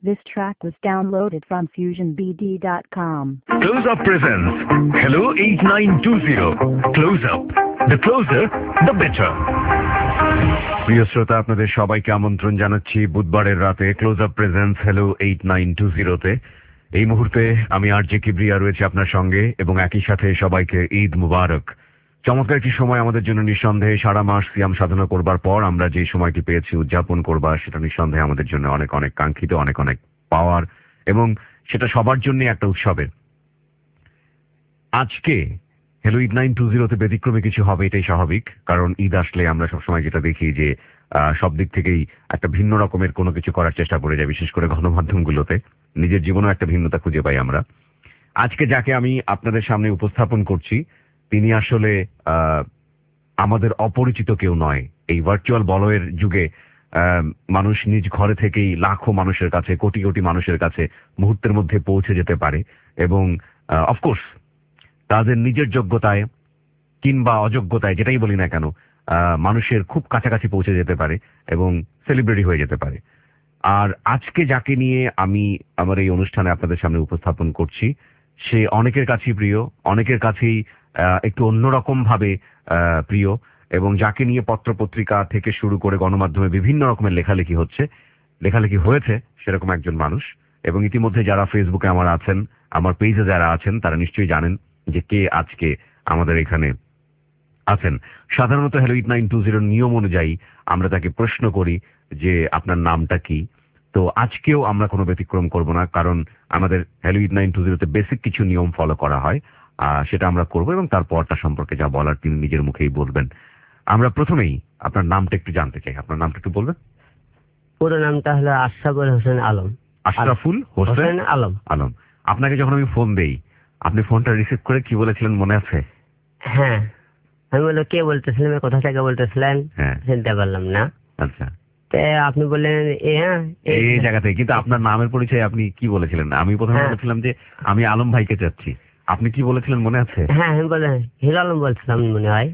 This track was downloaded from FusionBD.com. Close Up presents Hello 8920. Close Up. The closer, the better. প্রিয় শ্রোতা, আপনাদের সবাইকে আমন্ত্রণ জানাচ্ছি বুধবারের রাতে ক্লোজ আপ প্রেজেন্টস হ্যালো 8920 তে। এই মুহূর্তে আমি আরজে কিবরিয়া রয়েছে আপনার সঙ্গে এবং একই সাথে সবাইকে ঈদ মুবারক। চমৎকার একটি সময় আমাদের জন্য নিঃসন্দেহে। সারা মাস সিয়াম সাধনা করবার পর আমরা যে সময়টি পেয়েছি উদযাপন করবার, সেটা নিঃসন্দেহে আমাদের জন্য অনেক অনেক কাঙ্ক্ষিত, অনেক অনেক পাওয়ার, এবং সেটা সবার জন্য একটা উৎসবের। আজকে হ্যালো 8920 তে ব্যতিক্রমে কিছু হবে, এটাই স্বাভাবিক। কারণ ঈদ আসলে আমরা সবসময় যেটা দেখি যে সব দিক থেকেই একটা ভিন্ন রকমের কোনো কিছু করার চেষ্টা করে যায়, বিশেষ করে গণমাধ্যমগুলোতে। নিজের জীবনেও একটা ভিন্নতা খুঁজে পাই আমরা। আজকে যাকে আমি আপনাদের সামনে উপস্থাপন করছি, তিনি আসলে আমাদের অপরিচিত কেউ নয়। এই ভার্চুয়াল বলয়ের যুগে মানুষ নিজ ঘরে থেকেই লাখো মানুষের কাছে, কোটি কোটি মানুষের কাছে মুহূর্তের মধ্যে পৌঁছে যেতে পারে এবং অফকোর্স তাদের নিজের যোগ্যতায় কিংবা অযোগ্যতায়, যেটাই বলি না কেন, মানুষের খুব কাছাকাছি পৌঁছে যেতে পারে এবং সেলিব্রিটি হয়ে যেতে পারে। আর আজকে যাকে নিয়ে আমি আমার এই অনুষ্ঠানে আপনাদের সামনে উপস্থাপন করছি, সে অনেকের কাছেই প্রিয়, অনেকের কাছেই একটু অন্যরকম ভাবে প্রিয়, এবং যাকে নিয়ে পত্রপত্রিকা থেকে শুরু করে গণমাধ্যমে বিভিন্ন রকমের লেখালেখি হয়েছে সেরকম একজন মানুষ। এবং ইতিমধ্যে যারা ফেসবুকে আমার আছেন, আমার পেজে যারা আছেন, তারা নিশ্চয়ই জানেন যে কে আজকে আমাদের এখানে আছেন। সাধারণত হ্যালো 8920 নিয়ম অনুযায়ী আমরা তাকে প্রশ্ন করি যে আপনার নামটা কি। তো আজকেও আমরা কোনো ব্যতিক্রম করব না, কারণ আমাদের হ্যালো 8920 তে বেসিক কিছু নিয়ম ফলো করা হয়, সেটা আমরা করব এবং তারপর তার সম্পর্কে যা বলার তিনি নিজের মুখেই বলবেন। আমরা প্রথমেই আপনার নামটা একটু জানতে চাই। আপনার নামটা একটু বলবেন? পুরো নামটা হলো আশরাফুল হোসেন আলম। আশরাফুল হোসেন আলম। আপনাকে যখন আমি ফোন দেই, আপনি ফোনটা রিসিভ করে কি বলেছিলেন মনে আছে? হ্যাঁ, আমি বললো কে বলতেছিলেন, কোথা থেকে বলতেছিলেন, চিনতে পারলাম না। আচ্ছা, আপনি বললেন এই জায়গাতে। কিন্তু আপনার নামের পরিচয় আপনি কি বলেছিলেন? আমি প্রথমে বলেছিলাম যে আমি আলম ভাইকে চাচ্ছি। আপনি কি বলেছিলেন মনে আছে? হ্যাঁ, আমি বললেন হিরো আলম বলছিলাম মনে হয়।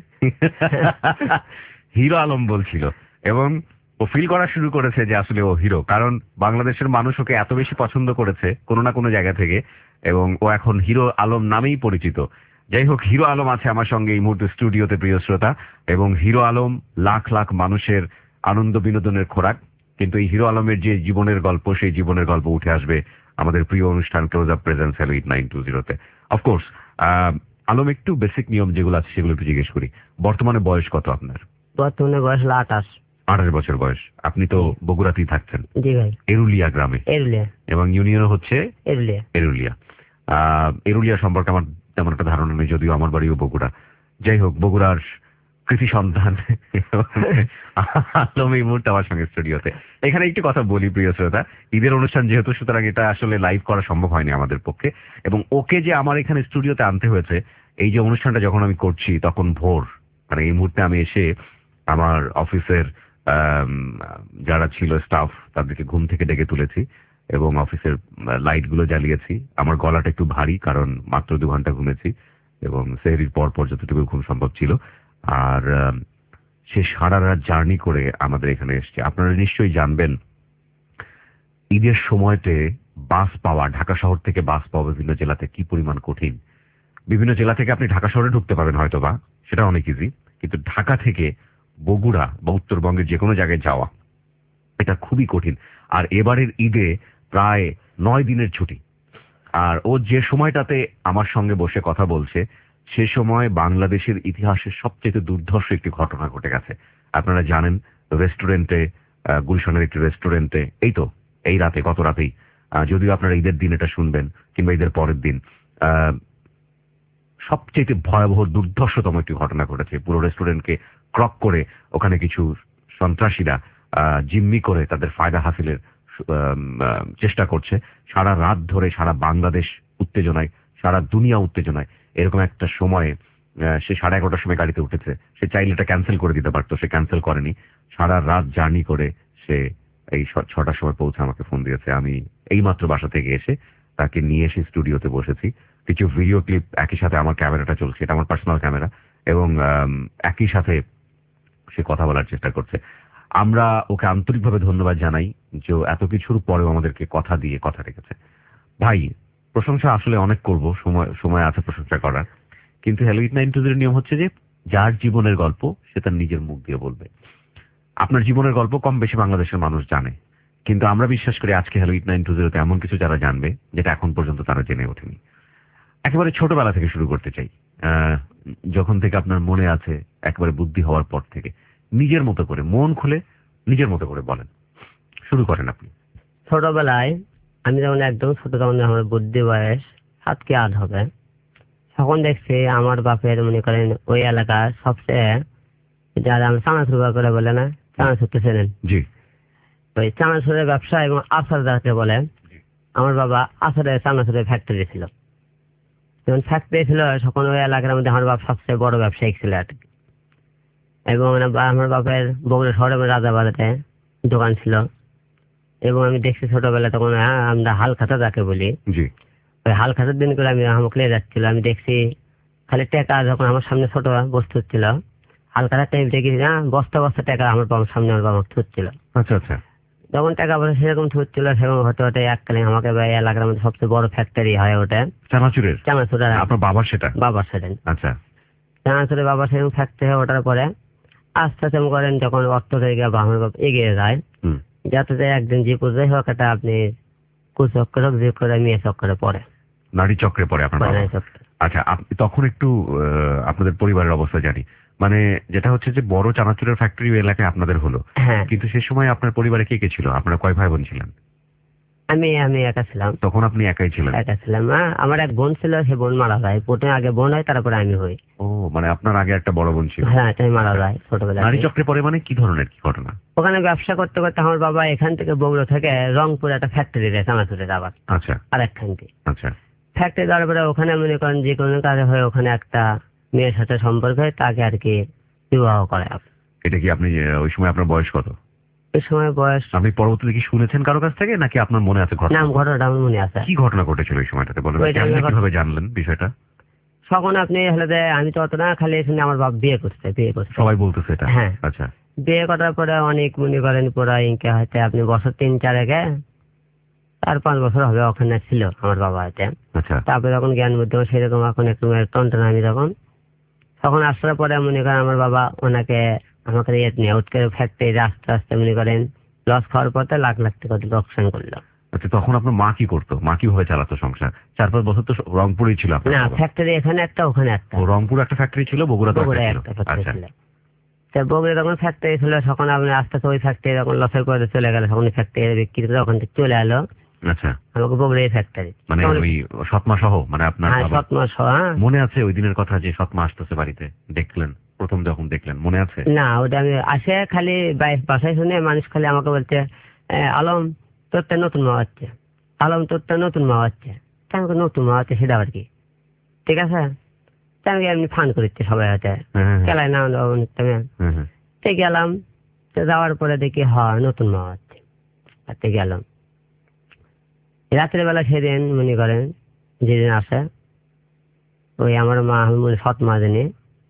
হিরো আলম বলছিল, এবং ও ফিল করা শুরু করেছে যে আসলে ও হিরো, কারণ বাংলাদেশের মানুষ ওকে এত বেশি পছন্দ করেছে কোনো না কোনো জায়গা থেকে, এবং ও এখন হিরো আলম নামেই পরিচিত। যাই হোক, হিরো আলম আছে আমার সঙ্গে এই মুহূর্তে স্টুডিওতে, প্রিয় শ্রোতা। এবং হিরো আলম লাখ লাখ মানুষের আনন্দ বিনোদনের খোরাক। কিন্তু এই হিরো আলমের যে জীবনের গল্প, সেই জীবনের গল্প উঠে আসবে আমাদের প্রিয় অনুষ্ঠান ক্লোজ আপ প্রেজেন্টস হ্যালো 8920 তে। অফকোর্স আলম, একটু বেসিক নিয়ম যেগুলো আছে সেগুলো একটু জিজ্ঞেস করি। বর্তমানে বয়স কত আপনার? বর্তমানে বয়স 28। 28 বছর বয়স। আপনি তো বগুড়াতেই থাকছেন? জি ভাই। এরুলিয়া গ্রামে? এরুলিয়া। এবং ইউনিয়ন হচ্ছে এরুলিয়া। এরুলিয়া। এরুলিয়া সম্পর্কে আমার তেমন একটা ধারণা নেই, যদিও আমার বাড়িও বগুড়া। যাই হোক, বগুড়ার কৃতি সন্তান আলম এই মুহূর্তে আমার সঙ্গে স্টুডিওতে। এখানে একটি কথা বলি প্রিয় শ্রোতা, ঈদের অনুষ্ঠান যেহেতু, সুতরাং এটা আসলে লাইভ করা সম্ভব হয়নি আমাদের পক্ষে, এবং ওকে যে আমার এখানে স্টুডিওতে আনতে হয়েছে, এই যে অনুষ্ঠানটা যখন আমি করছি তখন ভোর, মানে এই মুহূর্তে আমি এসে আমার অফিসের যারা ছিল স্টাফ, তাদেরকে ঘুম থেকে ডেকে তুলেছি এবং অফিসের লাইট গুলো জ্বালিয়েছি। আমার গলাটা একটু ভারী, কারণ মাত্র 2 ঘন্টা ঘুমেছি এবং সেহরির পর যতটুকু ঘুম সম্ভব ছিল। আর সে সারা রাত জার্নি করে আমাদের এখানে এসছে। আপনারা নিশ্চয়ই জানবেন, ঈদের সময়তে বাস পাওয়া, ঢাকা শহর থেকে বাস পাওয়া বিভিন্ন জেলাতে কি পরিমাণ কঠিন। বিভিন্ন জেলা থেকে আপনি ঢাকা শহরে ঢুকতে পারবেন হয়তো বা, সেটা অনেক ইজি, কিন্তু ঢাকা থেকে বগুড়া বা উত্তরবঙ্গের যে কোনো জায়গায় যাওয়া, এটা খুবই কঠিন। আর এবারের ঈদে প্রায় 9 দিনের ছুটি। আর ও যে সময়টাতে আমার সঙ্গে বসে কথা বলছে, সে সময় বাংলাদেশের ইতিহাসের সবচেয়ে দুর্ধর্ষ একটি ঘটনা ঘটে গেছে। আপনারা জানেন, রেস্টুরেন্টে, গুলশানের একটি রেস্টুরেন্টে, এই রাতে, গত রাতেই, যদিও আপনারা ঈদের দিন এটা শুনবেন কিংবা ঈদের পরের দিন, সবচেয়ে ভয়াবহ দুর্ধর্ষতম একটি ঘটনা ঘটেছে। পুরো রেস্টুরেন্টকে ক্রক করে ওখানে কিছু সন্ত্রাসীরা জিম্মি করে তাদের ফায়দা হাসিলের চেষ্টা করছে। সারা রাত ধরে সারা বাংলাদেশ উত্তেজনায়, সারা দুনিয়া উত্তেজনায়। এরকম একটা সময়ে সে 11:30টার সময় গাড়িতে উঠেছে। সে চাইলে এটা ক্যান্সেল করে দিতে পারতো, সে ক্যান্সেল করেনি। সারা রাত জার্নি করে সে এই 6টার সময় পৌঁছে আমাকে ফোন দিয়েছে। আমি এইমাত্র বাসা থেকে এসে তাকে নিয়ে এসে স্টুডিওতে বসেছি। কিছু ভিডিও ক্লিপ, একই সাথে আমার ক্যামেরাটা চলছে, এটা আমার পার্সোনাল ক্যামেরা, এবং একই সাথে সে কথা বলার চেষ্টা করছে। আমরা ওকে আন্তরিকভাবে ধন্যবাদ জানাই যে ও এত কিছুর পরেও আমাদেরকে কথা দিয়ে কথা রেখেছে। ভাই, প্রশংসা আসলে অনেক করব, সময় সময় আছে প্রশংসা করার, কিন্তু হ্যালো ইট 920 নিয়ম হচ্ছে যে যার জীবনের গল্প সে তার নিজের মুখ দিয়ে বলবে। আপনার জীবনের গল্প কম বেশি বাংলাদেশের মানুষ জানে, কিন্তু আমরা বিশ্বাস করি আজকে হ্যালো ইট 920 এমন কিছু যারা জানবে যেটা এখন পর্যন্ত তারা জেনে ওঠেনি। একেবারে ছোটবেলা থেকে শুরু করতে চাই, যখন থেকে আপনার মনে আছে, একেবারে বুদ্ধি হওয়ার পর থেকে নিজের মতো করে মন খুলে নিজের মতো করে বলেন, শুরু করেন আপনি। ছোটবেলায় আমি যখন একদম ছোট, তখন আমার বুদ্ধি বয়স 7 কি 8 হবে, তখন দেখছি আমার বাপের মনে করেন ওই এলাকার সবচেয়ে, যারা আমরা চানাচুর করে বলে না, চানাচুর তো চেনেন, জি, ওই চানাচুরের ব্যবসা এবং আচার যাকে বলে, আমার বাবা আচারের চানাচুরের ফ্যাক্টরি ছিল। যখন ফ্যাক্টরি ছিল তখন ওই এলাকার মধ্যে আমার বাপ সবচেয়ে বড় ব্যবসায়িক ছিল আর কি। এবং আমার বাপের বগুড়া শহরে রাজাবাজারে দোকান ছিল। এবং আমি দেখছি ছোটবেলায় তখন আমরা হালখাতা যাকে বলি, জি, ওই হালখাতার দিন করে আমি আমাকে নিয়ে যাচ্ছিল, আমি দেখছি খালি টাকা যখন আমার সামনে ছোট বস্তু ছিল, হালখাতার টাইম দেখি না বস্তা বস্তা টাকা আমার বাবার সামনে আমার বাবা থুচ্ছিল। আচ্ছা আচ্ছা, যখন টাকা পয়সা সেরকম থুচ্ছিল, সেরকম হতে হতে এককালীন আমাকে এই এলাকার মধ্যে সবচেয়ে বড় ফ্যাক্টরি হয় ওটা চানাচুরের। চানাচুরের। আপনার বাবার সেটা? বাবার সেটা। আচ্ছা, চানাচুরের বাবার সেরকম ফ্যাক্টরি হয়ে ওঠার পরে আস্তে আস্তে করেন যখন অর্থ থেকে আমার বাবা এগিয়ে যায়, যাতে একদিন যে পুজোই হোক এটা আপনি কুচক্র যে করে মেয়ে চক্রে পড়ে, নারী চক্রে পড়ে আপনার বাবা। আচ্ছা, আপনি তখন একটু আপনাদের পরিবারের অবস্থা জানি, মানে যেটা হচ্ছে যে বড় চানাচুরের ফ্যাক্টরি ওই এলাকায় আপনাদের হলো, কিন্তু সেই সময় আপনার পরিবারে কে কে ছিল? আপনারা কয় ভাই বোন ছিলেন? আমি একা ছিলাম। তখন আপনি একাই ছিলেন? একা ছিলাম। আমার এক বোন ছিল, সে বোন মারা যায়। প্রথমে আগে বোন হয়, তারপরে আমি হই। ও, মানে আপনার আগে একটা বড় বোন ছিল? হ্যাঁ, তাই মারা যায় ছোটবেলায়। নারী চক্রে পড়ে মানে কি ধরনের কি ঘটনা? ওখানে ব্যবসা করতে করতে আমার বাবা এখান থেকে বগুড়া থেকে রংপুর একটা ফ্যাক্টরি দেয় চানাচুরের, আবার আচ্ছা আর একখানটি আচ্ছা ফ্যাক্টরি দেওয়ার পরে ওখানে মনে করেন যে কোনো কাজে হয়, ওখানে একটা মেয়ের সাথে সম্পর্ক হয়, তাকে আর কি বিবাহ করে। এটা কি আপনি ওই সময় আপনার বয়স কত? ওই সময় বয়স, আপনি পরবর্তীতে কি শুনেছেন কারো কাছ থেকে নাকি আপনার মনে আছে ঘটনা? নাম ঘটনাটা আমার মনে আছে। কি ঘটনা ঘটেছিল ওই সময়টাতে বলেন, কিভাবে জানলেন বিষয়টা? তখন আপনি হলে যে আমি তো অত না, খালি শুনে আমার বাপ বিয়ে করছে। সবাই বলতেছে এটা? হ্যাঁ। আচ্ছা, বিয়ে করার পরে অনেক মনে করেন পুরা ইনকে হয়তো আপনি বছর 3-4 আগে 4-5 বছর হবে ওখানে ছিল আমার বাবা হয়তো। আচ্ছা, তারপরে যখন জ্ঞান বুদ্ধি সেরকম এখন একটু টনটন আমি তখন আসার পরে মনে করেন আমার বাবা ওনাকে আমাকে নিয়ে উঠকে ফ্যাক্টরি আস্তে আস্তে মনে করেন লস খাওয়ার পথে লাখ লাখ টাকা লোকসান করলো। আচ্ছা, তখন আপনার মা কি করতো? মা কিভাবে চালাতো সংসার? 4-5 বছর তো রংপুরেই ছিল আপনার? না, ফ্যাক্টরি এখানে একটা ওখানে একটা। রংপুর একটা ফ্যাক্টরি ছিল, বগুড়াতে একটা ফ্যাক্টরি ছিল। বগুড়া যখন ফ্যাক্টরি ছিল তখন আপনি আস্তে আস্তে ওই ফ্যাক্টরি যখন লসের পরে চলে গেল, তখন ফ্যাক্টরি বিক্রি করে ওখান থেকে চলে এলো। আচ্ছা, আমাকে বগুড়া ফ্যাক্টরি মানে ওই সৎমা সহ, মানে আপনার সৎমা সহ। মনে আছে ওই দিনের কথা যে সৎমা আসতেছে বাড়িতে, দেখলেন প্রথম যখন দেখলেন, মনে আছে? না, ওটা আমি আসে খালি বাসায় শুনে মানুষ খালি আমাকে বলছে আলম তোরটা নতুন মা হচ্ছে, আলম তোরটা নতুন মা হচ্ছে। আমাকে নতুন মা হচ্ছে সেটা আবার কি? ঠিক আছে, আমি এমনি ফান করছি সবাই হচ্ছে খেলায় না গেলাম। তো যাওয়ার পরে দেখি নতুন মা হচ্ছে, হাতে গেলাম। রাত্রেবেলা সেদিন মনে করেন যেদিন আসে ওই আমার মা, আমি মনে সৎ মা জানি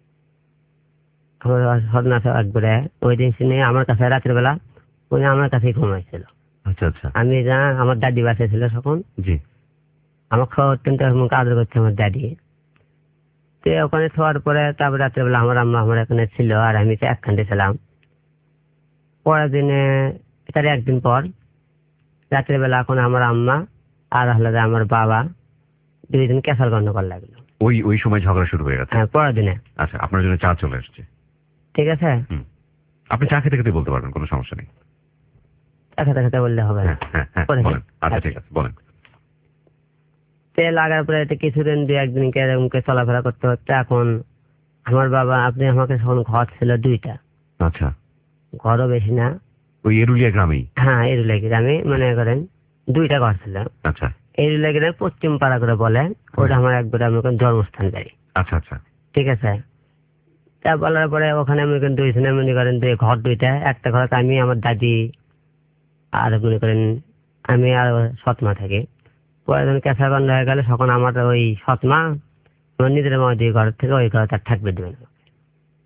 আমার সৎ না একবারে ওই দিন শুনে আমার কাছে রাত্রেবেলা উনি আমার কাছেই ঘুমাইছিল। আচ্ছা আচ্ছা, আমি আমার দাদি বাসে ছিল তখন। জি, আমার খাওয়া অত্যন্ত আদর করছে আমার দাদি। তো ওখানে খাওয়ার পরে তারপর রাত্রেবেলা আমার আম্মা আমার এখানে ছিল, আর আমি তো একখানটি ছিলাম। পরের দিনে তার একদিন পর রাত্রেবেলা এখন আমার আম্মা আর হলো আমার বাবা দুইদিন ক্যাসাল গন্ডগোল লাগলো। ওই সময় ঝগড়া শুরু হয়ে গেছে? হ্যাঁ, পরের দিনে। আচ্ছা, আপনার জন্য চা চলে আসছে। ঠিক আছে, আপনি চা খেতে খেতে বলতে পারবেন, কোনো সমস্যা নেই। চা খেতে খেতে বললে হবে? আচ্ছা ঠিক আছে, বলেন। তেল লাগার পরে কিছুদিন 2-1 দিনকে চলাফেরা করতে হচ্ছে। এখন আমার বাবা আপনি আমাকে তখন ঘর ছিল 2টা। আচ্ছা, ঘরও বেশি না, ওই এরুলিয়া গ্রামেই? হ্যাঁ, এরুলিয়া গ্রামে মনে করেন 2টা ঘর ছিল। আচ্ছা, এরুলিয়া গ্রামে পশ্চিম পাড়া করে বলে, ওটা আমার একবারে আমি জন্মস্থান বাড়ি। আচ্ছা আচ্ছা, ঠিক আছে। তা বলার পরে ওখানে মনে করেন 2 জনে মনে করেন ঘর 2টা, একটা ঘরে আমি আমার দাদি আর মনে করেন আমি আর সৎমা থাকি। পরে যখন ক্যাসার গন্ড হয়ে গেল তখন আমার ওই সৎমা আমার নিজের মা দিয়ে ঘর থেকে ওই ঘরে তার থাকবে দেবে না।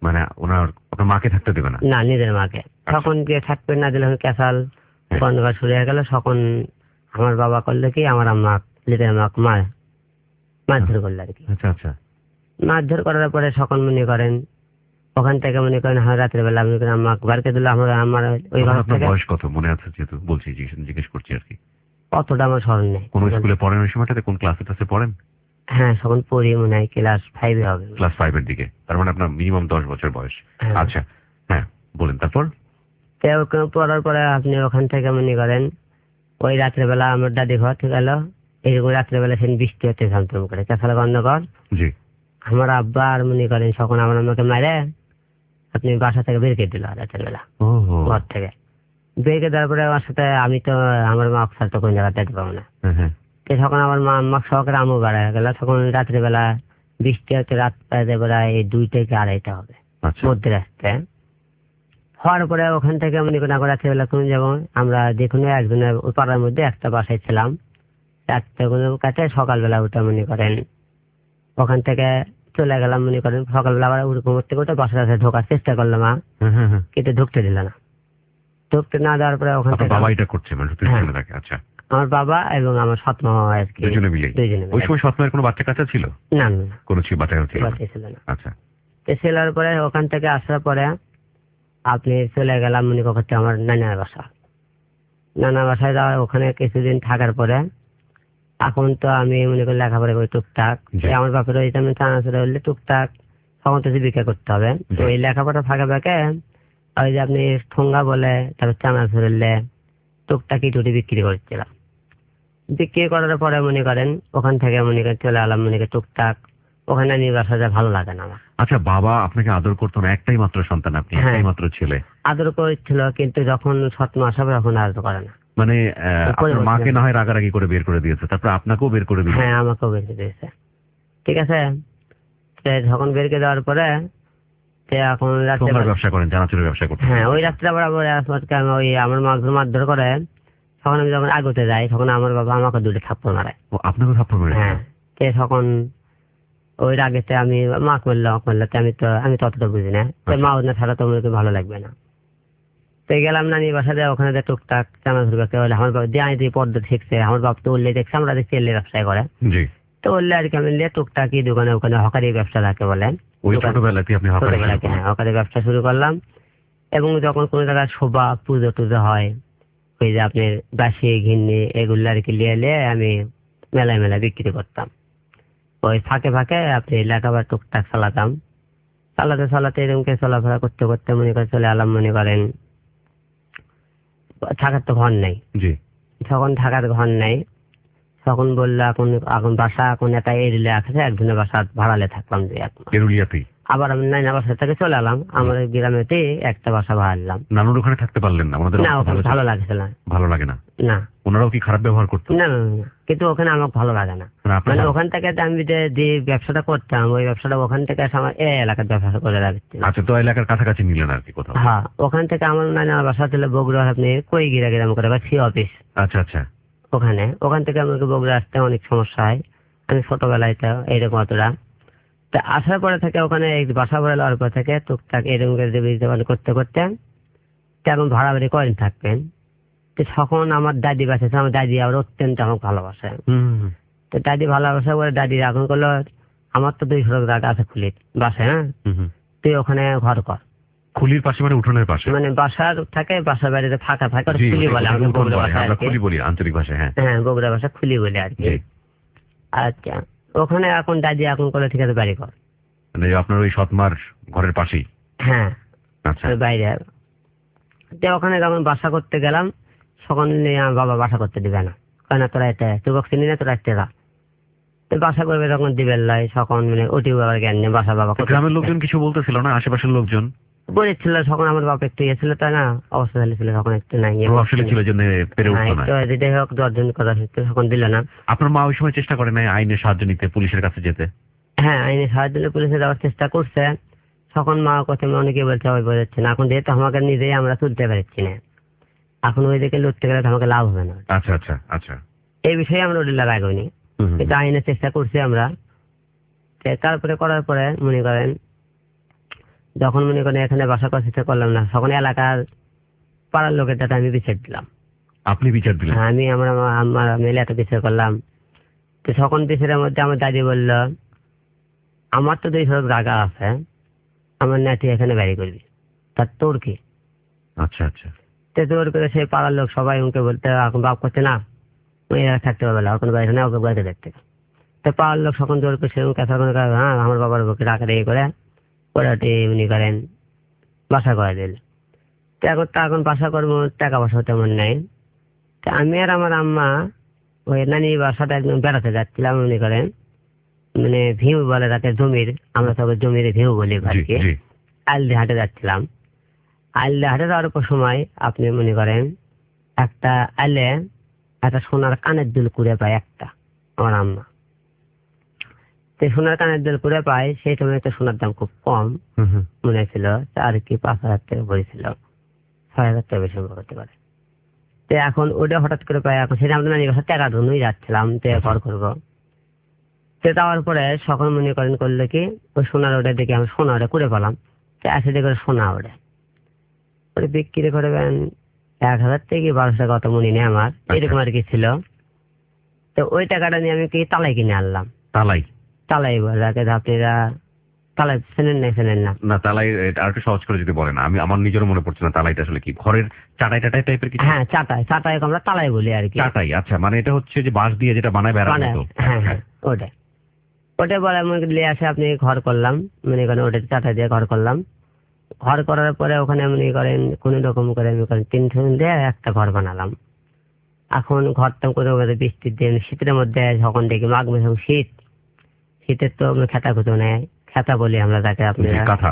মানে আপনার মাকে থাকতে দেবে না? না, নিজের মাকে। তখন গিয়ে থাকতে না দিলে ক্যাসাল গন্ডগোল শুরু হয়ে গেল। তখন আমার বাবা করলে কি, আমার আম্মা নিজের মাকে মারধর করলো আর কি। আচ্ছা আচ্ছা। মারধর করার পরে সকল মনে করেন ওখান থেকে মনে করেন রাতের বেলা মনে করেন আম্মা বাড়িতে দিল। আমার ওই ঘর আপনার থেকে বয়স কত মনে আছে? যেহেতু বলছি, জিজ্ঞেস করছি আর কি। অতটা আমার স্মরণ নেই। কোন স্কুলে পড়েন ওই সময়টাতে? কোন ক্লাসে পড়েন? হ্যাঁ, তখন পড়ি মনে হয় ক্লাস 5 হবে। ক্লাস 5 এর দিকে, তার মানে আপনার মিনিমাম 10 বছর বয়স। হ্যাঁ। আচ্ছা, হ্যাঁ বলেন তারপর। তো ওখানে পড়ার পরে আপনি ওখান থেকে মনে করেন ওই রাত্রেবেলা আমার দাদি ঘর থেকে গেল। এইরকম রাত্রেবেলা সেদিন বৃষ্টি হতে ঝমঝম করে ক্যাসাল গন্ডগোল। জি। আমার আব্বা আর মনে করেন তখন আমার আমাকে মারে আপনি বাসা থেকে বের করে দিল রাতের বেলা। ঘর থেকে বের করে দেওয়ার পরে আমার সাথে আমি তো আমার মা অক্সার তো কোন জায়গায় যেতে পাবো না। তখন আমার মা আম্মা সহকারে আমও বেড়ায় গেল। তখন রাত্রেবেলা বৃষ্টি হচ্ছে, রাত প্রায় 2 থেকে 2:30 হবে মধ্যে রাস্তায়। হওয়ার পরে ওখান থেকে মনে করেন রাত্রেবেলা কোন যাবো আমরা যেকোনো একজনের ওই পাড়ার মধ্যে একটা বাসায় ছিলাম। রাত্রে কোনো কাছে সকালবেলা উঠে মনে করেন ওখান থেকে চলে গেলাম। মনে করেন সকালবেলা আবার ওরকম করতে করতে বাসার কাছে ঢোকার চেষ্টা করলাম, কিন্তু ঢুকতে দিল না। ঢুকতে না দেওয়ার পরে ওখান থেকে বাবা এটা করছে মানে থাকে। আচ্ছা, আমার বাবা এবং আমার সৎ মামা আর কি দুজনে মিলে। ওই সময় সৎ মায়ের কোনো বাচ্চা কাচ্চা ছিল? না না, কোনো বাচ্চা ছিল না। আচ্ছা। তো ছেলের পরে ওখান থেকে আসার পরে আপনি চলে গেলাম মনে করতে আমার নানার বাসায় যাওয়া। ওখানে কিছুদিন থাকার পরে এখন তো আমি মনে করি লেখাপড়া করি টুকটাক। আমার বাপের ওই আমি চানাচুরা হলে টুকটাক তখন তো জীবিকা করতে হবে। ওই লেখাপড়া ফাঁকে ফাঁকে ওই যে আপনি ঠোঙ্গা বলে তারপর চানাচুর হলে টুকটাক ইটুটি বিক্রি করছিলাম। বিক্রি করার পরে মনে করেন ওখান থেকে মনে করেন চলে এলাম মনে করেন টুকটাক। ওখানে আমি বাসাটা ভালো লাগে না আমার। আচ্ছা, বাবা আপনাকে আদর করতো না? একটাই মাত্র সন্তান আপনি, একটাই মাত্র ছেলে। আদর করেছিল, কিন্তু যখন 7 মাস হবে তখন আদর করে না। মানে আপনার মাকে না হয় রাগারাগি করে বের করে দিয়েছে, তারপর আপনাকেও বের করে দিয়েছে? হ্যাঁ, আমাকেও বের করে দিয়েছে। ঠিক আছে, যখন বের করে দেওয়ার পরে এখন ব্যবসা করেন, চানাচুরের ব্যবসা করতেন? হ্যাঁ, ওই রাত্রে আবার ওই আমার মারধর করে। তখন আমি যখন আগতে যাই তখন আমার বাবা আমাকে 2 থাপ্পড় মারায়। আপনাকে থাপ্পড় মারে? হ্যাঁ। তখন ওই রাগেতে আমি মাক মারলে আমি ততটা বুঝি না। মা ওদের ছাড়া তো আমাকে ভালো লাগবে না। তো গেলাম নানি বাসাতে, ওখানে টুকটাক চানাচুর ব্যবসা হলে আমার বাবা দিয়ে পদ্ম শিখছে। আমার বাপ তো উল্লে দেখছে আমরা দেখছি এলে ব্যবসায় করে। তো উল্লে আর কি আমি টুকটাকি দোকানে ওখানে হকারি ব্যবসা রাখে বলেন। হ্যাঁ, হকারি ব্যবসা শুরু করলাম। এবং যখন কোনো জায়গায় শোভা পুজো টুজো হয়, ওই যে আপনার বাসি ঘিন্নি এগুলো আর কি লিয়ে আমি মেলায় বিক্রি করতাম। ওই ফাঁকে ফাঁকে আপনি লেখাপড়া টুকটাক চালাতে এরকমকে চলাফেরা করতে করতে মনে করে চলে এলাম। মনে করেন থাকার তো ঘর নেই। যখন থাকার ঘর নেই তখন বললো এখন বাসা এখন একটা এরিলে আছে, একজনের বাসা ভাড়ালে থাকলাম। আবার আমি নাইনা বাসা থেকে চলে এলাম আমার গ্রামেতে একটা বাসা ভাড়া নিলাম। নানুর ওখানে থাকতে পারলেন না? না, ওখানে ভালো লাগছিল না। ভালো লাগে না? না। ওনারাও কি খারাপ ব্যবহার করতো? না, কিন্তু ওখানে আমাকে ভালো লাগে না। মানে ওখান থেকে আমি যে ব্যবসাটা করতাম ওই ব্যবসাটা ওখান থেকে আমার এলাকার ব্যবসা করে রাখছি। আচ্ছা, তো এলাকার কাছাকাছি নিলেন আর কি কোথাও? হ্যাঁ, ওখান থেকে আমার নানার বাসা ছিল বগুড়া, আপনি কই গ্রাম করে সি অফিস। আচ্ছা আচ্ছা। ওখান থেকে আমাকে বগুড়া আসতে অনেক সমস্যা হয়। আমি ছোটবেলায় তো এইরকম অতটা আসার পরে থেকে ওখানে বাসা ভাড়া লওয়ার পর থেকে টুকটাক এরকম করতে করতে তেমন ভাড়া বাড়ি করেন থাকবেন। তো তখন আমার দাদি বাসা, আমার দাদি আবার অত্যন্ত আমাকে ভালোবাসে। তো দাদি ভালোবাসা করে দাদি এখন করলো আমার তো 200 টাকা আছে খুলির বাসায়। হ্যাঁ, তুই ওখানে ঘর কর। খুলির পাশে মানে উঠোনের পাশে? মানে বাসার থাকে, বাসার বাড়িতে ফাঁকা ফাঁকা খুলি বলে খুলি বলি আঞ্চলিক ভাষায়। হ্যাঁ, বগুড়া ভাষা খুলি বলে আর কি। আচ্ছা, ওখানে এখন দাদি এখন করে ঠিক আছে বাড়ি কর। মানে আপনার ওই সৎমার ঘরের পাশেই? হ্যাঁ। আচ্ছা। বাইরে ওখানে যখন বাসা করতে গেলাম তখন বাবা বাসা করতে দিবে না, কেন তোরা এটা যুবক চিনি না, তোরা একটা বাসা করবে তখন দিবেন লাই। তখন মানে ওটিও আবার জ্ঞান নেই বাসা বাবা। গ্রামের লোকজন কিছু বলতেছিল না? আশেপাশের লোকজন বলেছিল তখন আমার বাবা একটু ইয়ে ছিল, তাই না, অবস্থা ছিল তখন একটু নাই ছিল জন্য পেরে উঠতো না। যাই হোক 10 জন কথা তখন দিল না। আপনার মা ওই সময় চেষ্টা করে নাই আইনের সাহায্য নিতে, পুলিশের কাছে যেতে? হ্যাঁ, আইনের সাহায্য নিয়ে পুলিশে যাওয়ার চেষ্টা করছে। তখন মা কথা অনেকে বলছে ওই বোঝাচ্ছে না, এখন যেহেতু আমাকে নিজেই আমরা তুলতে পারছি না, এখন ওই দিকে লুটতে গেলে আমাকে লাভ হবে না। আচ্ছা আচ্ছা আচ্ছা। এই বিষয়ে আমরা ওদের লাগাইনি, কিন্তু আইনের চেষ্টা করছি আমরা। তারপরে করার পরে মনে করেন যখন মনে করেন এখানে বাসা করার চেষ্টা করলাম না, তখন এলাকার পাড়ার লোকের দ্বারা আমি বিচার দিলাম। আপনি বিচার দিলেন? হ্যাঁ, আমি আমার মেলে এত বিচার করলাম। তো তখন বিচারের মধ্যে আমার দাদি বলল, আমার তো 2 শতক জায়গা আছে, আমার নাতি এখানে বাড়ি করবি, তার তোর কি? আচ্ছা আচ্ছা। তো জোর করে সেই পাড়ার লোক সবাই ওকে বলতে এখন বাপ করছে না, ওই থাকতে পারবে না, ওখানে বাড়ি না, ওকে বাড়িতে দেখতে। তো পাড়ার লোক সকল জোর করে সেরকম কাছে হ্যাঁ আমার বাবার বুকে রাখা রেখে করে ওরাটি উনি করেন বাসা করে দিল। তো এখন বাসা করবো, টাকা পয়সা তেমন নেই। তো আমি আর আমার আম্মা ওই নানি বাসাটা একদম বেড়াতে যাচ্ছিলাম, উনি করেন মানে ভিউ বলে তাকে জমির, আমরা সবাই জমির ভিউ বলি আর কি। আলদি হাটে যাচ্ছিলাম। আলদি হাটে যাওয়ার পর সময় আপনি মনে করেন একটা আলে একটা সোনার কানের দুল কুড়ে পায় একটা আমার আম্মা। তো সোনার কানের দুল কুড়ে পায়, সেই সময় তো সোনার দাম খুব কম মনে ছিল, আর কি 5,000 টাকা বলেছিল, 6,000 টাকা বেশি করতে পারে। তো এখন ওটা হঠাৎ করে পাই, এখন সেটা আমরা নানি বাসা টাকা ধরুনই যাচ্ছিলাম তো ঘর করবো। তো যাওয়ার পরে সকল মনে করেন করলো কি ওই সোনার ওটা দেখে আমি সোনা ওটা করে পেলাম। তো 80 করে সোনা ওটা ওটা বিক্রি করবেন 1,000 থেকে 1,200 টাকা, অত মনে নেই আমার, এরকম আর কি ছিল। তো ওই টাকাটা নিয়ে আমি কি তালাই কিনে আনলাম। তালাই বলে আপনারা তালাই চেনেন না? না, তালাই আর একটু সহজ করে যদি বলেন, আমি আমার নিজেরও মনে পড়ছে না তালাইটা আসলে কি, ঘরের চাটাই টাইপের কিছু? হ্যাঁ, চাটাই আমরা তালাই বলি আর কি। চাটাই, আচ্ছা, মানে এটা হচ্ছে যে বাঁশ দিয়ে যেটা বানায় বেড়ার মতো। হ্যাঁ হ্যাঁ, ওটা বলে নিয়ে আসে আপনি ঘর করলাম, মনে করেন ওটা চাটাই দিয়ে ঘর করলাম। ঘর করার পরে ওখানে মনে করেন কোন রকম করে 3 দিয়ে একটা ঘর বানালাম। এখন ঘরটা করে বৃষ্টির দিন শীতের মধ্যে যখন দেখি মাঘ মাস শীতের তো খেতা কুতো নেয়, খেতা বলি আমরা তাকে, আপনি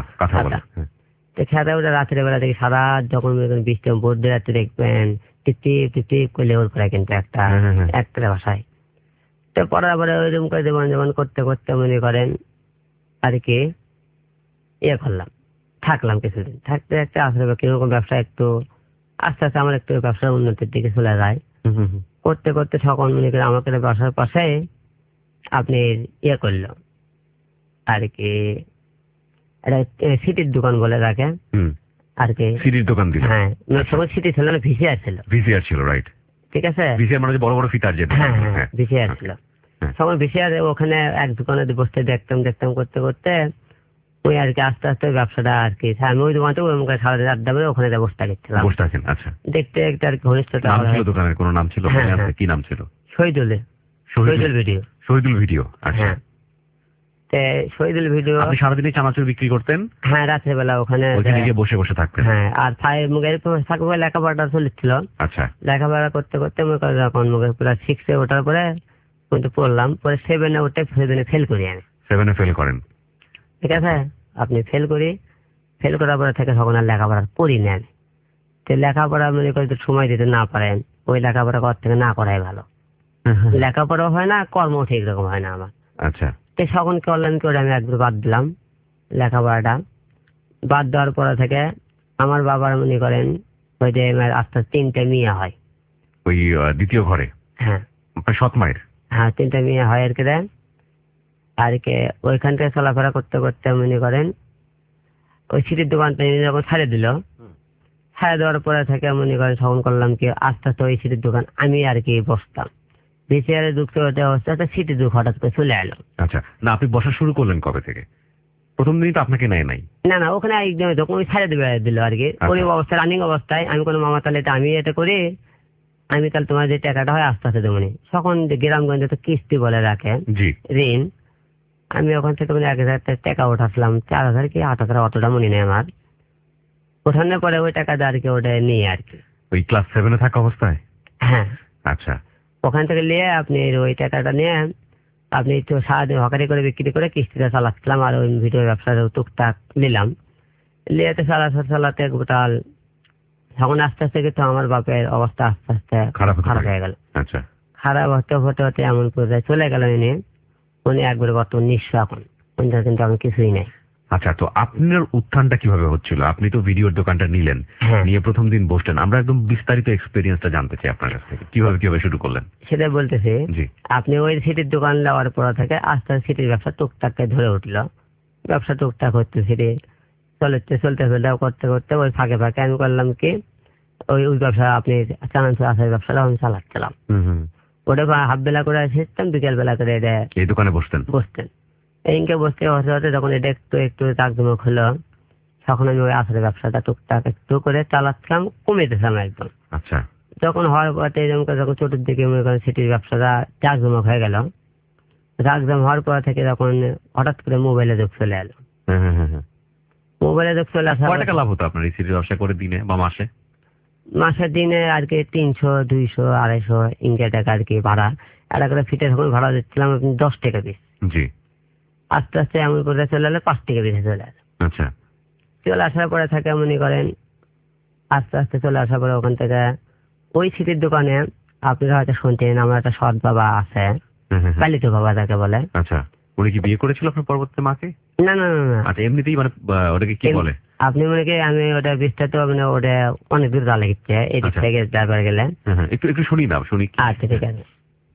খেতা ওটা রাত্রে বেলা দেখি সারা যখন বৃষ্টি বর্ষে রাত্রে দেখবেন টিপ টিপ করলে ওর করে কিন্তু একটা বাসায়। তো পড়ার পরে ওইরকম করে যেমন করতে করতে মনে করেন আর কি করলাম, থাকলাম কিছুদিন, থাকতে থাকতে আসলে কিরকম ব্যবসা একটু আস্তে আস্তে আমার একটু ব্যবসার উন্নতির দিকে চলে যায়। করতে করতে সকল মনে করেন আমাকে বাসার পাশে আপনি করলো আর কি একটা সিটির দোকান বলে তাকে আর কি, সিটির দোকান দিল। হ্যাঁ, সবাই সিটি ছিল না, ভিসিআর ছিল, রাইট, ঠিক আছে, ভিসিআর মানে বড় বড় ফিতার যেটা। হ্যাঁ, ভিসিআর ছিল। তখন ভিসিআর ওখানে এক দোকানে বসতে দেখতাম করতে করতে ওই আর কি আস্তে আস্তে ব্যবসাটা আর কি, আমি ওই দোকানটা ওই মুখে সারাদিন আড্ডা করে ওখানে বসে থাকছিলাম। আচ্ছা, দেখতে দেখতে আর কি ঘনিষ্ঠতা। দোকানের কোনো নাম ছিল? কি নাম ছিল? শহীদুল ভিডিও। আচ্ছা, শহীদুল ভিডিও। আপনি সারাদিনে চানাচুর বিক্রি করতেন? হ্যাঁ, রাতের বেলা ওখানে গিয়ে বসে বসে থাকতেন। হ্যাঁ, আর মুখের থাকবে লেখাপড়াটা চলছিল। আচ্ছা, লেখাপড়া করতে করতে যখন মুখে পুরো 6-এ ওঠার পরে পড়লাম, পরে 7-এ উঠে ফেল করি আমি। 7-এ ফেল করেন? ঠিক আছে, আপনি ফেল করার পরে থেকে তখন আর লেখাপড়া পড়ি না আমি। তো লেখাপড়া মনে করি সময় দিতে না পারেন, ওই লেখাপড়া কর থেকে না করাই ভালো। লেখাপড়াও হয় না, কর্ম ঠিক রকম হয় না আমার। আচ্ছা, তো সকল করলেন করে আমি একবার বাদ দিলাম লেখাপড়াটা। বাদ দেওয়ার পরে থেকে আমার বাবার মনে করেন ওই যে আস্তে আস্তে 3টে মেয়ে হয় ওই দ্বিতীয় ঘরে। হ্যাঁ, সৎ মায়ের। হ্যাঁ, 3টে মেয়ে হয় আর কি দেন আর কি। ওইখান থেকে চলাফেরা করতে করতে মনে করেন ওই সিটির দোকানটা যখন ছাড়ে দিল, ছাড়ে দেওয়ার পরে থেকে মনে করেন তখন করলাম কি আস্তে আস্তে ওই সিটির দোকান আমি আর কি বসতাম। ভিসিআরে ঢুকতে হতে অবস্থা সিটি দুঃখ হঠাৎ করে চলে এলো। আচ্ছা, না আপনি বসা শুরু করলেন কবে থেকে? প্রথম দিনই তো আপনাকে নেয় নাই? না, ওখানে একদম যখন ওই ছাড়ে দিল আর কি, ওই অবস্থায় রানিং অবস্থায় আমি কোনো মামা তাহলে আমি এটা করি, আমি তাহলে তোমার যে টাকাটা হয় আস্তে আস্তে দেবো। তখন গ্রামগঞ্জে তো কিস্তি বলে রাখে, ঋণ। আমি ওখান থেকে 1,000 টাকা উঠাছিলাম, 4,000 কি 8,000 অতটা মনে নেই আমার। ওঠানোর পরে ওই টাকাটা আর কি ওটা নিয়ে আর কি ওই ক্লাস 7-এ থাকা অবস্থায়। হ্যাঁ, আচ্ছা, ওখান থেকে নিয়ে আপনি ওই টাকাটা নিয়ে আপনি তো সারাদিন হকারি করে বিক্রি করে কিস্তিটা চালাচ্ছিলাম, আর ওই ভিডিও ব্যবসার টুকটাক নিলাম। নিয়ে চালাতে গোটাল তখন আস্তে আস্তে কিন্তু আমার বাপের অবস্থা আস্তে আস্তে খারাপ হয়ে গেল। আচ্ছা, খারাপ হতে হতে এমন পর্যায়ে চলে গেল উনি একবারে বর্তমান নিঃস্ব এখন, কিন্তু এখন কিছুই নেই। আচ্ছা, তো আপনার উত্থানটা কিভাবে হচ্ছিল? আপনি তো ভিডিওর দোকানটা নিলেন, নিয়ে প্রথম দিন বসলেন, আমরা একদম বিস্তারিত এক্সপেরিয়েন্সটা জানতে চাই আপনার কাছ থেকে, কিভাবে শুরু করলেন সেটা বলতেছি। আপনি ওই সিটির দোকান নেওয়ার পর থেকে আস্তে আস্তে সিটির ব্যবসা টুকটাক ধরে উঠলো, ব্যবসা টুকটাক হচ্ছে সিটি। চলতে করতে করতে ওই ফাঁকে ফাঁকে আমি করলাম কি ওই ব্যবসা আপনি চানাচুর আচার ব্যবসাটা আমি চালাচ্ছিলাম। ওটা হাফ বেলা করে এসেছিলাম, বিকেল বেলা করে এটা এই দোকানে বসতেন। এইকে বসতে হতে হতে যখন এটা একটু একটু জাকজমক হলো, তখন আমি ওই আচারের ব্যবসাটা টুকটাক একটু করে চালাচ্ছিলাম, কমিয়েছিলাম একদম। আচ্ছা। যখন হওয়ার পরে যখন চতুর্দিকে মনে করেন সিটির ব্যবসাটা জাকজমক হয়ে গেল, জাকজম হওয়ার পর থেকে যখন হঠাৎ করে মোবাইলে যোগ চলে এলো। মোবাইলে যোগ চলে আসা কত টাকা লাভ হতো আপনার এই সিটির ব্যবসা করে দিনে বা মাসে? মাসের দিনে আর কি 300, 200, 250 ইনকা টাকা আর কি ভাড়া। একটা করে ফিটে যখন ভাড়া দিচ্ছিলাম 10 টাকা পিস। জি। আস্তে আস্তে এমন করে চলে এলো 5 টাকা পিসে চলে এলো। আচ্ছা। চলে আসার পরে থাকে মনে করেন আস্তে আস্তে চলে আসার পরে ওখান থেকে ওই সিটির দোকানে আপনারা হয়তো শুনছেন আমার একটা সৎ বাবা আছে, পালিত বাবা যাকে বলে। আচ্ছা। উনি কি বিয়ে করেছিল আপনার পরবর্তীতে মাকে? না না না। আচ্ছা, এমনিতেই মানে ওটাকে কি বলে? আপনি মনে কি আমি ওটা বিস্তারিত মানে ওটা অনেক দূর যা লিখছে এদিক থেকে যাবার গেলে একটু শুনি না, শুনি। আচ্ছা ঠিক আছে।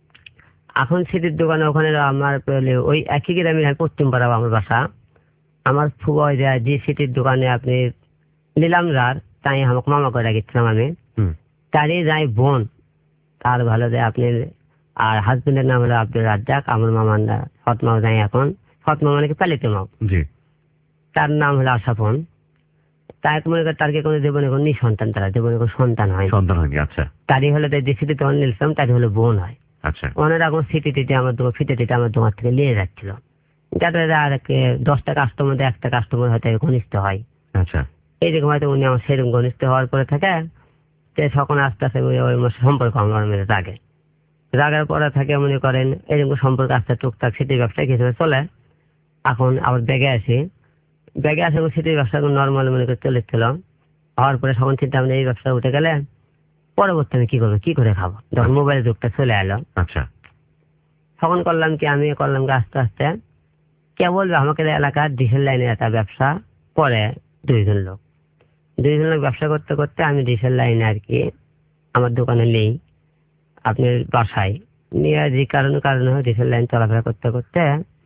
এখন সিটির দোকানে ওখানে আমার ওই একই গ্রামে পশ্চিম পাড়া আমার বাসা। আমার ফুবা যে সিটির দোকানে আপনি নিলাম রার তাই আমাকে মামা করে গেছিলাম আমি, তারই যাই বোন তার ভালো যায় আপনি, আর হাজবেন্ডের নাম হলো আব্দুল রাজ্জাক, আমার মামার ফতমা যাই এখন, ফতমা মানে কি পালিত মা, তার নাম হলো আশাফন। তাই মনে করে তার কোনো জীবনে কোনো নিঃসন্তান, তারা জীবনে কোনো সন্তান হয়নি। আচ্ছা। তারই হলো যে সিটি তখন নিলাম তারই হলো বোন হয়। আচ্ছা। ওনারা এখন সিটিতে আমার দোকান ফিটেটিতে আমার দোকান থেকে নিয়ে যাচ্ছিল, যাতে আর 10টা কাস্টমার 1টা কাস্টমার হয়তো ঘনিষ্ঠ হয়। আচ্ছা। এইরকম হয়তো উনি আমার সেরকম ঘনিষ্ঠ হওয়ার পরে থাকে তখন আস্তে আস্তে ওই সম্পর্ক আমার মেরে জাগার পরে থাকে মনে করেন এরকম সম্পর্ক আস্তে টুকটাক সিটির ব্যবসা কিছু চলে। এখন আবার ব্যাগে আসে সিটির ব্যবসা নর্মাল মনে করে চলেছিল। হওয়ার পরে তখন চিন্তা ভাবনা এই ব্যবসা উঠে গেলে পরবর্তী আমি কি করবো, কি করে খাবো, যখন মোবাইলের যুগটা চলে এলো। আচ্ছা। তখন করলাম কি আমি আস্তে আস্তে কে বলবে আমাকে এলাকার ডিসেল লাইনের একটা ব্যবসা করে দুইজন লোক ব্যবসা করতে করতে আমি ডিসেল লাইনে আর কি আমার দোকানে নেই, আপনার বাসায় নিয়ে যে কারণে ডিসেল লাইন চলাফেরা করতে করতে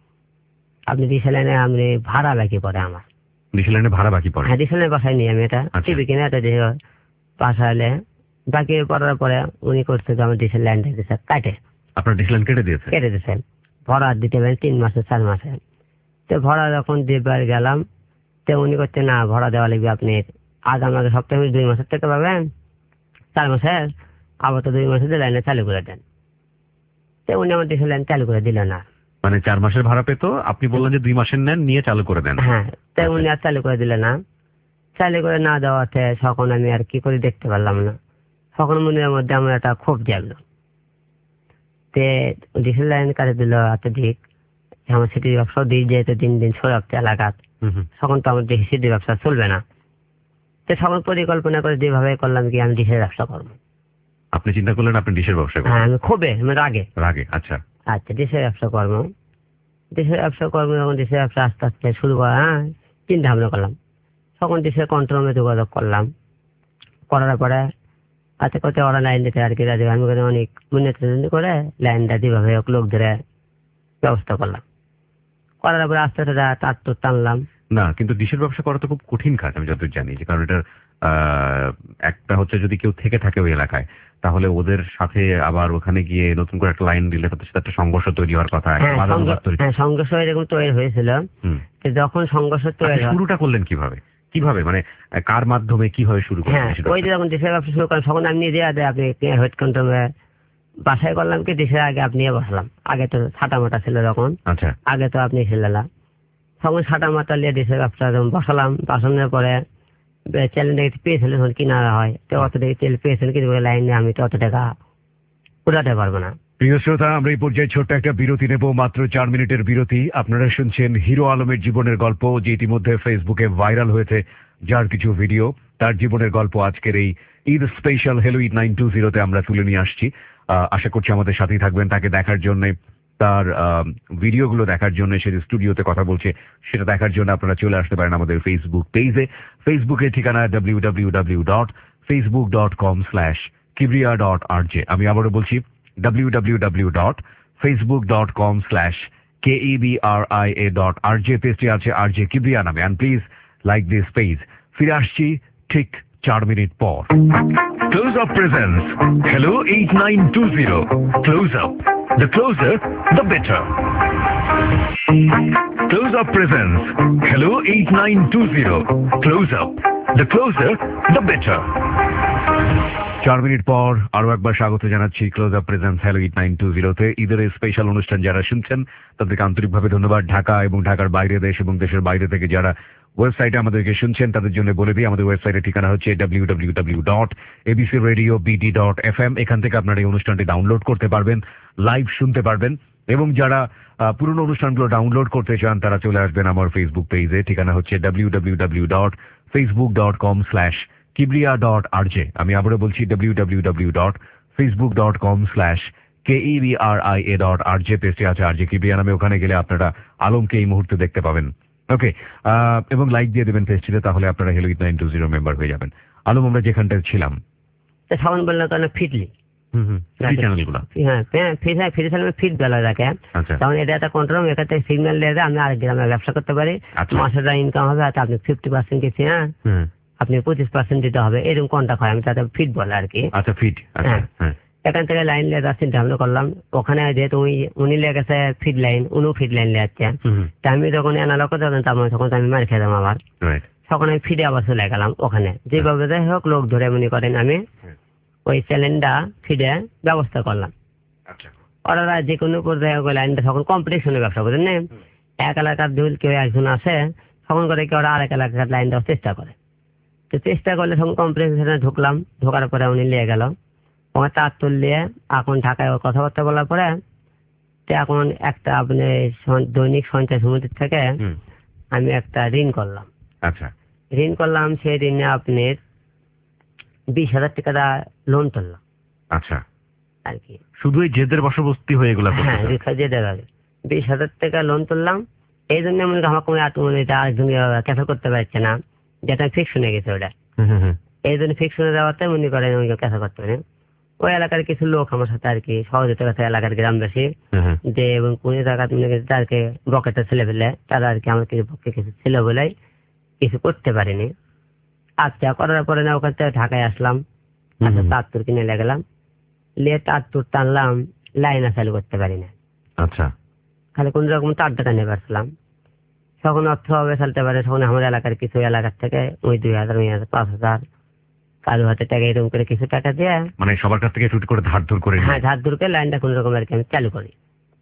আপনি ডিসেল লাইনে আমি ভাড়া বাকি পড়ে আমার। ডিসেল লাইনে ভাড়া বাকি পড়ে? হ্যাঁ, ডিসেল লাইনের বাসায় নিই আমি এটা টিভি কিনে একটা বাসায় বাকি পড়ার পরে উনি করছে যে আমার ডিসেল লাইনটা দিচ্ছে কাটে। আপনার ডিসেল লাইন কেটে দিয়েছেন? ভরা দিতে পারেন 3 মাসে 4 মাসে। তো ভরা যখন দিবার গেলাম তো উনি করছে না ভরা দেওয়া লাগবে আপনি আজ আমাকে সপ্তাহে 2 মাসের টাকা পাবেন, 4 মাসের আবার তো 2 মাসের লাইনে চালু করে দেন। তো উনি আমার ডিসেল লাইন চালু করে দিল না। মানে 4 মাসের ভাড়া পেতো, আপনি বললেন যে 2 মাসের নেন নিয়ে চালু করে দেন। হ্যাঁ, তাই উনি আর চালু করে দিল না। চালু করে না দেওয়াতে তখন আমি আর কি করে দেখতে পারলাম না। তখন মনের মধ্যে আমার একটা ক্ষোভ জাগলো। তে ডিসেল লাইন কাটে দিল এতদিক আমার সিটির ব্যবসা দিয়ে যেহেতু দিন দিন ছড়াচ্ছে এলাকাত, তখন তো আমার দেখি সিটির ব্যবসা চলবে না। তো তখন পরিকল্পনা করে যেভাবে করলাম কি আমি ডিসের ব্যবসা করবো। আপনি চিন্তা করলেন আপনি ডিসের ব্যবসা করবেন? হ্যাঁ, আমি ক্ষোভে রাগে। আচ্ছা। ডিসের ব্যবসা করবো যখন ডিসের ব্যবসা আস্তে আস্তে শুরু করা চিন্তা ভাবনা করলাম, তখন ডিসের কন্ট্রোলে যোগাযোগ করলাম। করার পরে কত ওরা লাইন দিতে আর কি রাজি, আমি অনেক উন্নতি করে লাইনটা যেভাবে লোক ধরে ব্যবস্থা করলাম। করার পরে আস্তে আস্তে তার তো টানলাম না। কিন্তু ডিশের ব্যবসা করা তো খুব কঠিন কাজ আমি যতদূর জানি, যে কারণ এটার একটা হচ্ছে যদি কেউ থেকে থাকে ওই এলাকায় তাহলে ওদের সাথে আবার ওখানে গিয়ে নতুন করে একটা লাইন দিলে তাদের সাথে একটা সংঘর্ষ তৈরি হওয়ার কথা। সংঘর্ষ এরকম তৈরি হয়েছিল। যখন সংঘর্ষ তৈরি শুরুটা করলেন কিভাবে মানে কার মাধ্যমে কিভাবে শুরু করলেন? ওই যখন ডিশের ব্যবসা শুরু করেন তখন আমি নিজে আপনি হেড কন্ট্রোলে বাসায় করলাম কি ডিশের আগে আপনি বসালাম। আগে তো ছাটা মাটা ছিল যখন, আগে তো আপনি ছিলেন তখন ছাটা মাটা নিয়ে ডিশের ব্যবসা বসালাম। বসানোর পরে চ্যালেঞ্জ পেয়েছিলেন কিনা হয় তো অত টাকা তেল পেয়েছেন কিন্তু লাইনে আমি তো অত টাকা উঠাতে পারবো না। প্রিয় শ্রোতা, আমরা এই পর্যায়ে ছোট্ট একটা বিরতি নেব, মাত্র 4 মিনিটের বিরতি। আপনারা শুনছেন হিরো আলমের জীবনের গল্প, যে ইতিমধ্যে ফেসবুকে ভাইরাল হয়েছে, যার কিছু ভিডিও তার জীবনের গল্প আজকের এই ঈদ স্পেশাল হেলোইড 920-তে আমরা তুলে নিয়ে আসছি। আশা করছি আমাদের সাথেই থাকবেন তাকে দেখার জন্য, তার ভিডিওগুলো দেখার জন্য, সে স্টুডিওতে কথা বলছে সেটা দেখার জন্য আপনারা চলে আসতে পারেন আমাদের ফেসবুক পেজে। ফেসবুকের ঠিকানা www.facebook.com/kibriya.rj। আমি আবারও বলছি www.facebook.com/kibriya.rj। পেজটি আছে RJ কিবরিয়া নামে। And please like this page. ফিরে আসছি ঠিক 4 মিনিট পর। Close up presents hello 8920। Close up, the closer the better. Close up presents hello 8920। Close up, the closer the better. 4 মিনিট পর আরো একবার স্বাগত জানাচ্ছি ক্লোজ আপ প্রেজেন্স হ্যালো 8920-তে। ঈদের স্পেশাল অনুষ্ঠান যারা শুনছেন তাদেরকে আন্তরিকভাবে ধন্যবাদ। ঢাকা এবং ঢাকার বাইরে, দেশ এবং দেশের বাইরে থেকে যারা ওয়েবসাইটে আমাদেরকে শুনছেন তাদের জন্য বলে দিই, আমাদের ওয়েবসাইটের ঠিকানা হচ্ছে www.abcradiobd.fm। এখান থেকে আপনারা এই অনুষ্ঠানটি ডাউনলোড করতে পারবেন, লাইভ শুনতে পারবেন। এবং যারা পুরনো অনুষ্ঠানগুলো ডাউনলোড করতে চান তারা চলে আসবেন আমার ফেসবুক পেজে, ঠিকানা হচ্ছে www.facebook.com/kibria.rj। আমি আবারও বলছি www.facebook.com/KEBRIA.RJ। পেজটি আছে আরজে কিবরিয়া নামে, ওখানে গেলে আপনারা আলমকে এই মুহূর্তে দেখতে পাবেন। ওকে, এবং লাইক দিয়ে দেবেন পেজটিতে, তাহলে আপনারা হ্যালো 8920 মেম্বার হয়ে যাবেন। আলম, আমরা যেখানটায় ছিলাম সাউন্ড বললে তো ফিটলি চ্যানেলগুলো, ফিট বেলা রাখে, তখন এটা একটা কন্ট্রোল, এখান থেকে সিগন্যাল দিয়ে দেয় আমি আর গ্রামে ব্যবসা করতে পারি, মাসের যা ইনকাম হবে আপনি 50% গেছি, হ্যাঁ আপনি 25% দিতে হবে, এরকম কন্ট্যাক্ট হয়। আমি তাতে ফিট বলে আর কি। আচ্ছা, ফিট। হ্যাঁ, এখান থেকে লাইন লিয়ে যাচ্ছি, চিন্তা করলাম ওখানে যেহেতু উনি লেগেছে ফিট লাইন, উনিও ফিট লাইন লিয়ে যাচ্ছে, তা আমি যখন অ্যানালগ করতে তখন আমি মার খেলাম আবার, তখন আমি ফিটে আবার চলে গেলাম ওখানে। যেভাবে যাই হোক লোক ধরে মনে করেন আমি ওই চ্যালেঞ্জটা ফিডে ব্যবস্থা করলাম। ওরা যে কোনো পর্যায়ে লাইনটা তখন কম্পিটিশনের ব্যবসা করেন না, এক এলাকার যদি কেউ একজন আসে তখন করে কি ওরা আরেক এলাকার লাইন দেওয়ার চেষ্টা করে, তো চেষ্টা করলে তখন কম্পিটিশনে ঢুকলাম। ঢোকার পরে উনি নিয়ে গেল ওখানে তার তুললিয়ে, এখন ঢাকায় ওর কথাবার্তা বলার পরে এখন একটা আপনি দৈনিক সঞ্চয় সমিতি থেকে আমি একটা ঋণ করলাম। আচ্ছা, ঋণ করলাম, সেই ঋণে আপনি 20,000 টাকা লোন তুললাম। আচ্ছা, আর কি শুধু এই জেদের বশবর্তী হয়ে গেল? হ্যাঁ, জেদের 20,000 টাকা লোন তুললাম। এই জন্য মনে করি আমার কোনো আরেকজন ক্যান্সেল করতে পারছে না, যেটা ফিক্স হয়ে গেছে ওটা। এই জন্য ফিক্স হয়ে যাওয়াতে মনে করেন ক্যান্সেল করতে পারে। ওই এলাকার কিছু লোক আমার সাথে আর কি সহযোগিতা করছে, এলাকার গ্রামবাসী, যে এবং কোন জায়গা তাদেরকে বকেটের ছেলে ফেলে তারা আর কি আমার কিছু পক্ষে কিছু ছিল বলে কিছু করতে পারিনি। আচ্ছা, করার পরে না ওখান থেকে ঢাকায় আসলাম, আচ্ছা তাঁতুর কিনে গেলাম, নিয়ে তাঁতুর টানলাম, লাইন চালু করতে পারি না। আচ্ছা, খালি কোন রকম তারটা টানে পারছিলাম। তখন অর্থ হবে চালতে পারে, তখন আমার এলাকার কিছু এলাকার থেকে ওই 2,000, 5,000 কারো হাতে টাকা এরকম করে কিছু টাকা দিয়ে, মানে সবার কাছ থেকে একটু করে ধার ধর করে, হ্যাঁ ধার ধর করে লাইনটা কোন রকম আর কি আমি চালু করি।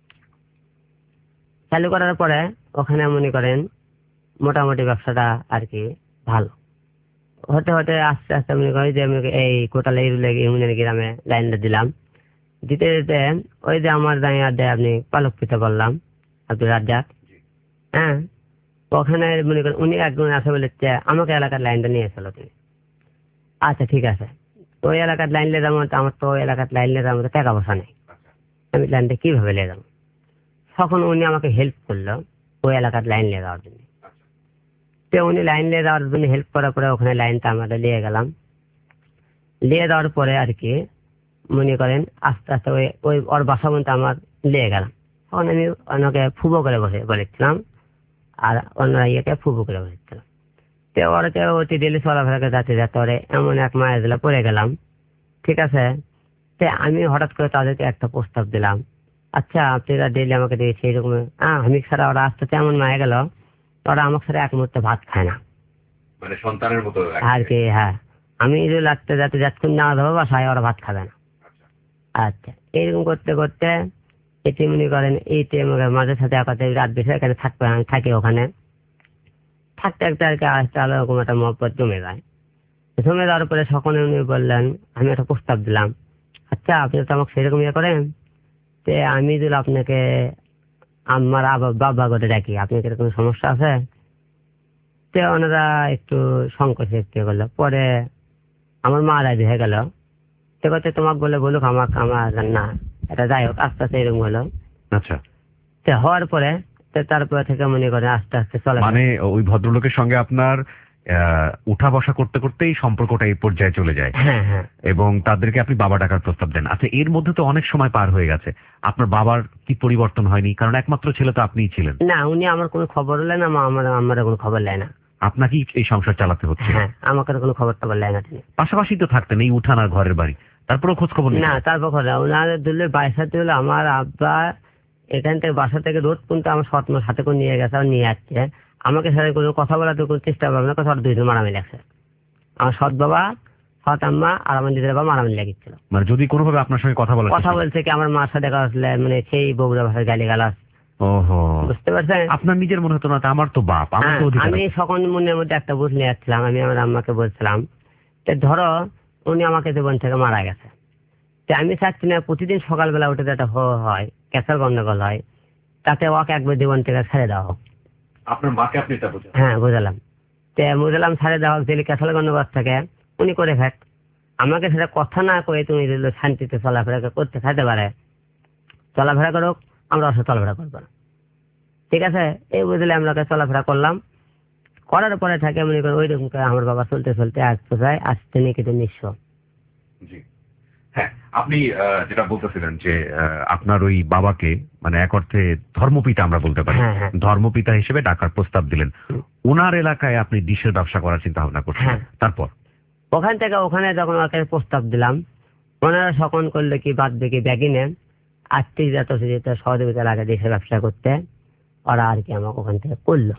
চালু করার পরে ওখানে মনে করেন মোটামুটি ব্যবসাটা আর কি ভালো হতে হতে আস্তে আস্তে মনে করি যে আমি এই কোটালে ইউনিয়ন গ্রামে লাইনটা দিলাম। দিতে দিতে ওই যে আমার দাঁড়িয়ে আপনি পালক পিঠা বললাম আব্দুল রাজ্জাক, হ্যাঁ ওখানে মনে করেন উনি একজন আছে বলে আমাকে এলাকার লাইনটা নিয়ে এসেছিল তিনি। আচ্ছা ঠিক আছে, ওই এলাকার লাইন নিয়ে যাবো, আমার তো ওই এলাকার লাইন নিয়ে যাবো টাকা পয়সা নেই, আমি লাইনটা কিভাবে নিয়ে যাবো? তখন উনি আমাকে হেল্প করলো ওই এলাকার লাইন নিয়ে যাওয়ার জন্য। তো উনি লাইন নিয়ে যাওয়ার জন্য হেল্প করার পরে ওখানে লাইনটা আমরা নিয়ে গেলাম। নিয়ে যাওয়ার পরে আর কি মনে করেন আস্তে আস্তে ওই ওর বাসা পর্যন্ত আমার নিয়ে গেলাম। তখন আমি অন্যকে ফুবো করে বলেছিলাম আর অন্য ইয়েকে ফুবো করে বলেছিলাম। তো ওরকে অতি ডেলি চলাফেরাকে যাতে যাতে ওরে এমন এক মায়ের দিলে পড়ে গেলাম, ঠিক আছে। তো আমি হঠাৎ করে তাদেরকে একটা প্রস্তাব দিলাম, আচ্ছা আপনারা ডেলি আমাকে দিয়ে সেই রকম আমি ছাড়া ওরা আস্তে আস্তে এমন মায়ে গেল, ওরা আমার সাথে এক মুহূর্তে ভাত খায় না, মানে সন্তানের মতো আর কি। হ্যাঁ, আমি লাগতে যাতে যাচ্ছেন না ধরো বাসায় ওরা ভাত খাবে না। আচ্ছা, এইরকম করতে করতে এটি মনে করেন এইটি মাঝে সাথে রাত বেশি এখানে থাকবে, আমি থাকি ওখানে থাকতে থাকতে আর কি আস্তে আলাদা একটা মহব্বত জমে যায়। জমে যাওয়ার পরে সকলে উনি বললেন, আমি একটা প্রস্তাব দিলাম, আচ্ছা আপনি তো আমাকে সেরকম ইয়ে করেন, যে আমি যদি আপনাকে আমার বাবা করে ডাকি, আপনার কিরকম সমস্যা আছে? তো ওনারা একটু সংকোচ একটু করলো। পরে আমার মা রাজি হয়ে গেল, তো করতে তোমাকে বলে বলুক আমাকে, আমার না এটা যাই হোক আস্তে আস্তে এরকম হলো। আচ্ছা, তো হওয়ার পরে তারপরে থেকে মনে করে আস্তে আস্তে চলে, মানে ওই ভদ্রলোকের সঙ্গে আপনার উঠা বসা করতে করতেই সম্পর্কটা এই পর্যায়ে চলে যায়। হ্যাঁ হ্যাঁ, এবং তাদেরকে আপনি বাবা ডাকার প্রস্তাব দেন। আচ্ছা, এর মধ্যে তো অনেক সময় পার হয়ে গেছে, আপনার বাবার কি পরিবর্তন হয়নি? কারণ একমাত্র ছেলে তো আপনিই ছিলেন। না, উনি আমার কোনো খবর নেয় না, আমার কোনো খবর নেয় না। আপনাকেই এই সংসার চালাতে হচ্ছে? হ্যাঁ, আমাকে কোনো খবর টবর লেয় না তিনি। পাশাপাশি তো থাকতেন, এই উঠান আর ঘরের বাড়ি, তারপরেও খোঁজ খবর না, তারপর কথা ওনাদের দিলে বাইসাতে হলো আমার আব্বা এখান থেকে বাসা থেকে রোড পর্যন্ত আমার সৎ মার সাথে করে নিয়ে গেছে আর নিয়ে যাচ্ছে। আমাকে সাথে কোনো কথা বলাতে কোনো চেষ্টা করবে না, কথা দুইজন মারামারি লাগছে। আমার সৎ বাবা, সৎ আম্মা আর আমার দিদির বাবা মারামারি লাগিয়েছিল। মানে যদি কোনোভাবে আপনার সঙ্গে কথা কথা বলছে কি আমার মার সাথে কথা আসলে মানে সেই বগুড়া ভাষায় গালি গালাস। ওহো, বুঝতে পারছেন? আপনার নিজের মনে হতো না আমার তো বাপ, আমার তো অধিকার আমি আছে। সকল মনের মধ্যে একটা বুঝ নিয়ে যাচ্ছিলাম। আমি আমার আম্মাকে বলছিলাম যে ধরো উনি আমাকে জীবন থেকে মারা গেছে, তো আমি চাচ্ছি না প্রতিদিন সকালবেলা উঠে যেটা হয় ক্যাসার গন্ডগোল হয়, তাতে ওকে একবার জীবন থেকে ছেড়ে দেওয়া হোক। আপনার মাকে আপনি এটা বোঝান? হ্যাঁ, বুঝলাম। তো বুঝলাম ছেড়ে দেওয়া হোক, যদি ক্যাসার গন্ডগোল থাকে উনি করে খাক। আমাকে সেটা কথা না কয়ে তুমি যদি শান্তিতে চলাফেরা করতে খাইতে পারে, চলাফেরা করুক, আমরা অসৎ চলাফেরা করবো না। ঠিক আছে, এই বুঝলে আমরা চলাফেরা করলাম। করার পরে থাকে মনে করেন ওই রকম আমার বাবা চলতে চলতে আসতে চায়, আসতে নিয়ে কিন্তু নিঃস্ব। জি হ্যাঁ, আপনি যেটা বলতেছিলেন যে আপনার ওই বাবাকে মানে এক অর্থে ধর্মপিতা আমরা বলতে পারি, হ্যাঁ, হ্যাঁ। ধর্মপিতা হিসেবে ডাকার প্রস্তাব দিলেন। ওনার এলাকায় আপনি ডিশের ব্যবসা করার চিন্তা ভাবনা করছেন, হ্যাঁ। তারপর? ওখান থেকে ওখানে যখন ওকে প্রস্তাব দিলাম, ওনারা সকন করলে কি বাদ দেখি ব্যাগি নেন আর্থিক যত সহযোগিতা লাগে দেশের ব্যবসা করতে, ওরা আর কি আমাকে ওখান থেকে করলো।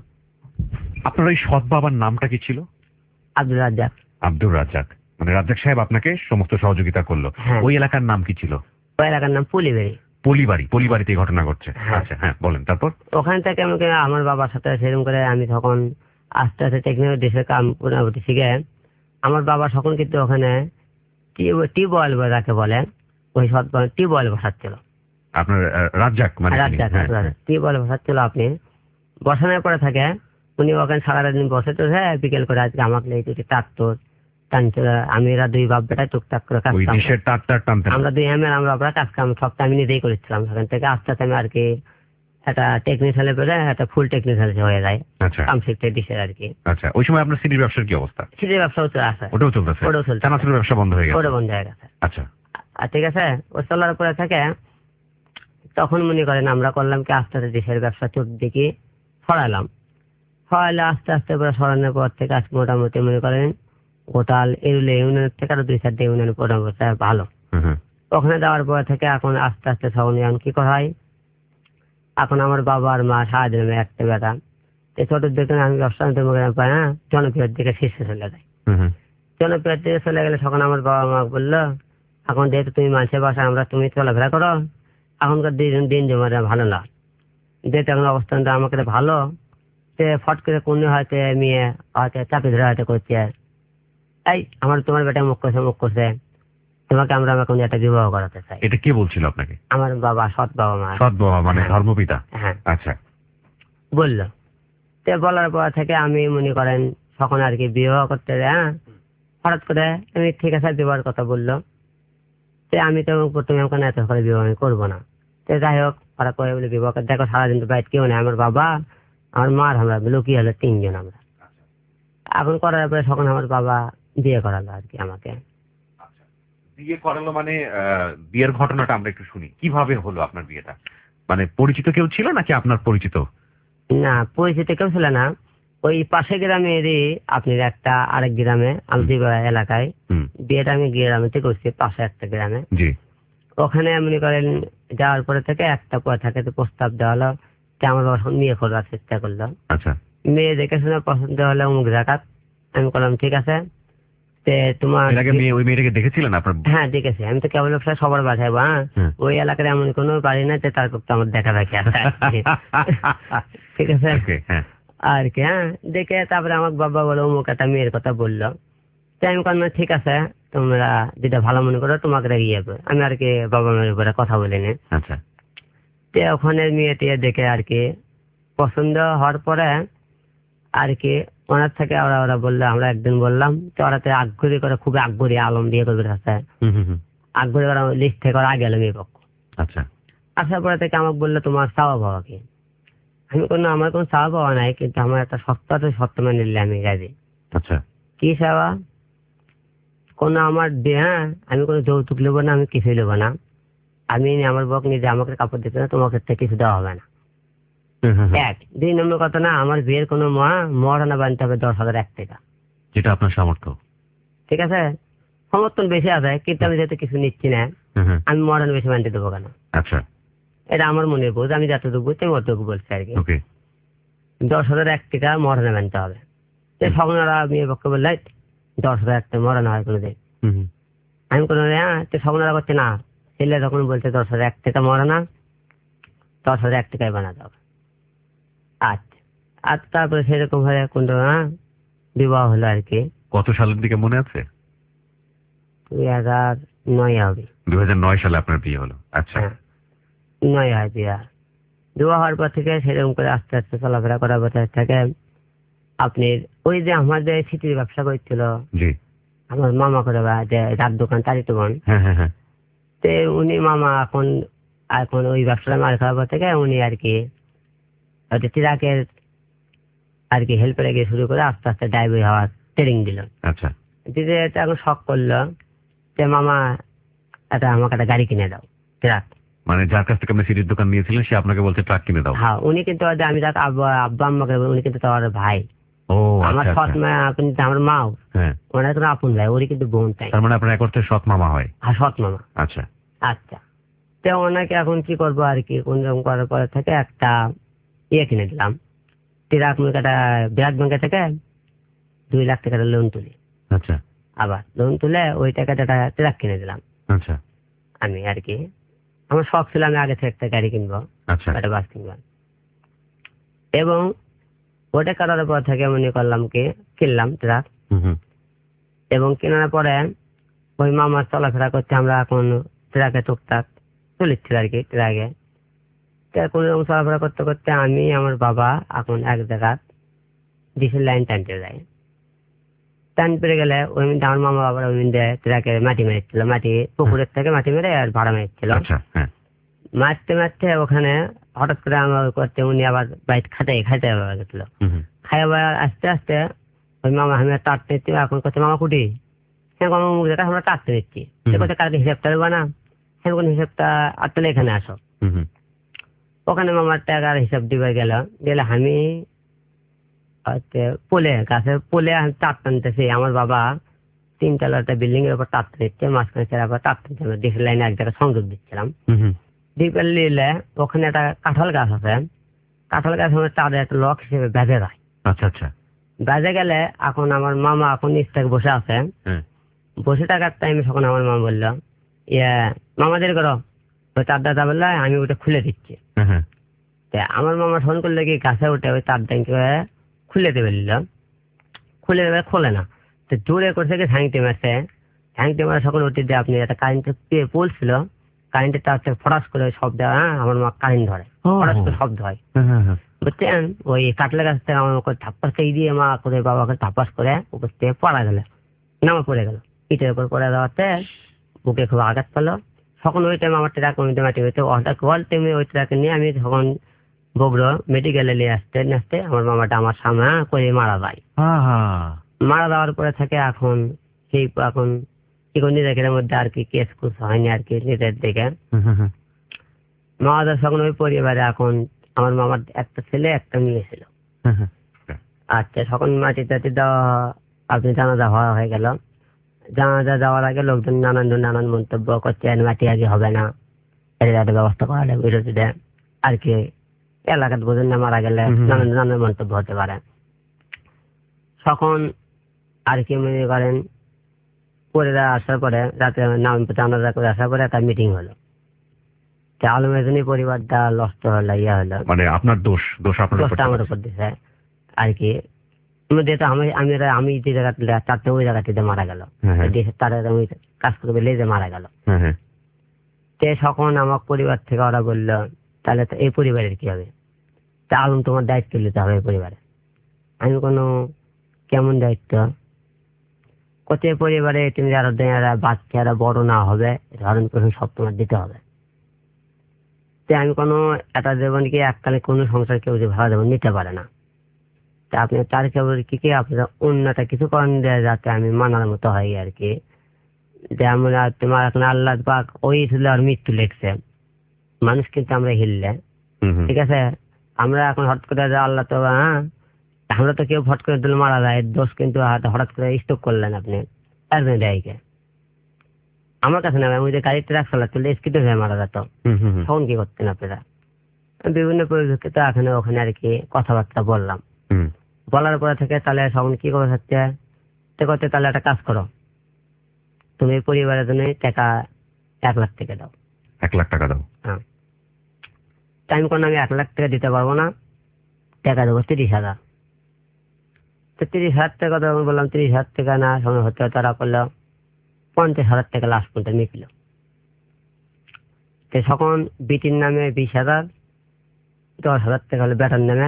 আপনার ওই সৎ বাবার নামটা কি ছিল? আব্দুল রাজ্জাক। আব্দুর রাজ্জাক, মানে রাজ্জাক সাহেব আপনাকে সমস্ত সহযোগিতা করলো। হ্যাঁ। ওই এলাকার নাম কি ছিল? ওই এলাকার নাম পুলিবেড়ি। পলিবাড়ি, পলিবাড়িতে এই ঘটনা ঘটছে। হ্যাঁ। আচ্ছা হ্যাঁ, বলেন তারপর। ওখান থেকে আমাকে আমার বাবার সাথে সেরকম করে আমি তখন আস্তে আস্তে টেকনিক্যাল দেশের কাম মোটামুটি শিখে আমার বাবা সকল কিন্তু ওখানে টিউবওয়েল যাকে বলে ওই সৎ টিউবওয়েল বসাচ্ছিল। আপনার রাজ্জাক মানে তিনি? রাজ্জাক হ্যাঁ, হ্যাঁ। টিউবওয়েল বসাচ্ছিল। আপনি বসানোর পরে থাকে উনি ওখানে সারাদিন বসে তো হ্যাঁ, বিকেল করে আজকে আমাকে এই দুটি টাকতোর টানছিল। আমি এরা দুই বাপ বেটায় টুকটাক করে কাজ ওই কাম ডিশের তার টানতেন? আমরা দুই এমএল আমরা কাজ কাম সবটা আমি নিজেই করেছিলাম। সেখান থেকে আস্তে আস্তে আমি আর কি একটা টেকনিক্যালে পেরে একটা ফুল টেকনিক্যাল হয়ে যায় আচ্ছা কাম শিখতে ডিশের আর কি। আচ্ছা, ওই সময় আপনার সিটির ব্যবসার কি অবস্থা? সিটির ব্যবসাও তো আছে, ওটাও চলতেছে? ওটাও চলছে। চানাচুরের ব্যবসা বন্ধ হয়ে ওটা গেছে? বন্ধ হয়ে গেছে। আচ্ছা আর ঠিক আছে, ও চলার পরে থাকে তখন মনে করেন আমরা করলাম কি আস্তে আস্তে দেশের ব্যবসা চোদ্দিকে ছড়ালাম। ছড়াইলে আস্তে আস্তে করে ছড়ানোর পর থেকে আজকে মোটামুটি মনে করেন গোটাল এরুলে ইউনিয়নের থেকে আরো 2-4টা ইউনিয়ন মোটামুটি ভালো। হুম, হুম। ওখানে যাওয়ার পর থেকে এখন আস্তে আস্তে সব এখন কি করা হয়, এখন আমার বাবা আর মা সারাদিন একটা বেটা এই ছোটোর দিকে আমি ব্যবসা পাই না, জনপ্রিয়র দিকে শীর্ষে চলে যায়। হুম, হুম। জনপ্রিয়র দিকে চলে গেলে তখন আমার বাবা মা বললো এখন যেহেতু তুমি মানুষের বাসা আমরা তুমি চলাফেরা করো, এখনকার দিন জমাটা ভালো না, যেহেতু এখন অবস্থানটা আমাকে ভালো, সে ফট করে কোন হয়তো মেয়ে হয়তো চাপে ধরে হয়তো করছে, এই আমার তোমার বেটা মুখ করছে তোমাকে আমরা এখন একটা বিবাহ করাতে চাই। এটা কে বলছিল আপনাকে? আমার বাবা, সৎ বাবা মা। সৎ বাবা মানে হ্যাঁ। ধর্মপিতা? হ্যাঁ, আচ্ছা বললো। তো বলার পর থেকে আমি মনে করেন তখন আর কি বিবাহ করতে হ্যাঁ, হঠাৎ করে আমি ঠিক আছে বিবাহের কথা বললো। তো আমি তো প্রথমে ওখানে এত করে বিবাহ আমি করবো না। তো যাই হোক ওরা করে বলে বিবাহ করে দেখো সারাদিন তো বাইরে কেউ নেই, আমার বাবা আমার মার আমরা লুকিয়ে হলো 3 জন আমরা। এখন করার পরে তখন আমার বাবা বিয়ে করালো আর কি আমাকে। বিয়ে করালো মানে বিয়ের ঘটনাটা আমরা একটু শুনি, কিভাবে হলো আপনার বিয়েটা? মানে পরিচিত কেউ ছিল নাকি আপনার পরিচিত? না, পরিচিত কেউ ছিল না। ওই পাশে গ্রামেরই আপনার একটা আরেক গ্রামে আমি যে এলাকায় হুম, বিয়েটা আমি গ্রামেতে করছি, পাশে একটা গ্রামে। জি। ওখানে মনে করেন যাওয়ার পরে থেকে একটা পর থাকে তো প্রস্তাব দেওয়া হলো যে আমার বাবা মেয়ে করার চেষ্টা করলো। আচ্ছা মেয়ে দেখে শুনে পছন্দ হলে অমুক জায়গাত। আমি বললাম ঠিক আছে, তে তোমার এর আগে ওই মেয়েটাকে দেখেছিলেন আপনার? হ্যাঁ দেখেছি, আমি তো কেবল ব্যবসা সবার বাসায় হ্যাঁ, হুম। ওই এলাকার এমন কোনো বাড়ি না যে তার তো আমার দেখা রাখি আছে ঠিক আছে Okay, হ্যাঁ। আর কি। হ্যাঁ, দেখে তারপরে আমার বাবা বলো অমুক একটা মেয়ের কথা বললো। তাই আমি বললাম ঠিক আছে তোমরা যেটা ভালো মনে করো তোমাকে ইয়ে হবে। আমি আর কি বাবা মায়ের উপরে কথা বলিনি। আচ্ছা তো ওখানে মেয়ে টিয়ে দেখে আর কি পছন্দ হওয়ার পরে আর কি ওনার থেকে ওরা বললো, আমরা একদিন বললাম তো ওরা তো আগ্রহী করে খুবই আগ্রহী আলম বিয়ে করবে আছে হুম, হুম, হুম। আগ্রহী করা লিস্ট থেকে ওরা আগে গেল মেয়ে পক্ষ। আচ্ছা আসার পরে থেকে আমাকে বললো তোমার চাওয়া পাওয়া কি? আমি কোনো আমার কোনো চাওয়া পাওয়া নাই, কিন্তু আমার একটা সত্য আছে, সত্য মেনে নিলে আমি রাজি। আচ্ছা কি চাওয়া? কোনো আমার হ্যাঁ, আমি কোনো যৌতুক নেবো না, আমি কিছুই নেবো না। আমি আমার বক নিজে আমাকে কাপড় দিতে না, তোমাকে থেকে কিছু দেওয়া হবে না। এক 2 নম্বর কথা না, আমার বিয়ের কোনো মহারণা বানতে হবে 10,000 টাকা, যেটা আপনার সামর্থ্য। ঠিক আছে? সমর্থন বেশি আছে, কিন্তু আমি যেহেতু কিছু নিচ্ছি না, আমি মহারণা বেশি বানতে দেবো কেন? আচ্ছা, এটা আমার মনে বোঝ, আমি যতটুকু বুঝছি আমি অতটুকু বলছি আর কি। ওকে। 10,000 টাকা মহারণা বানতে হবে। সগনারা মেয়ের পক্ষে বললে 10,000 টাকা মহারণা হয় কোনোদিন? আমি কোনো সগনারা করছে না, ছেলে তখন বলছে 10,000 টাকা মহারণা, 10,000 টাকায় বানাতে হবে। আচ্ছা, আর তারপরে সেরকম ভাবে কোনটা বিবাহ হলো আর কি। কত সালের দিকে মনে আছে? 2009 হবে। 2009 সালে আপনার বিয়ে হলো। আচ্ছা, 9 হয় বিবাহ হওয়ার পর থেকে সেরকম করে আস্তে আস্তে চলাফেরা করার পর থেকে আপনি ওই যে আমাদের সিটির ব্যবসা করছিল, জি, আমার মামা করে যে রাত দোকান তারিত বোন, তে উনি মামা এখন এখন ওই ব্যবসাটা মার খাওয়ার পর থেকে উনি আর কি ট্রাকের আর কি হেল্পারে গিয়ে শুরু করে আস্তে আস্তে ড্রাইভার হওয়ার ট্রেনিং দিল। আচ্ছা, দিদি এখন শখ করলো যে মামা আমাকে একটা গাড়ি কিনে দাও, ট্রাক। মানে যার কাছ থেকে আপনি সিটির দোকান নিয়েছিলেন সে আপনাকে বলছে ট্রাক কিনে দাও? হ্যাঁ, উনি কিন্তু আমি তাকে আব্বা আম্মাকে, উনি কিন্তু তোমার ভাই। ও আমার আচ্ছা, সৎ মা, আপনি আমার মাও, হ্যাঁ, ওনার কোনো আপন ভাই, ওরই কিন্তু বোন। তাই তার মানে আপনার এক অর্থে সৎ মামা হয়? হ্যাঁ, সৎ মামা। আচ্ছা, আচ্ছা, তো ওনাকে এখন কি করবো আর কি, কোনরকম করার পরে থেকে একটা কিনে দিলাম, ট্রাক। একটা ব্র্যাক ব্যাংকে থেকে 2 লাখ টাকার লোন তুলি। আচ্ছা, আবার লোন তুলে ওই টাকাটা একটা ট্রাক কিনে দিলাম। আচ্ছা, আমি আর কি, আমার শখ ছিল আমি আগে থেকে একটা গাড়ি কিনবো, আচ্ছা, একটা বাস কিনবো। এবং ওটা করার পর থেকে মনে করলাম কি কিনলাম ট্রাক। এবং কেনার পরে ওই মামার চলাফেরা করতে আমরা এখন ট্রাকে টুকটাক চলিচ্ছিল আর কি। ট্রাকে কোন রকম চলাফেরা করতে করতে আমি আমার বাবা এখন এক জায়গা ডিসেল লাইন টানতে যাই। টান পেরে গেলে ওই মিনিটে আমার মামা বাবার ওই মিনিটে ট্রাকে মাটি মেরেছিল, মাটি পুকুরের থেকে মাটি মেরে আর ভাড়া মেরেছিল। মারতে মারতে ওখানে হঠাৎ করে আমার করতে উনি আবার বাইক খাইতে গেছিল। খাইয়া আস্তে আস্তে ওই মামা আমি টাটতে নিচ্ছি, এখন করছে মামা কুটি, হ্যাঁ মামা মুখ দেখা আমরা টাটতে নিচ্ছি, সে করছে কালকে হিসাবটা দেবো না, হ্যাঁ কোন হিসাবটা আর তাহলে এখানে আসো। ওখানে মামার টাকার হিসাব দিবে গেল, আমি পোলে গাছের পোলে তার টানতেছি, আমার বাবা 3 তলা একটা বিল্ডিং এর উপর তার নিচ্ছে, মাঝখানে ছেড়ে তার টানতে ডিসেল লাইনে এক জায়গায় সংযোগ দিচ্ছিলাম। দ্বীপের নিলে ওখানে একটা কাঁঠাল গাছ আছে, কাঁঠাল গাছ তাদের একটা লক হিসেবে বেঁধে দেয়। আচ্ছা আচ্ছা, বেঁধে গেলে এখন আমার মামা এখন নিচ থেকে বসে আছে, বসে থাকার টাইমে তখন আমার মামা বললো মামাদের করো, ওই তারটা বললো আমি ওটা খুলে দিচ্ছি। আমার মামা ফোন করলে কি গাছে উঠে ওই তারটা খুলে দেবে, খুলে দেবে, খোলে না, তো জোরে করছে কি ঝাঁংতে মারছে, ঝাঁংতে মারা সকল উঠে দিয়ে আপনি একটা কারেন্টের পোল ছিল, কারেন্টের তার থেকে ফরাস করে শব্দ, আমার মা কারেন্ট ধরে, ফরাস করে শব্দ হয়, বুঝছেন? ওই কাটলে গাছ থেকে আমার ধাপ্পাস খেয়ে দিয়ে মা করে বাবাকে ধাপ্পাস করে উপর থেকে পড়া গেল, নামা পড়ে গেল, ইটের উপর পড়ে দেওয়াতে বুকে খুব আঘাত পেলো। তখন ওই টাইম আমার ট্রাক মাটি হইতে ওয়াল টাইমে ওই ট্রাকে নিয়ে আমি তখন বগুড়ো মেডিকেলে নিয়ে আসতে আমার মামাটা আমার সামনে করে মারা যায়। মারা যাওয়ার পরে থেকে এখন সেই এখন কি নিজেদের মধ্যে আর কি কেস কুস হয়নি আর কি নিজের দিকে। মামাদের তখন ওই পরিবারে এখন আমার মামার একটা ছেলে একটা মেয়ে ছিল। আচ্ছা, তখন মাটি টাটি দেওয়া আপনি জানাজা হওয়া হয়ে গেল। জানাজা যাওয়ার আগে লোকজন নানান মন্তব্য করছে, মাটি আগে হবে না, এটা ব্যবস্থা করা লাগবে বিরোধীদের আর কি, এলাকার বোঝেন না মারা গেলে নানান মন্তব্য হতে পারে। তখন আর কি মনে করেন পরে আসার পরে রাতে জানাজা করে আসার পরে একটা মিটিং হলো, আলমেজনী পরিবারটা নষ্ট হলো, হলো মানে আপনার দোষটা আমার উপর দিছে আর কি। যেহেতু আমি যে জায়গাতে চারটে ওই জায়গাটিতে মারা গেল, তারা কাজ করবে লেজে মারা গেল। তখন আমার পরিবার থেকে ওরা বললো তাহলে তো এই পরিবারের কি হবে, তা আলম তোমার দায়িত্ব নিতে হবে এই পরিবারে। আমি কোনো কেমন দায়িত্ব কত পরিবারে, তুমি যারা বাচ্চারা বড় না হবে ধরন পোষণ সব তোমার দিতে হবে। আমি কোনো একটা জীবনকে এককালে কোনো সংসার কেউ যে ভাড়া দেবো নিতে পারে না, তা আপনি তার কেবল কি আপনারা অন্যটা কিছু করেন দেয় যাতে আমি মানার মতো হয় আর কি। যে আমরা তোমার এখন আল্লাহ পাক ওই ছিল আর মৃত্যু লেখছে, মানুষ কিন্তু আমরা হিললে ঠিক আছে, আমরা এখন হঠাৎ করে যে আল্লাহ তো আমরা তো কেউ ফট করে দিলে মারা যায়, দোষ কিন্তু হঠাৎ করে স্টক করলেন আপনি একজন দেয়কে আমার কাছে না, আমি যে গাড়ি ট্রাক চালাচ্ছিল স্কিড হয়ে মারা যেত, তখন কি করতেন আপনারা? বিভিন্ন পরিপ্রেক্ষিতে এখানে ওখানে আর কি কথাবার্তা বললাম, বলার পরে থেকে তাহলে তখন কি করে হচ্ছে করতে, তাহলে একটা কাজ করো, তুমি পরিবারের জন্য টাকা 1 লাখ টাকা দাও। 1 লাখ টাকা দাও? হ্যাঁ। টাইম কোন আমি 1 লাখ টাকা দিতে পারবো না, টাকা দেবো 30,000। তো 30,000 টাকা দেবো, আমি বললাম 30,000 টাকা না, সময় হতে তারা করলো 50,000 টাকা লাস্ট পর্যন্ত নিকলো। তো তখন বিটির নামে 20,000, 10,000 টাকা হলো বেটার নামে,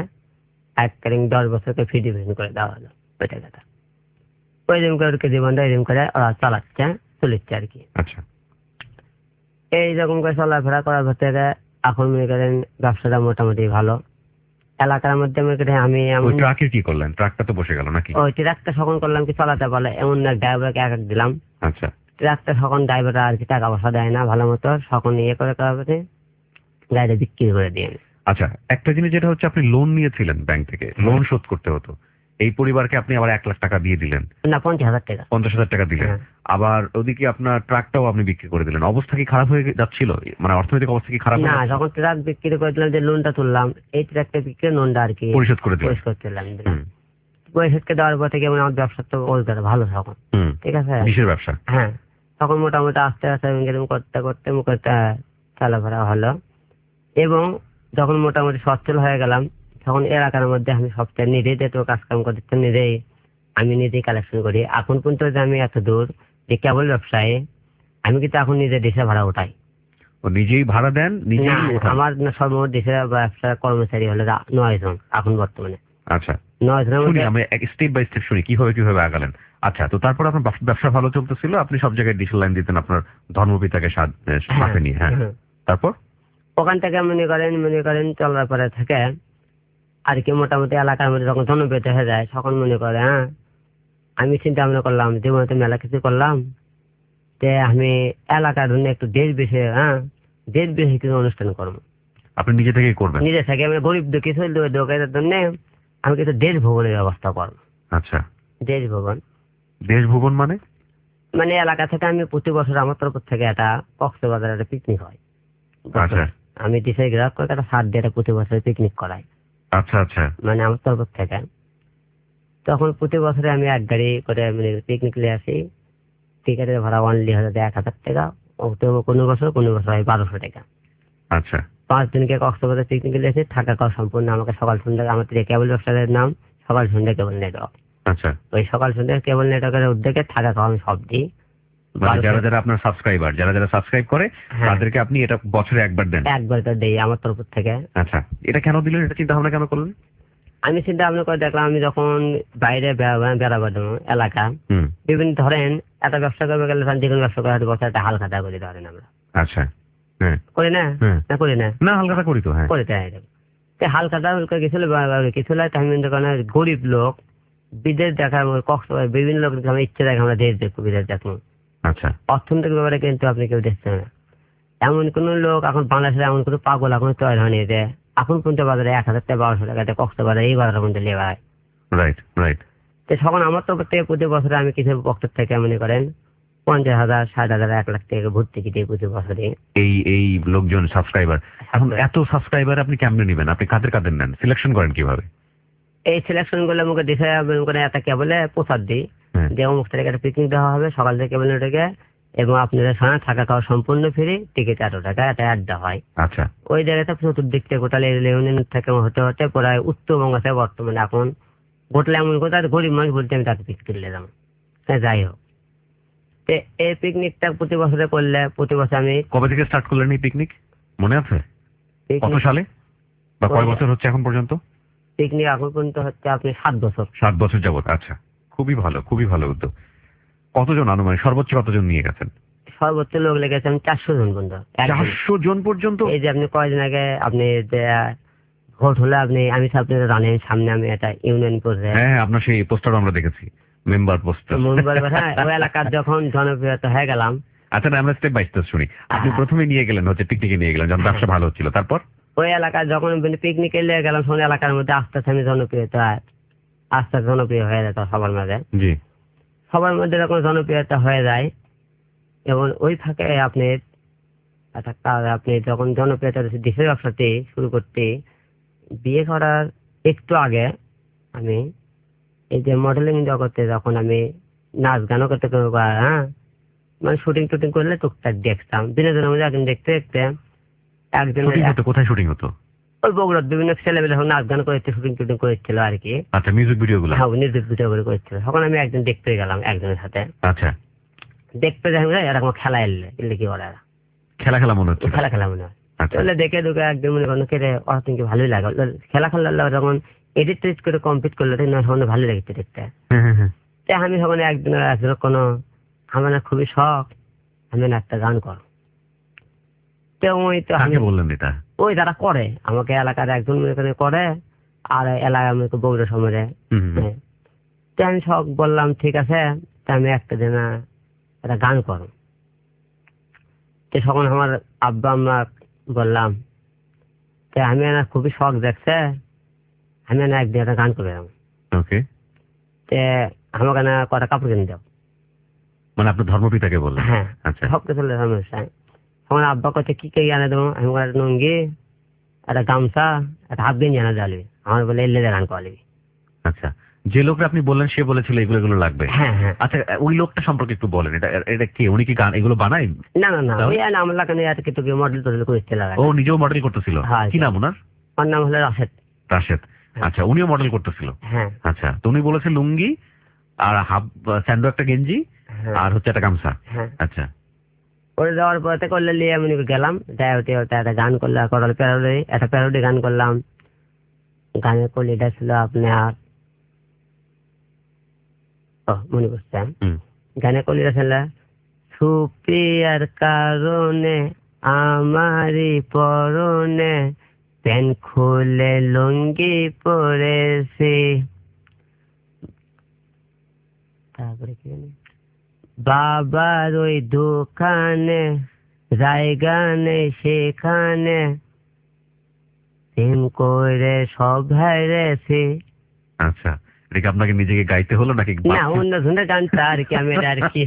10 বছরকে ফ্রি ডিভিশন করে দেওয়া হলো ওই টাকাটা। ওই দিন করে জীবনটা এরকম করে ওরা চালাচ্ছে, চলিচ্ছে আর কি। আচ্ছা, এইরকম করে চলাফেরা করার ভেতরে এখন মনে করেন ব্যবসাটা মোটামুটি ভালো। এলাকার মধ্যে মনে করেন আমি ট্রাকের কি করলেন? ট্রাকটা তো বসে গেল নাকি? ওই ট্রাকটা সকল করলাম কি চালাতে পারলে, এমন এক ড্রাইভারকে এক দিলাম। আচ্ছা, ট্রাকটা সকল ড্রাইভাররা আর কি টাকা পয়সা দেয় না ভালো মতো, সকল ইয়ে করে করাবে গাড়িটা বিক্রি করে দিয়ে। আচ্ছা, একটা জিনিস যেটা হচ্ছে আপনি লোন নিয়েছিলেন ব্যাংক থেকে, লোন শোধ করতে হতো, এই পরিবারকে আপনি আবার 1 লাখ টাকা দিয়ে দিলেন? না, 50,000 টাকা। 50,000 টাকা দিলেন। আবার ওদিকে আপনার ট্রাকটাও আপনি বিক্রি করে দিলেন। অবস্থা কি খারাপ হয়ে যাচ্ছিল? মানে অর্থনৈতিক অবস্থা কি খারাপ? না, যখন ট্রাক বিক্রি করে দিলাম, যে লোনটা তুললাম, এই ট্রাকটা বিক্রি লোনটা আর কি পরিশোধ করে দিলাম। পরিশোধকে দেওয়ার পর থেকে আমার ব্যবসা তো রোজগার ভালো তখন। ঠিক আছে, কিসের ব্যবসা? হ্যাঁ, তখন মোটামুটি আস্তে আস্তে এরকম করতে করতে মুখে চলাফেরা হলো, এবং যখন মোটামুটি সচ্ছল হয়ে গেলাম, তখন এলাকার মধ্যে আমি সবচেয়ে নিজেই তো কাজ কাম করতে নিজেই, আমি নিজেই কালেকশন করি। এখন পর্যন্ত যে আমি এত দূর যে কেবল ব্যবসায়, আমি কিন্তু এখন নিজে দেশে ভাড়া উঠাই। ও নিজেই ভাড়া দেন? আমার সর্বমোট দেশে ব্যবসা কর্মচারী হলো 9 জন এখন বর্তমানে। আচ্ছা, 9 জনের মধ্যে আমি স্টেপ বাই স্টেপ শুনি কিভাবে আগালেন। আচ্ছা, তো তারপর আপনার ব্যবসা ভালো চলতেছিল, আপনি সব জায়গায় ডিসেল লাইন দিতেন আপনার ধর্মপিতাকে সাথে নিয়ে। হ্যাঁ, তারপর ওখান থেকে মনে করেন চলার পরে থেকে আর কি মোটামুটি এলাকার মধ্যে যখন জনপ্রিয়তা হয়ে যায়, তখন মনে করে আমি চিন্তা ভাবনা করলাম জীবনে তো মেলা কিছু করলাম, যে আমি এলাকার জন্য একটু দেশ বিষয়ে কিছু অনুষ্ঠান করবো। আপনি নিজে থেকেই করবেন? নিজে থেকে। আমি গরিব দুঃখী লোকের জন্য আমি কিছু দেশ ভ্রমণের ব্যবস্থা করবো। আচ্ছা, দেশ ভ্রমণ? দেশ ভ্রমণ মানে এলাকা থেকে আমি প্রতি বছর আমার তরফ থেকে একটা কক্সবাজার একটা পিকনিক হয়। আচ্ছা, আমি ডিসাইড করে একটা 7 দিয়ে প্রতি বছর পিকনিক করাই। আচ্ছা আচ্ছা, মানে আমার তরফ থেকে। তখন প্রতি বছরে আমি এক গাড়ি করে পিকনিক নিয়ে আসি, টিকিটের ভাড়া অনলি হয়ে 1,000 টাকা, কোনো বছর 1,200 টাকা। আচ্ছা, 5 দিনকে কক্সবাজার পিকনিক নিয়ে এসে থাকা খাওয়া সম্পূর্ণ আমাকে সকাল সন্ধ্যা, আমাদের কেবল ব্যবসার নাম সকাল সন্ধ্যা কেবল নেটওয়ার্ক। আচ্ছা, ওই সকাল সন্ধ্যা কেবল নেটওয়ার্কের উদ্যোগে থাকা খাওয়া আমি সব দিই। যারা আপনার সাবস্ক্রাইবার, যারা সাবস্ক্রাইব করে তাদেরকে আপনি এটা বছরে একবার দেন? একবার তো দেই আমার তরফ থেকে। আচ্ছা, এটা কেন দিলেন? এটা চিন্তা ভাবনা কেন করলেন? আমি চিন্তা ভাবনা করে দেখলাম, আমি যখন বাইরে বেড়াবার এলাকা বিভিন্ন ধরেন একটা ব্যবসা করবে গেলে যে কোনো ব্যবসা করে বছর একটা হালখাতা করি ধরেন আমরা। আচ্ছা, করি না? করি না? না, হালখাতা করি তো। হ্যাঁ, করি। তাই হালখাতা কিছু গরিব লোক বিদেশ দেখার কক্সবাজার বিভিন্ন লোক আমার ইচ্ছে দেখে আমরা দেশ দেখবো, বিদেশ দেখবো। আচ্ছা, অর্থনৈতিক ব্যাপারে কিন্তু আপনি কেউ দেখছেন না। এমন কোন লোক এখন বাংলাদেশের এমন কোনো পাগল এখন তৈরি হয়নি যে এখন পর্যন্ত বাজারে 1,000 থেকে 1,200 টাকাতে কক্সবাজার এই বাজারের মধ্যে লেবায়। Right right. তো তখন আমার তরফ থেকে প্রতি বছরে আমি কিছু বক্তব্য থেকে মনে করেন 50,000, 60,000, 1 লাখ টাকা ভর্তি কিনে প্রতি বছরে এই লোকজন সাবস্ক্রাইবার। এখন এত সাবস্ক্রাইবার আপনি কেমনে নেবেন? আপনি কাদের নেন? সিলেকশন করেন কিভাবে? এই সিলেকশন গুলো আমাকে দিশা একটা কেবলে প্রচার দিই যে অমুক তারিখে একটা পিকনিক দেওয়া হবে, সকাল থেকে কেবল ওটাকে, এবং আপনাদের সঙ্গে থাকা খাওয়া সম্পূর্ণ ফ্রি, টিকিট 8 টাকা, এটা অ্যাড দেওয়া হয়। আচ্ছা, ওই জায়গাটা চতুর্দিক থেকে গোটালে ইউনিয়ন থেকে হতে প্রায় উত্তরবঙ্গ থেকে বর্তমানে এখন গোটালে এমন কোথায় গরিব মানুষ বলতে আমি তাকে পিকনিক নিয়ে যাবো। যাই হোক, এই পিকনিকটা প্রতি বছরে করলে, প্রতি বছর আমি কবে থেকে স্টার্ট করলেন এই পিকনিক মনে আছে? কত সালে বা কয় বছর হচ্ছে এখন পর্যন্ত? পিকনিক এখন পর্যন্ত হচ্ছে আপনি 7 বছর। 7 বছর যাবত। আচ্ছা, খুবই ভালো উদ্যোগ। কতজন আনুমানিক সর্বোচ্চ কতজন নিয়ে গেছেন? সর্বোচ্চ লোক লেগেছে আমি 400 জন পর্যন্ত। 400 জন পর্যন্ত? এই যে আপনি কয়েকদিন আগে আপনি যে ভোট হলে আপনি জানেন সামনে আমি একটা ইউনিয়ন করতে। হ্যাঁ, আপনার সেই পোস্টার আমরা দেখেছি, মেম্বার পোস্টার। ওই এলাকার যখন জনপ্রিয়তা হয়ে গেলাম। আচ্ছা, আমরা স্টেপ বাই স্টেপ শুনি। আপনি প্রথমে নিয়ে গেলেন হচ্ছে পিকনিকে নিয়ে গেলেন যখন ব্যবসা ভালো হচ্ছিল, তারপর? ওই এলাকায় যখন পিকনিকে নিয়ে গেলাম তখন এলাকার মধ্যে আস্তে আস্তে আমি জনপ্রিয়তা আস্তে আস্তে জনপ্রিয় হয়ে যেত সবার মাঝে। জি। সবার মধ্যে যখন জনপ্রিয়তা হয়ে যায় এবং ওই ফাঁকে আপনি একটা কাজ, আপনি যখন জনপ্রিয়তা দেশের ব্যবসাতে শুরু করতে বিয়ে করার একটু আগে আমি এই যে মডেলিং জগতে যখন আমি নাচ গানও করতে হ্যাঁ মানে শুটিং টুটিং করলে টুকটাক দেখতাম বিনোদনের মধ্যে একদিন দেখতে দেখতে একজন শুটিং হতো, কোথায় শুটিং হতো? ওই বগুড়ার বিভিন্ন ছেলেমেলে নাচ গান করেছে, শুটিং টুটিং করেছিল আর কি। আচ্ছা, মিউজিক ভিডিও গুলো? হ্যাঁ, মিউজিক ভিডিও করে করেছিল। তখন আমি একদিন দেখতে গেলাম একজনের সাথে। আচ্ছা। দেখতে যাই এরকম খেলা এলে কি বলে খেলা মনে হচ্ছে? খেলা মনে হয়। আচ্ছা। দেখে ঢুকে একদিন মনে করেন কেটে অর্থনীতি ভালোই লাগে খেলা খেলার যখন এডিট টেডিট করে কমপ্লিট করলো তখন ভালো লেগেছে দেখতে। আমি যখন একদিন কোনো আমার না খুবই শখ আমি না একটা গান করো। ওই তো আমি বললেন এটা ওই যারা করে আমাকে এলাকার একজন মনে করে আর এলাকায় আমি বগুড়া সমাজে আমি সব বললাম ঠিক আছে আমি একটা দিন একটা গান করো। তখন আমার আব্বা আম্মা বললাম আমি না খুবই শখ দেখছে আমি না একদিন একটা গান করলাম। ওকে। আমাকে না কটা কাপড় কিনে দাও। মানে আপনার ধর্মপিতাকে বললেন? হ্যাঁ। আচ্ছা। সব কিছু আমার আব্বা কাছে কি কে আনে দেবো? আমি একটা লুঙ্গি, একটা গামছা, একটা হাফ গেঞ্জি আনা যাবে। আমার বলে এলে গান করবি। আচ্ছা, যে লোকটা আপনি বললেন সে বলেছিল এগুলো লাগবে? হ্যাঁ হ্যাঁ। আচ্ছা, ওই লোকটা সম্পর্কে একটু বলেন। এটা কি, উনি কি গান এগুলো বানায়? না না না, ওই আমার লাগানো আর কি তোকে মডেল টডেল করতে লাগে। ও নিজেও মডেল করতেছিল? কি নাম ওনার? ওর নাম হলো রাশেদ। রাশেদ। আচ্ছা, উনিও মডেল করতেছিল? হ্যাঁ। আচ্ছা, তো উনি বলেছে লুঙ্গি আর হাফ স্যান্ডো একটা গেঞ্জি আর হচ্ছে একটা গামছা। হ্যাঁ। আচ্ছা। ওরে যাওয়ার পরে করলে নিয়ে আমি গেলাম একটা গান করলাম, করাল প্যারোডি, একটা প্যারোডি গান করলাম। গানের কলিটা ছিল আপনার মনে করছেন গানের কলিটা ছিল সুপ্রিয়ার কারণে আমারই পরনে প্যান খুলে লুঙ্গি পরেছি। তারপরে কি বাবার ওই দোকানে জায়গা নেই সেখানে প্রেম করে সব হারিয়েছি। আচ্ছা, এটা আপনাকে নিজেকে গাইতে হলো নাকি? না, অন্য ধরনের গানটা আর কি। আমি আর কি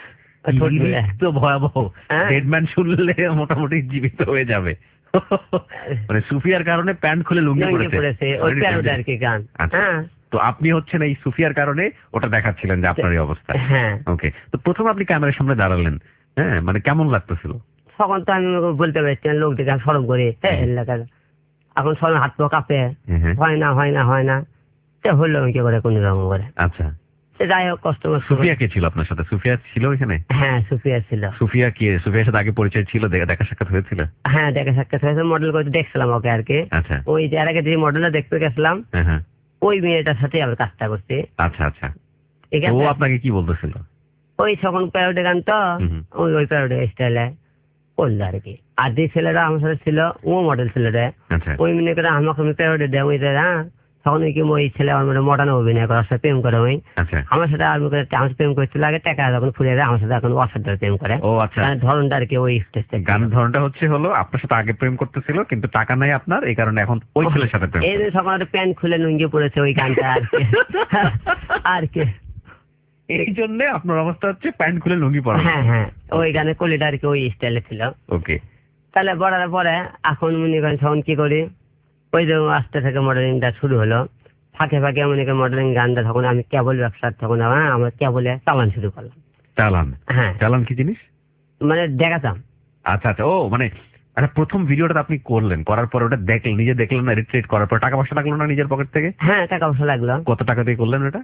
তো ভয়াবহ, ডেডম্যান শুনলে মোটামুটি জীবিত হয়ে যাবে। মানে সুফিয়ার কারণে প্যান্ট খুলে লুঙ্গি পরেছে, ওই প্যারোডি আর কি গান। হ্যাঁ। তো আপনি হচ্ছেন এই সুফিয়ার কারণে ওটা দেখাচ্ছিলেন যে আপনার এই অবস্থা। হ্যাঁ। ওকে। তো প্রথম আপনি ক্যামেরার সামনে দাঁড়ালেন, হ্যাঁ, মানে কেমন লাগতেছিল? তখন তো আমি বলতে পারছি লোক দেখে সরম করে এলাকার এখন সবাই হাত পা কাঁপে, হয় না হয় না হয় না, হলো কি করে কোন রকম করে। আচ্ছা, যাই হোক কষ্ট। সুফিয়া কে ছিল আপনার সাথে? সুফিয়া ছিল এখানে? হ্যাঁ, সুফিয়া ছিল। সুফিয়া কি, সুফিয়ার সাথে আগে পরিচয় ছিল? দেখা সাক্ষাৎ হয়েছিল? হ্যাঁ, দেখা সাক্ষাৎ হয়েছে। মডেল করতে দেখছিলাম ওকে আর কি। আচ্ছা। ওই যে আগে যে মডেলটা দেখতে গেছিলাম ওই মেয়েটার সাথে আমি কাজটা করছি। আচ্ছা আচ্ছা। ও আপনাকে কি বলতেছিল? ওই তখন প্যারোডি গান তো ওই প্যারোডি স্টাইলে করলো আর কি। আর যে ছেলেরা আমার সাথে ছিল ও মডেল ছিল রে। ওই মনে করে আমাকে আমি প্যারোডি দেয় ওই তখন কি ওই ছেলে আমার মানে মডার্ন অভিনয় করার সাথে প্রেম করে ওই আমার সাথে আর আমার প্রেম করছিল আগে টাকা যখন ফুরিয়ে যায় আমার সাথে এখন অসাধারণ প্রেম করে। ও আচ্ছা। ধরনটা আর কি ওই গানের ধরনটা হলো আপনার সাথে আগে প্রেম করতেছিল কিন্তু টাকা নাই আপনার, এই কারণে এখন ওই ছেলের সাথে প্রেম। এই যে তখন প্যান্ট খুলে লুঙ্গি পড়েছে ওই গানটা আর কি। আর কি এই জন্য আপনার অবস্থা হচ্ছে প্যান্ট খুলে লুঙ্গি পরা। হ্যাঁ হ্যাঁ, ওই গানের কলিটা আর কি ওই স্টাইলে ছিল। ওকে। তাহলে বড়ার পরে এখন মনে করেন তখন কি করি ওই যে আস্তে থেকে মডেলিংটা শুরু হলো। ফাঁকে ফাঁকে মনে করেন মডেলিং গানটা তখন আমি কেবল ব্যবসা তখন আমার কেবলে চালান শুরু করলাম। চালান? হ্যাঁ। চালান কি জিনিস? মানে দেখাতাম। আচ্ছা আচ্ছা। ও মানে আচ্ছা, প্রথম ভিডিওটা আপনি করলেন, করার পর ওটা দেখলেন, নিজে দেখলেন না, রিট্রিট করার পর টাকা পয়সা লাগলো না নিজের পকেট থেকে? হ্যাঁ, টাকা পয়সা লাগলো। কত টাকা দিয়ে করলেন ওটা?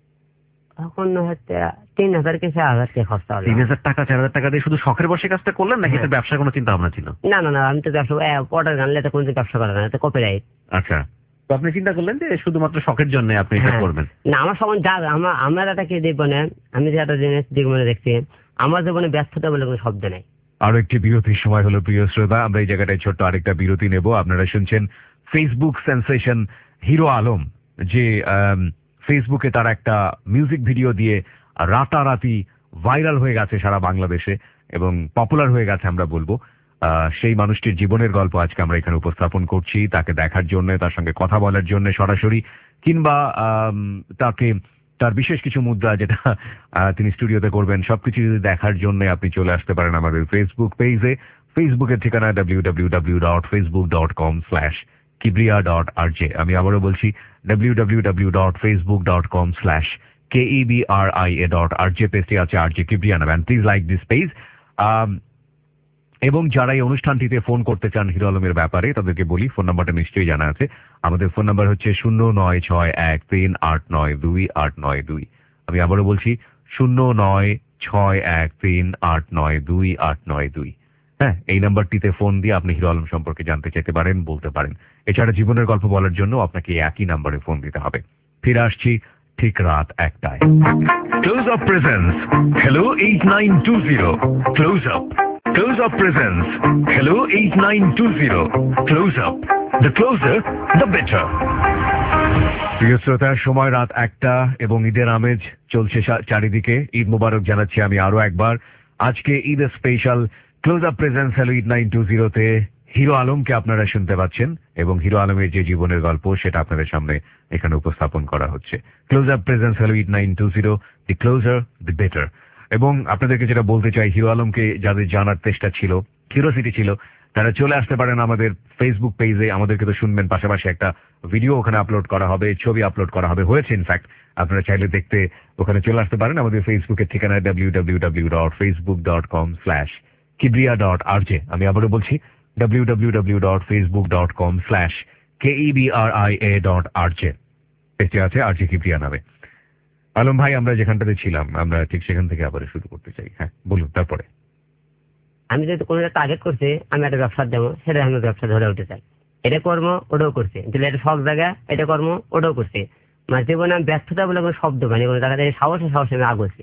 তখন হচ্ছে 3000 কি 4000 টাকা খরচা হলো। 3000 টাকা 4000 টাকা দিয়ে শুধু শখের বসে কাজটা করলেন নাকি ব্যবসার কোনো চিন্তা ভাবনা ছিল? না না না, আমি তো ব্যবসা অর্ডার গানলে তো কোনো ব্যবসা করা না, তো কপিরাইট। আচ্ছা, তো আপনি চিন্তা করলেন যে শুধুমাত্র শখের জন্য আপনি এটা করবেন? না, আমার সময় যা আমার এটাকে জীবনে আমি যে একটা জিনিস জীবনে দেখছি আমার জীবনে ব্যর্থতা বলে কোনো শব্দ নেই। আরো একটি বিরতির সময় হলো প্রিয় শ্রোতা, আমরা এই জায়গাটায় ছোট্ট আরেকটা বিরতি নেব। আপনারা শুনছেন ফেসবুক সেন্সেশন হিরো আলম, যে ফেসবুকে তার একটা মিউজিক ভিডিও দিয়ে রাতারাতি ভাইরাল হয়ে গেছে সারা বাংলাদেশে এবং পপুলার হয়ে গেছে আমরা বলবো। সেই মানুষটির জীবনের গল্প আজকে আমরা এখানে উপস্থাপন করছি, তাকে দেখার জন্য, তার সঙ্গে কথা বলার জন্য সরাসরি, কিংবা তাকে তার বিশেষ কিছু মুদ্রা যেটা তিনি স্টুডিওতে করবেন, সবকিছু যদি দেখার জন্য আপনি চলে আসতে পারেন আমাদের ফেসবুক পেজে। ফেসবুকের ঠিকানা www.facebook.com/kibria.rj। আমি আবারও বলছি www.facebook.com/KEBRIA.RJ। পেজটি আছে RJ Kibriya নামে। Please like this page. এবং যারা এই অনুষ্ঠানটিতে ফোন করতে চান হিরো আলমের ব্যাপারে, তাদেরকে বলি ফোন নাম্বারটা নিশ্চয়ই জানা আছে। আমাদের ফোন নাম্বার হচ্ছে 0961389282। আমি আবারও বলছি 0961389282। হ্যাঁ, এই নাম্বারটিতে ফোন দিয়ে আপনি হিরো আলম সম্পর্কে জানতে চাইতে পারেন, বলতে পারেন। এছাড়া জীবনের গল্প বলার জন্য আপনাকে একই নাম্বারে ফোন দিতে হবে। ফিরে আসছি ঠিক রাত 1টায়। Close up presents hello 8920। Close up Close Up presents Hello 8920 Close Up, the closer the better। প্রিয় শ্রোতা, সময় রাত 1টা এবং ঈদের আমেজ চলছে চারিদিকে। ঈদ মোবারক জানাচ্ছি আমি আরো একবার। আজকে ঈদের special close up presents hello 8920 তে হিরো আলমকে আপনারা শুনতে পাচ্ছেন এবং হিরো আলমের যে জীবনের গল্প সেটা আপনাদের সামনে এখানে উপস্থাপন করা হচ্ছে। Close up presents hello 8920, the closer the better. এবং আপনাদেরকে যেটা বলতে চাই, হিরো আলমকে যাদের জানার চেষ্টা ছিল, কিউরিওসিটি ছিল, তারা চলে আসতে পারেন আমাদের ফেসবুক পেজে। আমাদেরকে তো শুনবেন, পাশাপাশি একটা ভিডিও ওখানে আপলোড করা হবে, ছবি আপলোড করা হবে, হয়েছে ইনফ্যাক্ট। আপনারা চাইলে দেখতে ওখানে চলে আসতে পারেন। আমাদের ফেসবুকের ঠিকানা www.facebook.com/kibria.rj। আমি আবারও বলছি www.facebook.com/KEBRIA.RJ। পেজটি আছে RJ Kibriya নামে। আলম ভাই, আমরা যেখানটাতে ছিলাম আমরা ঠিক সেখান থেকে আবার শুরু করতে চাই। হ্যাঁ, বলুন। তারপরে আমি যেহেতু কোনো একটা টার্গেট করছি, আমি একটা ব্যবসা দেবো, সেটা আমি ব্যবসা ধরে উঠতে চাই। এটা কর্ম, ওটাও করছি, কিন্তু এটা শখ জায়গা, এটা কর্ম, ওটাও করছি। মানে জীবনে আমি ব্যর্থতা বলে কোনো শব্দ পাইনি, কোনো জায়গাতে সাহসে আমি আগছি।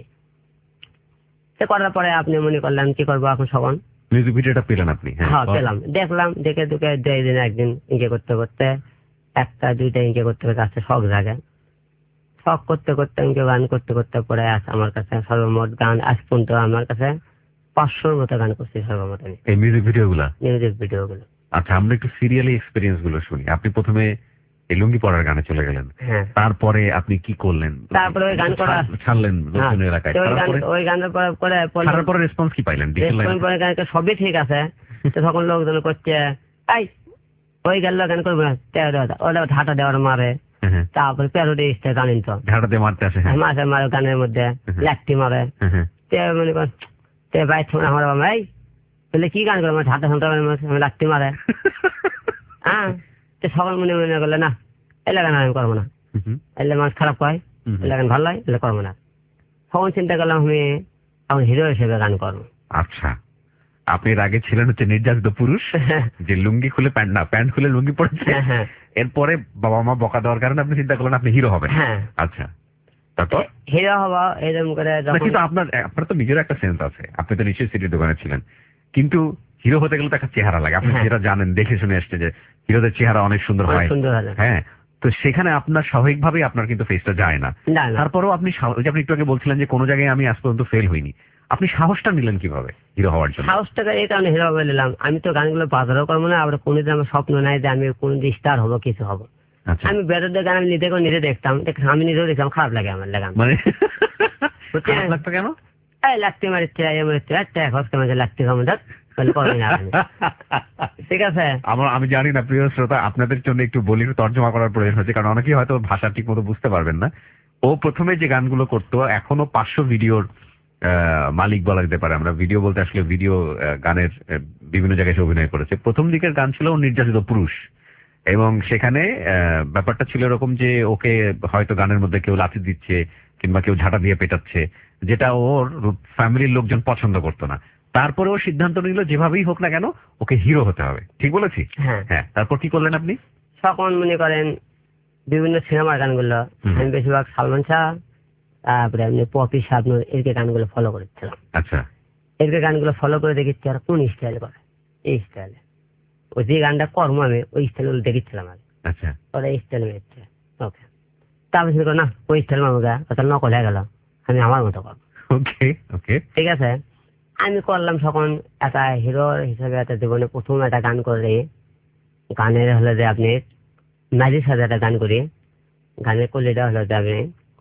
সে করার পরে আপনি মনে করলেন কি করবো এখন সবান মিউজিক ভিডিওটা পেলেন আপনি? হ্যাঁ পেলাম, দেখলাম, দেখে দুকে 2 দিন একদিন ইঙ্কে করতে করতে, 1টা 2টা ইঙ্কে করতে করতে আসছে শখ জায়গা। শখ করতে করতে ইঙ্কে গান করতে করতে পরে আছে আমার কাছে সর্বমোট গান আজ পর্যন্ত আমার কাছে 500-র মতো গান করছি সর্বমোট আমি। এই মিউজিক ভিডিওগুলো? মিউজিক ভিডিওগুলো। আচ্ছা, আমরা একটু সিরিয়ালি এক্সপেরিয়েন্স গুলো শুনি। আপনি প্রথমে এই লুঙ্গি পরার গানে চলে গেলেন, তারপরে আপনি কি করলেন? তারপরে ওই গান করা ছাড়লেন লোকজনের এলাকায়, ওই গানের পরে রেসপন্স কি পাইলেন? সবই ঠিক আছে, তো তখন লোকজন করছে এই ওই গেল গান করবো না, ওটা ঝাঁটা দেওয়ার মারে, তারপরে প্যারোডি গান তো ঝাঁটা দিয়ে মারতে আসে, মাসে মারে গানের মধ্যে ল্যাকটি মারে। মনে কর ভাই আমার বাবা এই বলে কি গান করবো, ঝাঁটা শুনতে লাকটি মারে। হ্যাঁ, সবাই মনে মনে করলে না এলে গান আমি করবো না, এলে মানুষ খারাপ হয়, এলে গান ভালো হয়, এলে করবো না। তখন চিন্তা করলাম আমি এখন হিরো হিসেবে গান করবো। আচ্ছা, আপনি এর আগে ছিলেন হচ্ছে নির্যাতিত পুরুষ, যে লুঙ্গি খুলে প্যান্ট না, প্যান্ট খুলে লুঙ্গি পড়েছে। এরপরে বাবা মা বকা দেওয়ার কারণে আপনি চিন্তা করলেন আপনি হিরো হবেন। আচ্ছা, তারপর হিরো হবো এরকম করে। কিন্তু আপনার তো নিজের একটা সেন্স আছে, আপনি তো নিশ্চয়ই সিটির দোকানে ছিলেন, কিন্তু হিরো হতে গেলে তো একটা চেহারা লাগে। আপনি যেটা জানেন, দেখে শুনে আসছে যে হিরোদের চেহারা অনেক সুন্দর হয়। হ্যাঁ, তো সেখানে আপনার স্বাভাবিকভাবেই আপনার কিন্তু ফেসটা যায় না। তারপরেও আপনি একটু আগে বলছিলেন যে কোনো জায়গায় আমি আজ পর্যন্ত ফেল হইনি, আপনি সাহসটা নিলেন কিভাবে হিরো হওয়ার জন্য? সাহসটা এই কারণে হিরো হয়ে নিলাম, আমি তো গানগুলো বাজারও করবো না, আবার কোনোদিন আমার স্বপ্ন নাই যে আমি কোনদিন স্টার হবো, কিছু হবো। আমি বেরোদের গান আমি নিজে দেখতাম, আমি নিজেও দেখতাম, খারাপ লাগে আমার গান। লাগতো কেন? এই লাগতে মারিচ্ছে, লাগতে ঠিক আছে। আমি জানি না প্রিয় শ্রোতা, আপনাদের জন্য একটু বলি, তর্জমা করার প্রয়োজন হচ্ছে, কারণ অনেকেই হয়তো ভাষা ঠিক মতো বুঝতে পারবেন না। ও প্রথমে যে গানগুলো করতো, এখনো 500 ভিডিওর মালিক বলা যেতে পারে। আমরা ভিডিও বলতে আসলে ভিডিও গানের বিভিন্ন জায়গায় সে অভিনয় করেছে। প্রথম দিকের গান ছিল নির্যাতিত পুরুষ, এবং সেখানে ব্যাপারটা ছিল এরকম যে ওকে হয়তো গানের মধ্যে কেউ লাথি দিচ্ছে কিংবা কেউ ঝাঁটা দিয়ে পেটাচ্ছে, যেটা ওর ফ্যামিলির লোকজন পছন্দ করতো না। তারপরে ও সিদ্ধান্ত নিল যেভাবেই হোক না কেন ওকে হিরো হতে হবে। ঠিক বলেছি? হ্যাঁ। তারপর কি করলেন আপনি? তখন মনে করেন বিভিন্ন সিনেমার গানগুলো, আমি বেশিরভাগ সালমান শাহ, তারপরে এমনি পপি শাবনূর, এরকে গানগুলো ফলো করেছিলাম। আচ্ছা, এরকে গানগুলো ফলো করে দেখেছি আর কোন স্টাইল করে, এই স্টাইলে ওই যে গানটা কর্ম আমি ওই স্টাইল দেখেছিলাম আগে। আচ্ছা, ওরা স্টাইল মেরেছে, ওকে। তারপর না ওই স্টাইল মামুকা নকল হয়ে গেল, আমি আমার মতো করবো। ওকে ওকে, ঠিক আছে। আমি করলাম তখন একটা হিরো হিসেবে একটা জীবনে প্রথম একটা গান করে, গানের হলো যে আপনি নারীর সাথে একটা গান করি, গানের কলিটা হলো যে আপনি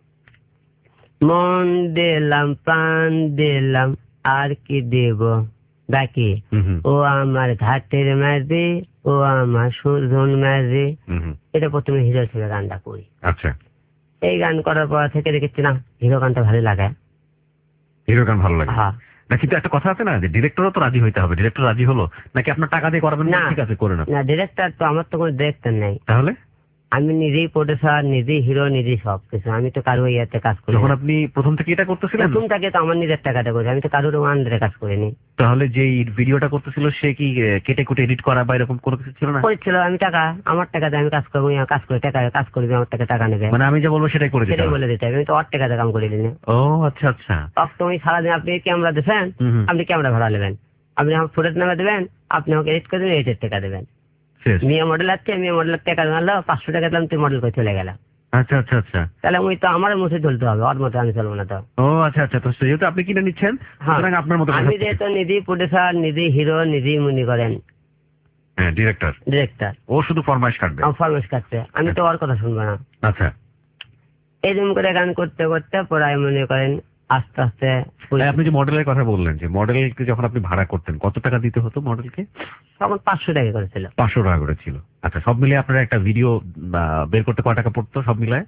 মন দিলাম প্রাণ দিলাম আর কি দেব বাকি, ও আমার ঘাটের মাঝে ও আমার সুজন মাঝে, এটা প্রথমে হিরো হিসেবে গানটা করি। আচ্ছা, এই গান করার পর থেকে দেখেছি না হিরো গানটা ভালো লাগে। হিরো গান ভালো লাগে হ্যাঁ, না, কিন্তু একটা কথা আছে না যে ডিরেক্টরও তো রাজি হইতে হবে। ডিরেক্টর রাজি হলো নাকি আপনার টাকা দিয়ে করাবেন? না। ঠিক আছে, করে না। না, ডিরেক্টর তো আমার তো কোনো ডিরেক্টর নেই, তাহলে আমি নিজেই প্রডিউসার, নিজেই হিরো, নিজেই সবকিছু। আমি তো কারো ইয়াতে কাজ করি যখন না। আপনি প্রথম থেকে এটা করতেছিলেন, প্রথমটাকে তো আমার নিজের টাকাতে করি, আমি তো কারোর আন্ডারে কাজ করিনি। তাহলে যে ভিডিওটা করতেছিল সে কি কেটে কুটে এডিট করা বা এরকম কোনো কিছু ছিল না? করেছিল, আমি টাকা আমার টাকাতে আমি কাজ করবো, কাজ করে টাকা কাজ করবি, আমার টাকা টাকা নেবে, মানে আমি যা বলবো সেটাই করে দিতে সেটাই হবে। বলে দিতে হবে। আমি তো ওর টাকাতে কাম করে দিলি। ও আচ্ছা আচ্ছা। তুমি সারাদিন আপনি ক্যামেরা দেবেন, আপনি ক্যামেরা ভাড়া নেবেন, আপনি আমার ফুটেজ নামে দেবেন, আপনি আমাকে এডিট করে দেবেন, এডিটের টাকা দেবেন। শেষ। মেয়ে মডেল আছে, মেয়ে মডেলের টাকা জানলো 500 টাকা দিলাম, তুই মডেল করে চলে গেলাম। আচ্ছা আচ্ছা আচ্ছা। তাহলে ওই তো আমার মুখে চলতে হবে, ওর মতো আমি চলবো না তো। ও আচ্ছা আচ্ছা, তো যেহেতু আপনি কিনে নিচ্ছেন, হ্যাঁ, সুতরাং আপনার মতো আমি যেহেতু নিজেই প্রডিউসার, নিজেই হিরো, নিজেই মনে করেন হ্যাঁ ডিরেক্টর, ডিরেক্টর, ও শুধু ফরমাইশ কাটবে। আমার ফরমেশ কাটছে, আমি তো ওর কথা শুনবো না। আচ্ছা, এরকম করে গান করতে করতে প্রায় মনে করেন আস্তে আস্তে আপনি যে মডেলের কথা বললেন, যে মডেলকে যখন আপনি ভাড়া করতেন কত টাকা দিতে হতো মডেলকে? তখন 500 টাকা করেছিল। 500 টাকা করে ছিল। আচ্ছা, সব মিলিয়ে আপনার একটা ভিডিও বের করতে কয় টাকা পড়তো সব মিলায়?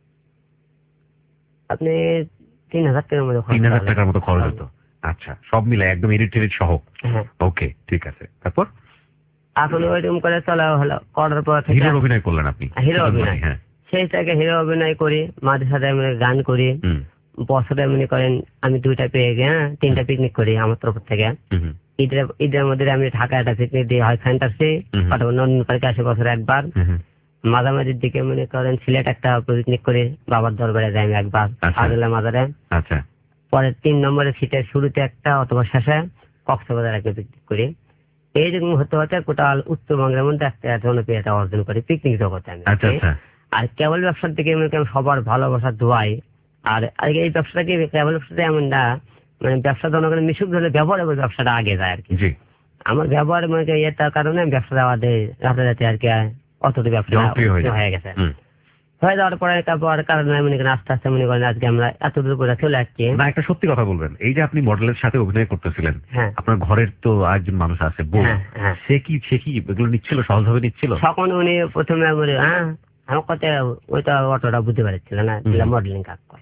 আপনি 3000 টাকার মতো 3000 টাকার মতো খরচ হতো। আচ্ছা, সব মিলায় একদম এডিট টেডিট সহ? হ্যাঁ। ওকে, ঠিক আছে। তারপর এখন ওইরকম করে চলা হলো, করার পর থেকে হিরোর অভিনয় করলেন আপনি? হিরো অভিনয়, হ্যাঁ। সেই থেকে হিরো অভিনয় করি, মাঝে সাথে আমি গান করি। বছরে মনে করেন আমি 2টা পেয়ে গিয়ে 3টা পিকনিক করি আমার তরফ থেকে। ঈদের মধ্যে আমি ঢাকা একটা পিকনিক দিই, হয় ফ্যান্টাসি অথবা নন্দন পার্কে আসে বছরে একবার। মাঝামাঝির দিকে মনে করেন সিলেট একটা পিকনিক করি, বাবার দরবারে যাই আমি একবার, আদুল্লাহ মাজারে। আচ্ছা, পরে 3 নম্বরের সিটের শুরুতে একটা অথবা শেষে কক্সবাজার একটা পিকনিক করি। এইরকম হতে হতে টোটাল উত্তরবঙ্গের মধ্যে একটা জনপ্রিয়তা অর্জন করি পিকনিক জগতে আমি। আচ্ছা আচ্ছা। আর কেবল ব্যবসার দিকে মনে করেন সবার ভালোবাসা দোয়াই। আর এই ব্যবসাটাকে কেবল ব্যবসাটা এমন না, মানে ব্যবসা জনগণের মিশুক ধরে ব্যবহার এবং ব্যবসাটা আগে যায় আর কি। জি। আমার ব্যবহার মানে এটার কারণে ব্যবসাটা আমাদের রাতারাতি আর কি অতটা ব্যবসা হয়ে গেছে। হয়ে যাওয়ার পরে তারপর কারণে মনে করেন আস্তে আস্তে মনে করেন আজকে আমরা এতদূর করে চলে আসছি। না, একটা সত্যি কথা বলবেন, এই যে আপনি মডেলের সাথে অভিনয় করতেছিলেন, আপনার ঘরের তো একজন মানুষ আছে, বউ, সে কি এগুলো নিচ্ছিল, সহজভাবে নিচ্ছিল? তখন উনি প্রথমে আমার কথা ওইটা অতটা বুঝতে পারছিল না মডেলিং কাজ করে।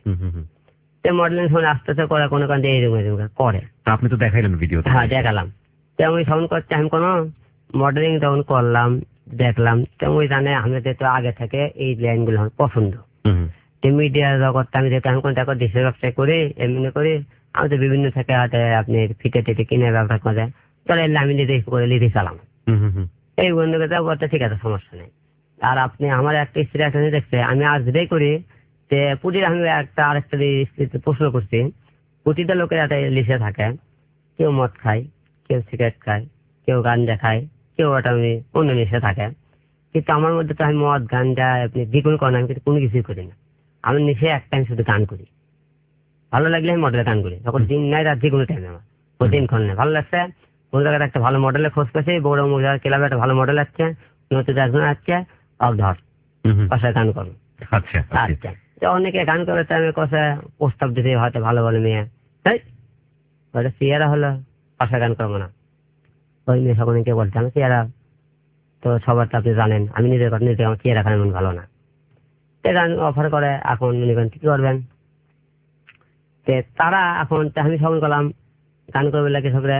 মডেলিং সময় আস্তে আস্তে করে কোনো কারণে এইরকম করে। আপনি তো দেখাইলেন ভিডিও? হ্যাঁ, দেখালাম। তেমন সাউন্ড করছে, আমি কোনো মডেলিং তখন করলাম, দেখলাম। তেমন জানে আমি যেহেতু আগে থেকে এই লাইন গুলো আমার পছন্দ। মিডিয়া জগৎ আমি যেহেতু আমি কোনো দেশের ব্যবসায় করি, এমনি করি, আমি তো বিভিন্ন থেকে আপনি ফিটে টিটে কিনে ব্যবসা করে চলে এলে আমি নিজে করে লিখে চালাম। এই বন্ধুকে তো বলতে ঠিক আছে, সমস্যা নেই। আর আপনি আমার একটা স্ত্রী একটা দেখছে, আমি আজ যেটাই করি যে পুটির আমি একটা আরেকটা প্রশ্ন করছি, প্রতিটা লোকের একটা লিস্টে থাকে, কেউ মদ খায়, কেউ সিগারেট খায়, কেউ গাঞ্জা খায়, কেউ একটা আমি অন্য নেশা থাকে। কিন্তু আমার মধ্যে তো আমি মদ গাঞ্জা আপনি দ্বিগুণ করেন, আমি কিন্তু কোনো কিছুই করি না। আমি নেশে এক টাইম শুধু গান করি, ভালো লাগলে আমি মডেলে গান করি, তখন দিন নাই রাত যে কোনো টাইমে আমার প্রতিদিন নেই। ভালো লাগছে কোন জায়গায় একটা ভালো মডেলের খোঁজ পেয়েছি, বড় মহিলার ক্লাবে একটা ভালো মডেল আসছে, নতুন একজন আসছে, ধর বাসায় গান করো। আচ্ছা আচ্ছা, অনেকে গান করে আমি কথা প্রস্তাব দিতে হয়তো ভালো বলে মেয়ে, তাই সিয়ারা হলো বাসায় গান করবো না। ওই মেয়ে সকলকে বলছে আমি সিয়ারা তো সবার তো আপনি জানেন, আমি নিজের কথা নিজে আমার সিয়ারা খান এমন ভালো না। গান অফার করে, এখন মনে করেন কি করবেন, তারা এখন আমি সকল করলাম গান করবে লাগে সবরে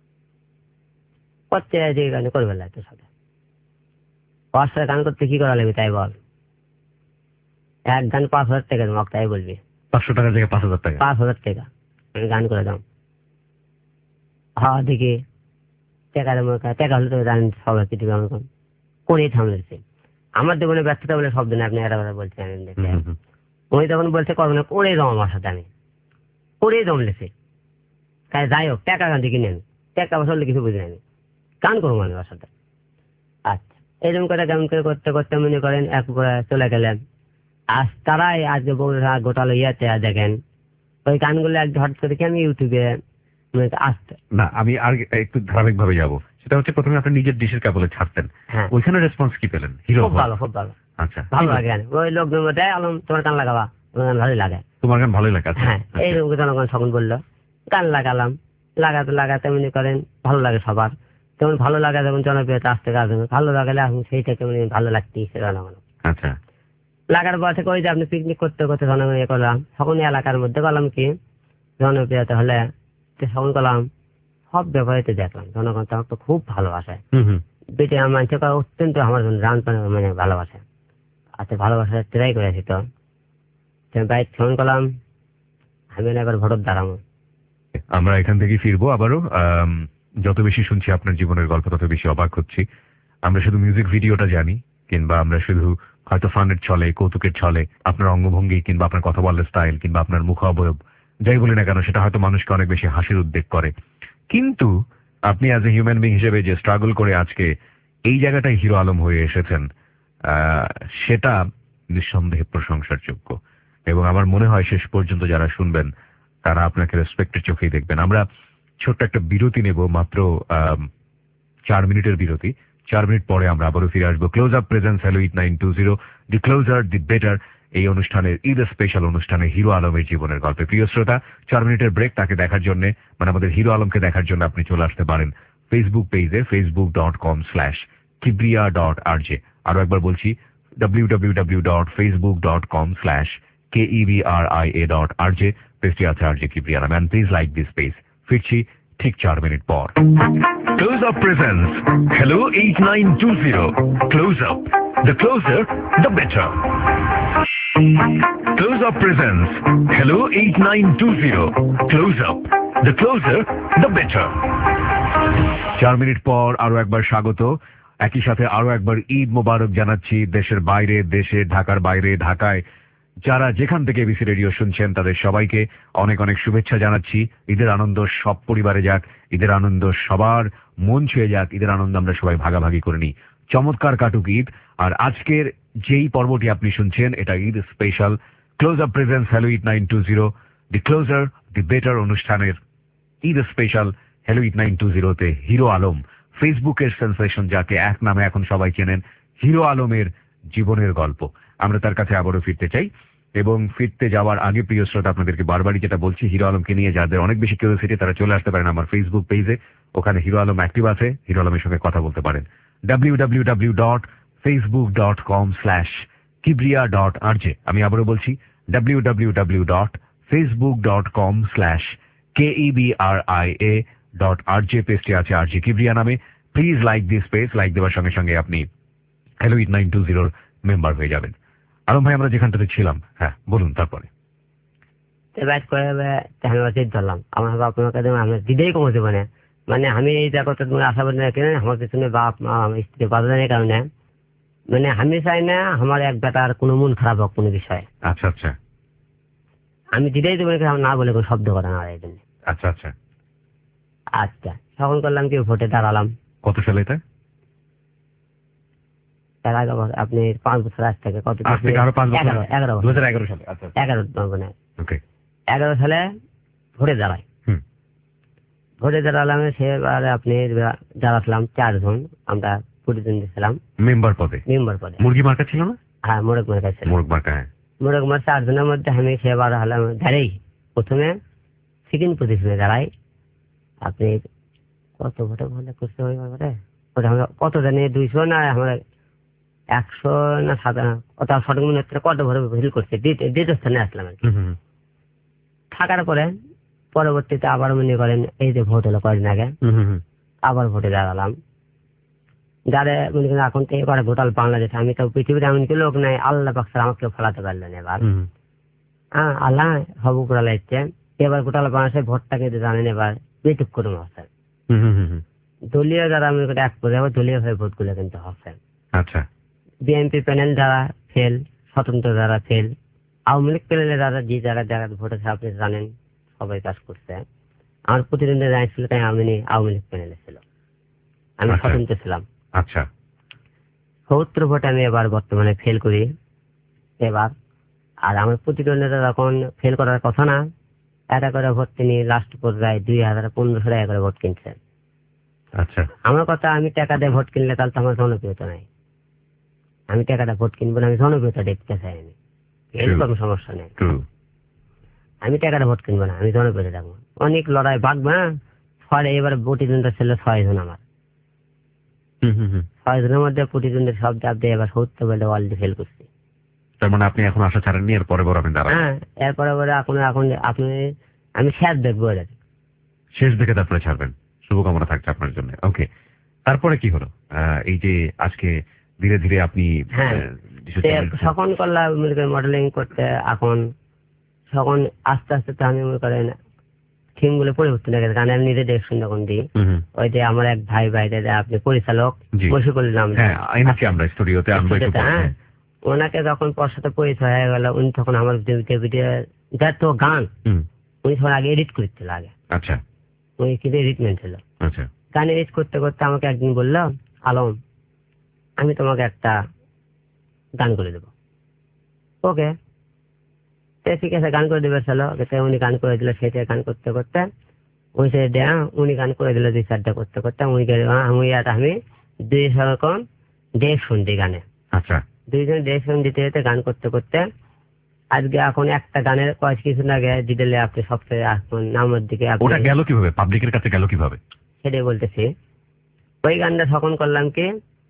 করতে যে গান করবে লাগে সবে ওর সাথে গান করতে কি করা লাগবে তাই বল। এক গান 5,000 টাকা দেবো, তাই বলবি 500 টাকার জায়গায় 5,000 টাকা। 5,000 টাকা আমি গান করে দাম। হ্যাঁ, দেখি টাকা হলে তো গান সবাই কিছু গান করেই থামলেছে। আমার জীবনে ব্যস্ততা বলে সব দিন আপনি একটা কথা বলছেন, উনি তখন বলছে করবো না, করেই দাম আমার সাথে, আমি করেই জমলেছে। তাই যাই হোক টাকা গান কিনে আমি টাকা বসলে কিছু বুঝি আমি গান করবো আমি ওর সাথে। আচ্ছা, এরকম করে গান করে করতে করতে মনে করেন এক চলে গেলেন। আজ তারাই আজকে গোটালো ইয়াতে দেখেন ওই গানগুলো এক হঠাৎ করে দেখি আমি ইউটিউবে আসতে না, আমি আর একটু ধারাবাহিক ভাবে যাবো। সেটা হচ্ছে প্রথমে আপনি নিজের ডিশের কেবলে ছাড়তেন, হ্যাঁ ওইখানে রেসপন্স কি পেলেন? হিরো খুব ভালো খুব ভালো আচ্ছা, ভালো লাগে গান। ওই লোকজন বলতে আলম তোমার গান লাগাবা, তোমার গান ভালোই লাগে। তোমার গান ভালোই লাগে। আচ্ছা হ্যাঁ আচ্ছা। এইরকম জনগণ সকল বললো, গান লাগালাম, লাগাতে লাগাতে মনে করেন ভালো লাগে সবার। তেমন ভালো লাগা যেমন জনপ্রিয়তা আসতে কাজে ভালো লাগালে এখন সেইটাকে মানে ভালো লাগতেই জনগণ। আচ্ছা লাগার পর থেকে ওই যে আপনি পিকনিক করতে করতে জনগণ ইয়ে করলাম, তখন এলাকার মধ্যে বললাম কি জনপ্রিয়তা হলে তখন করলাম সব ব্যাপারে দেখলাম জনগণ তো আমাকে খুব ভালোবাসে। বেটে আমার মানুষের অত্যন্ত আমার জন্য রান মানে ভালোবাসে। আচ্ছা ভালোবাসা ট্রাই করেছি তো বাইক ফোন করলাম, আমি এবার ভোটর দাঁড়াবো। আমরা এখান থেকে ফিরবো আবারও। যত বেশি শুনছি আপনার জীবনের গল্প তত বেশি অবাক হচ্ছি। আমরা শুধু মিউজিক ভিডিওটা জানি, কিংবা আমরা শুধু হয়তো ফানের ছলে, কৌতুকের ছলে আপনার অঙ্গভঙ্গি কিংবা আপনার কথা বলার স্টাইল কিংবা আপনার মুখ অবয়ব যাই বলি না কেন সেটা হয়তো মানুষকে অনেক বেশি হাসির উদ্বেগ করে। কিন্তু আপনি অ্যাজ এ হিউম্যান বিং হিসেবে যে স্ট্রাগল করে আজকে এই জায়গাটায় হিরো আলম হয়ে এসেছেন, সেটা নিঃসন্দেহে প্রশংসার যোগ্য। এবং আমার মনে হয় শেষ পর্যন্ত যারা শুনবেন তারা আপনাকে রেসপেক্টের চোখেই দেখবেন। আমরা ছোট্ট একটা বিরতি নেব, মাত্র 4 মিনিটের বিরতি। 4 মিনিট পরে আমরা আবারও ফিরে আসবো। Close up presents hello 8920 the closer the better এই অনুষ্ঠানের ঈদ স্পেশাল অনুষ্ঠানে হিরো আলমের জীবনের গল্পে। প্রিয় শ্রোতা, 4 মিনিটের ব্রেক। তাকে দেখার জন্য মানে আমাদের হিরো আলমকে দেখার জন্য আপনি চলে আসতে পারেন ফেসবুক পেজে facebook.com/kibriya.rj। আরো একবার বলছি www.facebook.com/KEBRIA.RJ। পেজটি আছে আরজে কিবরিয়া নামে। And please like this page. ফিরছি ঠিক 4 মিনিট পর। Close up presents hello 8920 close up, the closer the better. Close up presents hello 8920 close up, the closer the better. 4 মিনিট পর আরো একবার স্বাগত। একই সাথে আরো একবার ঈদ মোবারক জানাচ্ছি দেশের বাইরে, দেশে, ঢাকার বাইরে, ঢাকায় যারা যেখান থেকে এবিসি রেডিও শুনছেন তাদের সবাইকে অনেক অনেক শুভেচ্ছা জানাচ্ছি। ঈদের আনন্দ সব পরিবারে যাক, ঈদের আনন্দ সবার মন ছুঁয়ে যাক, ঈদের আনন্দ আমরা সবাই ভাগাভাগি করে নিই। চমৎকার কাটুক ঈদ। আর আজকের যেই পর্বটি আপনি শুনছেন এটা Eid special close up presents hello 8920 the closer the better অনুষ্ঠানের ঈদ স্পেশাল হ্যালো 8920 তে হিরো আলম, ফেসবুকের সেন্সেশন যাকে এক নামে এখন সবাই চেনেন, হিরো আলমের জীবনের গল্প। আমরা তার কাছে আবারও ফিরতে চাই এবং ফিরতে যাওয়ার আগে প্রিয় শ্রোতা আপনাদেরকে বারবারই যেটা বলছি, হিরো আলমকে নিয়ে যাদের অনেক বেশি কিউরিওসিটি তারা চলে আসতে পারেন আমার ফেসবুক পেজে। ওখানে হিরো আলম অ্যাক্টিভ আছে, হিরো আলমের সঙ্গে কথা বলতে পারেন। www.facebook.com/kibriya.rj। আমি আবারও বলছি www.facebook.com/KEBRIA.RJ। পেজটি আছে আরজে কিবরিয়া নামে। Please like this page. Like দেওয়ার সঙ্গে সঙ্গে আপনি হ্যালো 8920 মেম্বার হয়ে যাবেন। আলম ভাই, আমরা যেখানটাতে ছিলাম, হ্যাঁ বলুন তারপরে। ব্যাট করে আমি জিদ ধরলাম, আমার আপনার কাছে আমরা দিদেই কমে দেবো না। মানে আমি এই জায়গাটা তুমি আশা করি না কেন আমার পিছনে বাপ মা আমার স্ত্রী বাজারের কারণে মানে আমি চাই না আমার এক বেটার কোনো মন খারাপ হোক কোনো বিষয়ে। আচ্ছা আচ্ছা আমি দিদেই দেবো না বলে কোনো শব্দ করে না এই জন্য। আচ্ছা আচ্ছা আচ্ছা তখন করলাম কি ভোটে দাঁড়ালাম। কত সালে এটা? তার আগে আপনি 5 বছর আজ থেকে কত আজ থেকে আরো 5 বছর 11 2011 সালে। আচ্ছা 11 মানে ওকে 11 সালে ভোটে দাঁড়াই। ভোটে দাঁড়ালাম সেবারে আপনি দাঁড়ালাম 4 জন, আমরা প্রতিদ্বন্দ্বী ছিলাম মেম্বার পদে। মুরগি মার্কা ছিল না? হ্যাঁ মোরগ মার্কা ছিল। মোরগ মার্কা, হ্যাঁ। মোরগ মার 4 জনের মধ্যে আমি সেবার হলাম দাঁড়াই প্রথমে সেকেন্ড পজিশনে দাঁড়াই। আপনি কত ভোটে ভোটে করতে হবে কত জানি 200 না আমরা 100 না 7 কত সঠিক মনে হচ্ছে কত ভোটে ভিল করছে দ্বিতীয় স্থানে আসলাম আর কি। থাকার পরে পরবর্তীতে আবার মনে করেন এই যে ভোট হলো কয়েকদিন আগে আবার ভোটে দাঁড়ালাম। যারা মনে করেন এখন তো এবারে গোটাল বাংলাদেশ, আমি তো পৃথিবীতে এমন কি লোক নাই আল্লাহ পাক ছাড়া আমাকে ফেলাতে পারলেন এবার। হ্যাঁ আল্লাহ সব উপরে লাগছে। এবার গোটাল বাংলাদেশের ভোটটা কিন্তু জানেন এবার ব্যতিক্রম হচ্ছে। দলীয় যারা মনে করেন এক পর্যায়ে দলীয় ভাবে ভোট গুলো কিন্তু হচ্ছে। আচ্ছা বিএনপি প্যানেল যারা ফেল, স্বতন্ত্র যারা ফেল, আওয়ামী লীগ প্যানেলে যারা যে জায়গায় ভোট আছে আপনি জানেন সবাই কাজ করছে। আমার প্রতিদ্বন্দ্বী রায় ছিল তাই আওয়ামী লীগ প্যানেলে ছিল, আমি স্বতন্ত্র ছিলাম। আচ্ছা 70 ভোটে আমি এবার বর্তমানে ফেল করি এবার। আর আমার প্রতিদ্বন্দ্বীরা যখন ফেল করার কথা না একটা করে ভোট কিনি, লাস্ট পর্যায়ে 2,000-1,500 টাকা করে ভোট কিনছে। আচ্ছা, আমার কথা, আমি টাকা দিয়ে ভোট কিনলে তাহলে তো আমার জনপ্রিয়তা নাই। আমি টাকাটা ভোট কিনবো না, আমি জনপ্রিয়তা দেখতে চাই। আমি এরকম সমস্যা নেই, আমি টাকাটা ভোট কিনবো না, আমি জনপ্রিয়তা দেখবো। অনেক লড়াই ভাগবে, ফলে এবার প্রতিদ্বন্দ্বী ছিল 6 জন। আমার 6 জনের মধ্যে প্রতিদ্বন্দ্বীর সব চাপ দিয়ে এবার 70 বলে অলরেডি ফেল করছি। তার মানে আপনি এখন আশা ছাড়েননি, এরপরে বরাবর দাঁড়াবেন? হ্যাঁ, এরপরে এখন এখন আপনি, আমি শেষ দেখবো, শেষ দেখে তারপরে ছাড়বেন। শুভকামনা থাকছে আপনার জন্য। ওকে, তারপরে কি হলো? এই যে আজকে ধীরে ধীরে আপনি তখন করলাম মডেলিং করতে, এখন তখন আস্তে আস্তে তো আমি মনে করেন থিম গুলো পরিবর্তন হয়ে গেছে, কারণ আমি নিজে ডিরেকশন যখন দিই। ওই যে আমার এক ভাই বাইরে, আপনি পরিচালক মশিকুল নাম, আমরা স্টুডিওতে আনবো। হ্যাঁ, ওনাকে যখন পর সাথে পরিচয় হয়ে গেল, উনি তখন আমার যত গান উনি সবার আগে এডিট করছিল। আগে আচ্ছা, উনি কিন্তু এডিটমেন্ট ছিল। আচ্ছা, গান এডিট করতে করতে আমাকে একদিন বললো, আলম আমি তোমাকে একটা গান করে দেবো। ওকে, ঠিক আছে, গান করে দেবে চলো। উনি গান করে দিল, সেটা গান করতে করতে উনি গান করে দিল 2-4টা করতে করতে আমি 2 রকম ডিরেকশন দিই গানে। আচ্ছা, 2 জন ডিরেকশন দিতে দিতে গান করতে করতে আজকে এখন একটা গানের কিছুদিন আগে দিলে আপনি সবচেয়ে এখন নামের দিকে ওটা গেল কিভাবে, পাবলিকের কাছে গেল কিভাবে সেটাই বলতেছি। ওই গানটা তখন করলাম কি,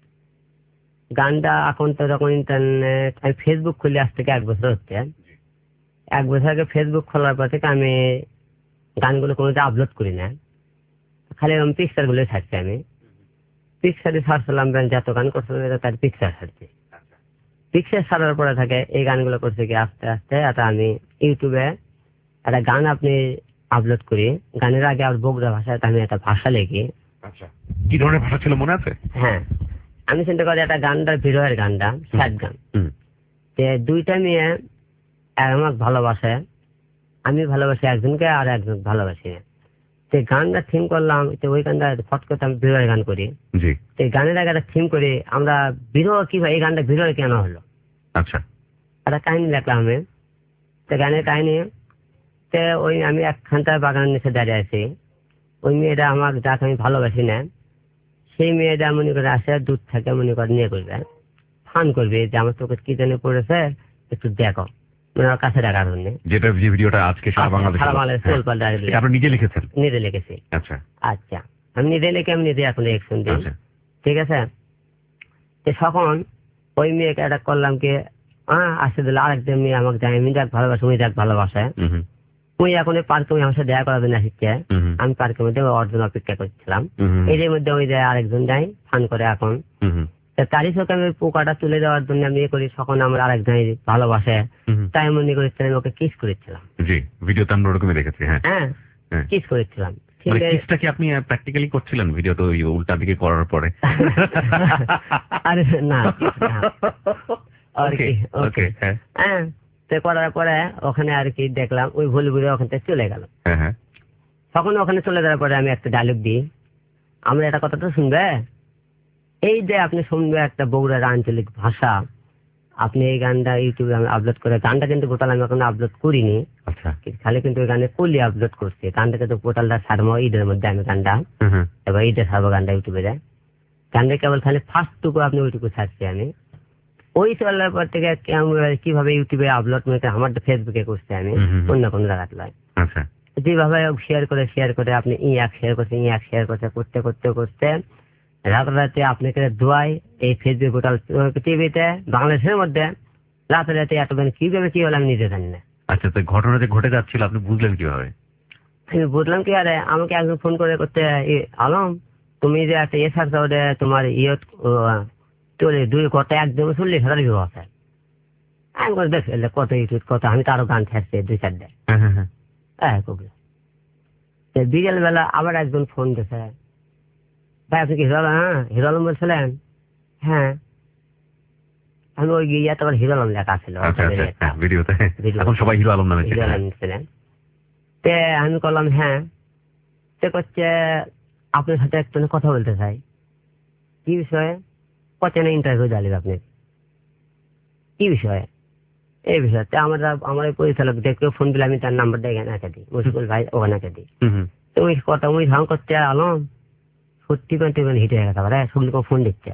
গানটা এখন তো যখন ইন্টারনেট, আমি ফেসবুক খুলে আজ থেকে 1 বছর হচ্ছে। 1 বছর আগে ফেসবুক খোলার পর থেকে আমি গানগুলো কোনো আপলোড করি না, খালি এরকম পিকচার গুলো ছাড়ছি। আমি পিকচারে ছাড়ছিলাম, যত গান করছিলাম তার পিকচার ছাড়ছি। পিকচার ছাড়ার পরে থাকে এই গানগুলো করছে কি আস্তে আস্তে আমি ইউটিউবে একটা গান আপনি আপলোড করি। গানের আগে আর বগুড়া ভাষায় আমি একটা ভাষা লিখি। আচ্ছা, কি ধরনের ভাষা ছিল মনে আছে? হ্যাঁ, আমি চিন্তা করি একটা গানটার ভিডিওর গানটা স্যাড গান, যে 2টা মেয়ে আমাকে ভালোবাসে, আমি ভালোবাসি একজনকে আর একজন ভালোবাসি। তো গানটা থিম করলাম, ওই গানটা ফট করতে আমি ভিডিওর গান করি। গানের আগে একটা থিম করি আমরা ভিডিও, কি এই গানটা ভিডিও কেন হলো। আচ্ছা, একটা কাহিনী লিখলাম আমি। তো গানের কাহিনী, ওই আমি একখানটার বাগানের নিচে দাঁড়িয়ে আছি, ওই মেয়েটা আমার যাকে আমি ভালোবাসি না, সেই মেয়েটা মনে করে আসে দূর থেকে মনে করে নিয়ে করবে, ফান করবে যে আমার চোখে কি জানে পড়েছে, একটু দেখো, কাছে রাখার জন্য। যেটা ভিডিওটা আজকে সারা বাংলাদেশে আপনি নিজে লিখেছেন? নিজে লিখেছি। আচ্ছা, আচ্ছা, আমি নিজে লিখে আমি নিজে এখন রিঅ্যাকশন দিই। ঠিক আছে, তখন ওই মেয়েকে একটা করলাম কি, আসতে দিল আরেকজন মেয়ে আমাকে জানি, আমি যাক ভালোবাসি, উনি যাক ভালোবাসে। ওই এখন পার্কে আমার সাথে দেখা করার জন্য আসছে। আমি পার্কের মধ্যে অর্জন অপেক্ষা করছিলাম, এর মধ্যে ওই যে আরেকজন যাই ফান করে। এখন তারই চোখে আমি পোকাটা তুলে দেওয়ার জন্য আমি করি, তখন আমার আরেকজন ভালোবাসে, তাই মনে করেছিলাম ওকে কিস করেছিলাম। জি, ভিডিওতে আমরা ওরকমই দেখেছি। হ্যাঁ, কিস করেছিলাম। কিসটা কি আপনি প্র্যাকটিক্যালি করছিলেন ভিডিও তো উল্টা দিকে করার পরে? আরে না, ওকে, হ্যাঁ, তো করার পরে ওখানে আর কি দেখলাম ওই ভুল বুঝে ওখান থেকে চলে গেল। তখন ওখানে চলে যাওয়ার পরে আমি একটা ডায়লগ দিই, আমরা একটা কথা তো শুনবে, এই যে আপনি শুনবে একটা বগুড়ার আঞ্চলিক ভাষা, আপনি এই গানটা ইউটিউবে আমি আপলোড করে, গানটা কিন্তু টোটাল আমি এখন আপলোড করিনি, খালি কিন্তু ওই গানে কলি আপলোড করছি। গানটা কিন্তু টোটালটা ছাড়বো ঈদের মধ্যে, আমি গানটা এবার ঈদে ছাড়বো গানটা ইউটিউবে যায়। গানটা কেবল খালি ফার্স্ট টুকু আপনি ওইটুকু ছাড়ছি আমি। ওই চলার পর থেকে কিভাবে ইউটিউবে আপলোড আমার ফেসবুকে করছি আমি, অন্য কোনো জায়গাতে নয়। যেভাবে শেয়ার করে আপনি শেয়ার করছে করতে করতে করতে রাতে আপনাকে দোয়াই এই ফেসবুক গোটাল টিভিতে বাংলাদেশের মধ্যে রাতে এতদিন কিভাবে কি হলো আমি নিজে জানি না। আচ্ছা, তো ঘটনা যে ঘটে যাচ্ছিল আপনি বুঝলেন কিভাবে? আমি বুঝলাম কি, আরে আমাকে একজন ফোন করে করতে, আলম তুমি যে একটা থাকছো তোমার চলে 2 কথা একদম 40,000 ভিউ আছে। আমি বলি দেখ কত ইউটিউব কত, আমি তো আরো গান ছাড়ছি 2-4টা। বিকেল বেলা আবার একজন ফোন দিয়েছে, ভাই আপনি কি হিরো আলম? হিরো আলম বলছিলেন? হ্যাঁ, আমি ওই গিয়ে তোমার হিরো আলম লেখা ছিল ভিডিওতে, এখন সবাই হিরো আলম নামে ছিলেন। আমি বললাম হ্যাঁ, সে করছে আপনার সাথে একটু কথা বলতে চাই। কি বিষয়ে? কত ইন্টারভিউ দিলেন আপনি? কি বিষয়ে? এই বিষয়তে আমার ওই পরিচালক দেখে ফোন দিলে আমি তার নাম্বারটা এখানে এঁকে দিই, মুশকিল ভাই ওখানে এঁকে দিই। তো ওই কথা ওই ধাম করতে আলম সত্যি পেতে হিট হয়ে গেছে আবার সবজি ফোন দিচ্ছে।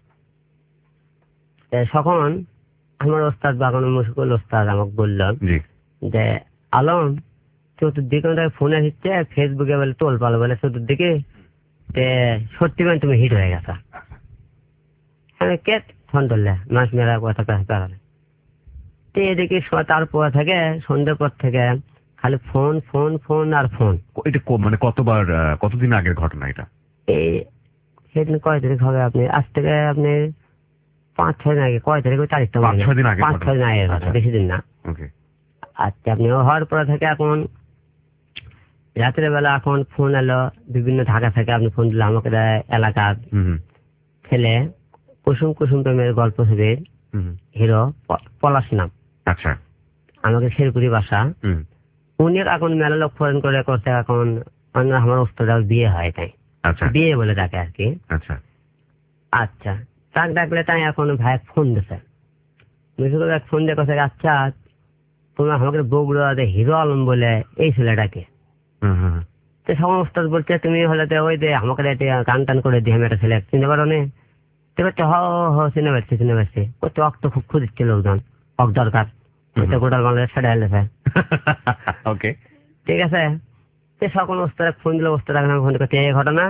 তখন আমার ওস্তাদ বাগানো মুশকিল ওস্তাদ আমাকে বললো যে আলম চতুর্দিকে ফোনে দিচ্ছে, ফেসবুকে বলে তোল পালো বলে চতুর্দিকে, সত্যি পেন তুমি হিট হয়ে গেছে। আমি কে ফোন ধরলে মাছ মেলা কথা কারণে তো এদিকে তারপর থেকে সন্ধ্যের পর থেকে খালি ফোন ফোন ফোন আর ফোন। এটা মানে কতদিন আগের ঘটনা এটা? এই সেদিন কয় তারিখ হবে আপনি, আজ থেকে আপনি 5-6 দিন আগে, কয় তারিখ তারিখটা 5-6 দিন আগে, 5-6 দিন আগে, বেশি দিন না। আচ্ছা, আপনি হওয়ার পরে থেকে এখন রাতের বেলা এখন ফোন এলো বিভিন্ন ঢাকা থেকে, আপনি ফোন দিলে আমাকে এলাকার ছেলে কুসুম কুসুম প্রেমের গল্প ছবির হিরো পলাশ নাম, আচ্ছা আমাকে শেরপুরি বাসা, উনি এখন মেলা লোক ফোন করে করতে এখন আমার ওস্তাদ বিয়ে হয় তাই বিয়ে বলে ডাকে আর কি। আচ্ছা তাক ডাকলে তাই এখন ভাই ফোন দিছে, ফোন দিয়ে কথা আচ্ছা তোমার আমাকে বগুড়া হিরো আলম বলে এই ছেলেটাকে। তো সবার ওস্তাদ বলছে তুমি হলে ওই যে আমাকে গান টান করে দিয়ে আমি একটা ছেলে চিনতে পারো নি? চিনে পারছি ওই তো অক্ত খুব খুঁজছে লোকজন, অক দরকার গোটাল বাংলাদেশ ছেড়ে এলেছে। ওকে ঠিক আছে, সকল ওস্তাদ ফোন দিল, ওস্তাদ ফোন করছে এই ঘটনা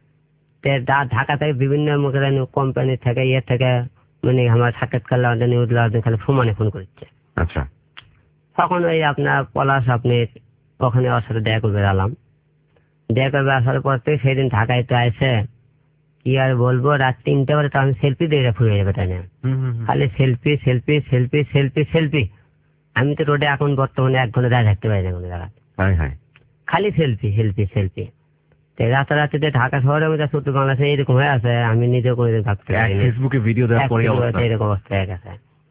ঢাকা থেকে বিভিন্ন কোম্পানি থেকে ইয়ে থেকে মানে আমার সাক্ষাৎকার নিউজ খালি ফোনে ফোন করছে। আচ্ছা, তখন ওই আপনার পলাশ আপনি ওখানে ওর সাথে দেখা করবে আলাম, দেখা করবে আসার পর থেকে সেই দিন ঢাকায় তো আসে কি আর বলবো, রাত 3টে বাজে তো আমি সেলফি দিয়ে ফুরে যাবে তাই না, খালি selfie selfie selfie selfie selfie. আমি তো রোডে এখন বর্তমানে 1 ঘন্টা দাঁড়িয়ে থাকতে পারি না কোনো জায়গায়, খালি সেলফি সেলফি সেলফি। রাতারাতিতে ঢাকা শহরের মধ্যে ছোট বাংলাদেশে এরকম হয়ে আছে, আমি নিজেও কোনোদিন ভাবতে পারি ফেসবুকে ভিডিও দেওয়ার পরে এরকম অবস্থা হয়ে গেছে।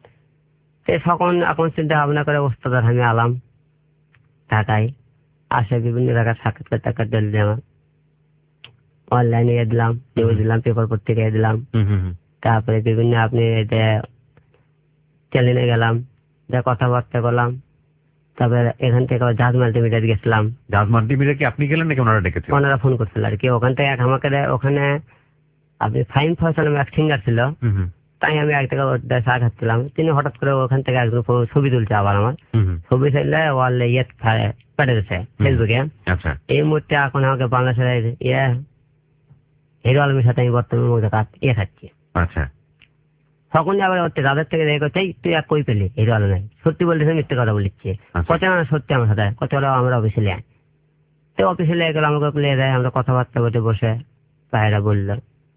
তখন এখন চিন্তা ভাবনা করে ওস্তাদ আমি আলাম ঢাকায় আসে বিভিন্ন জায়গায় সাক্ষাৎকার টাকার দিলে আমার অনলাইনে দিলাম, নিউজ দিলাম, পেপার পত্রিকায় দিলাম, তারপরে বিভিন্ন আপনি চ্যানেলে গেলাম, যা কথাবার্তা করলাম, তারপরে এখান থেকে জাহাজ মাল্টিমিডিয়া গেছিলাম। জাহাজ মাল্টিমিডিয়া কি আপনি গেলেন নাকি ওনারা ডেকেছিল? ওনারা ফোন করছিল আর কি, ওখান থেকে আমাকে ওখানে আপনি ফাইন ফয়সাল এক সিঙ্গার ছিল, তাই আমি এক জায়গায় চা খাচ্ছিলাম, তিনি হঠাৎ করে ওখান থেকে একজন ছবি তুলছে আবার আমার ছবি চাইলে ওয়ালে ইয়ে পাঠিয়েছে ফেসবুকে। এই মুহূর্তে এখন আমাকে বাংলাদেশের হিরো আলমের সাথে আমি বর্তমানে ইয়ে খাচ্ছি। আচ্ছা, তখনই আবার রাজার থেকে দেখে করছে তুই এক কই পেলি হিরো আলমে, সত্যি বলতেছে মিথ্যে কথা বলিচ্ছে, কত না সত্যি আমার সাথে কত হলো আমরা অফিসে লে তো অফিসে লেগে গেল আমাকে লিয়ে দেয়, আমরা কথাবার্তা বলতে বসে ভাইরা বললো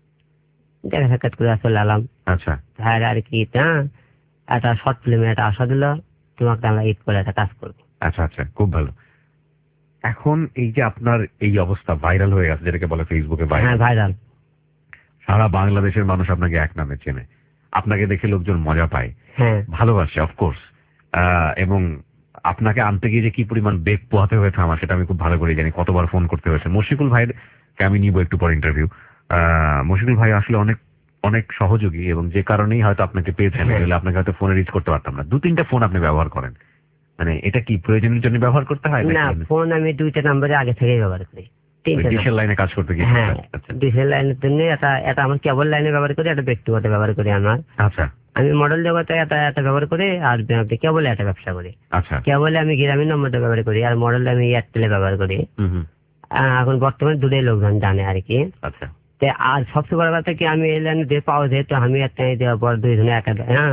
দেখা সাক্ষাৎ করে চলে এলাম। আচ্ছা, ভাইরা আর কি একটা শর্ট ফিল্মে একটা আশা দিল তোমাকে আমরা ঈদ করে একটা কাজ করবো। আচ্ছা আচ্ছা, খুব ভালো। এখন এই যে আপনার এই অবস্থা ভাইরাল হয়ে গেছে, যেটাকে বলে ফেসবুকে ভাইরাল, সারা বাংলাদেশের মানুষ আপনাকে এক নামে চেনে, আপনাকে দেখে লোকজন মজা পায়, ভালোবাসে অফকোর্স, এবং আপনাকে আনতে গিয়ে যে কি পরিমাণ বেগ পোহাতে হয়েছে আমার সেটা আমি খুব ভালো করে জানি, কতবার ফোন করতে হয়েছে। মুশফিকুল ভাইকে আমি নিব একটু পর ইন্টারভিউ। মুশফিকুল ভাই আসলে অনেক অনেক সহযোগী, এবং যে কারণেই হয়তো আপনাকে পেয়েছেন, আপনাকে হয়তো ফোনে রিচ করতে পারতাম না। 2-3টা ফোন আপনি ব্যবহার করেন, মানে এটা কি প্রয়োজনের জন্য ব্যবহার করতে হয়? না, ফোন আমি 2টা নাম্বারে আগে থেকেই ব্যবহার করি। ডিশের লাইনে কাজ করতে গিয়ে? হ্যাঁ, ডিশের লাইনের জন্য এটা আমার কেবল লাইনে ব্যবহার করি, এটা ব্যক্তিগত ব্যবহার করি আমার। আচ্ছা, আমি মডেল জগতে এটা ব্যবহার করি, আর কেবলে একটা ব্যবসা করি। আচ্ছা, কেবলে আমি গ্রামীণ নম্বরটা ব্যবহার করি, আর মডেল আমি এয়ারটেলে ব্যবহার করি। এখন বর্তমানে দুটোই লোকজন জানে আর কি। আচ্ছা, আর সবচেয়ে বড় কথা কি আমি এই লাইনে দিয়ে পাওয়া যেহেতু আমি একটা দেওয়ার পর 2 জনে একা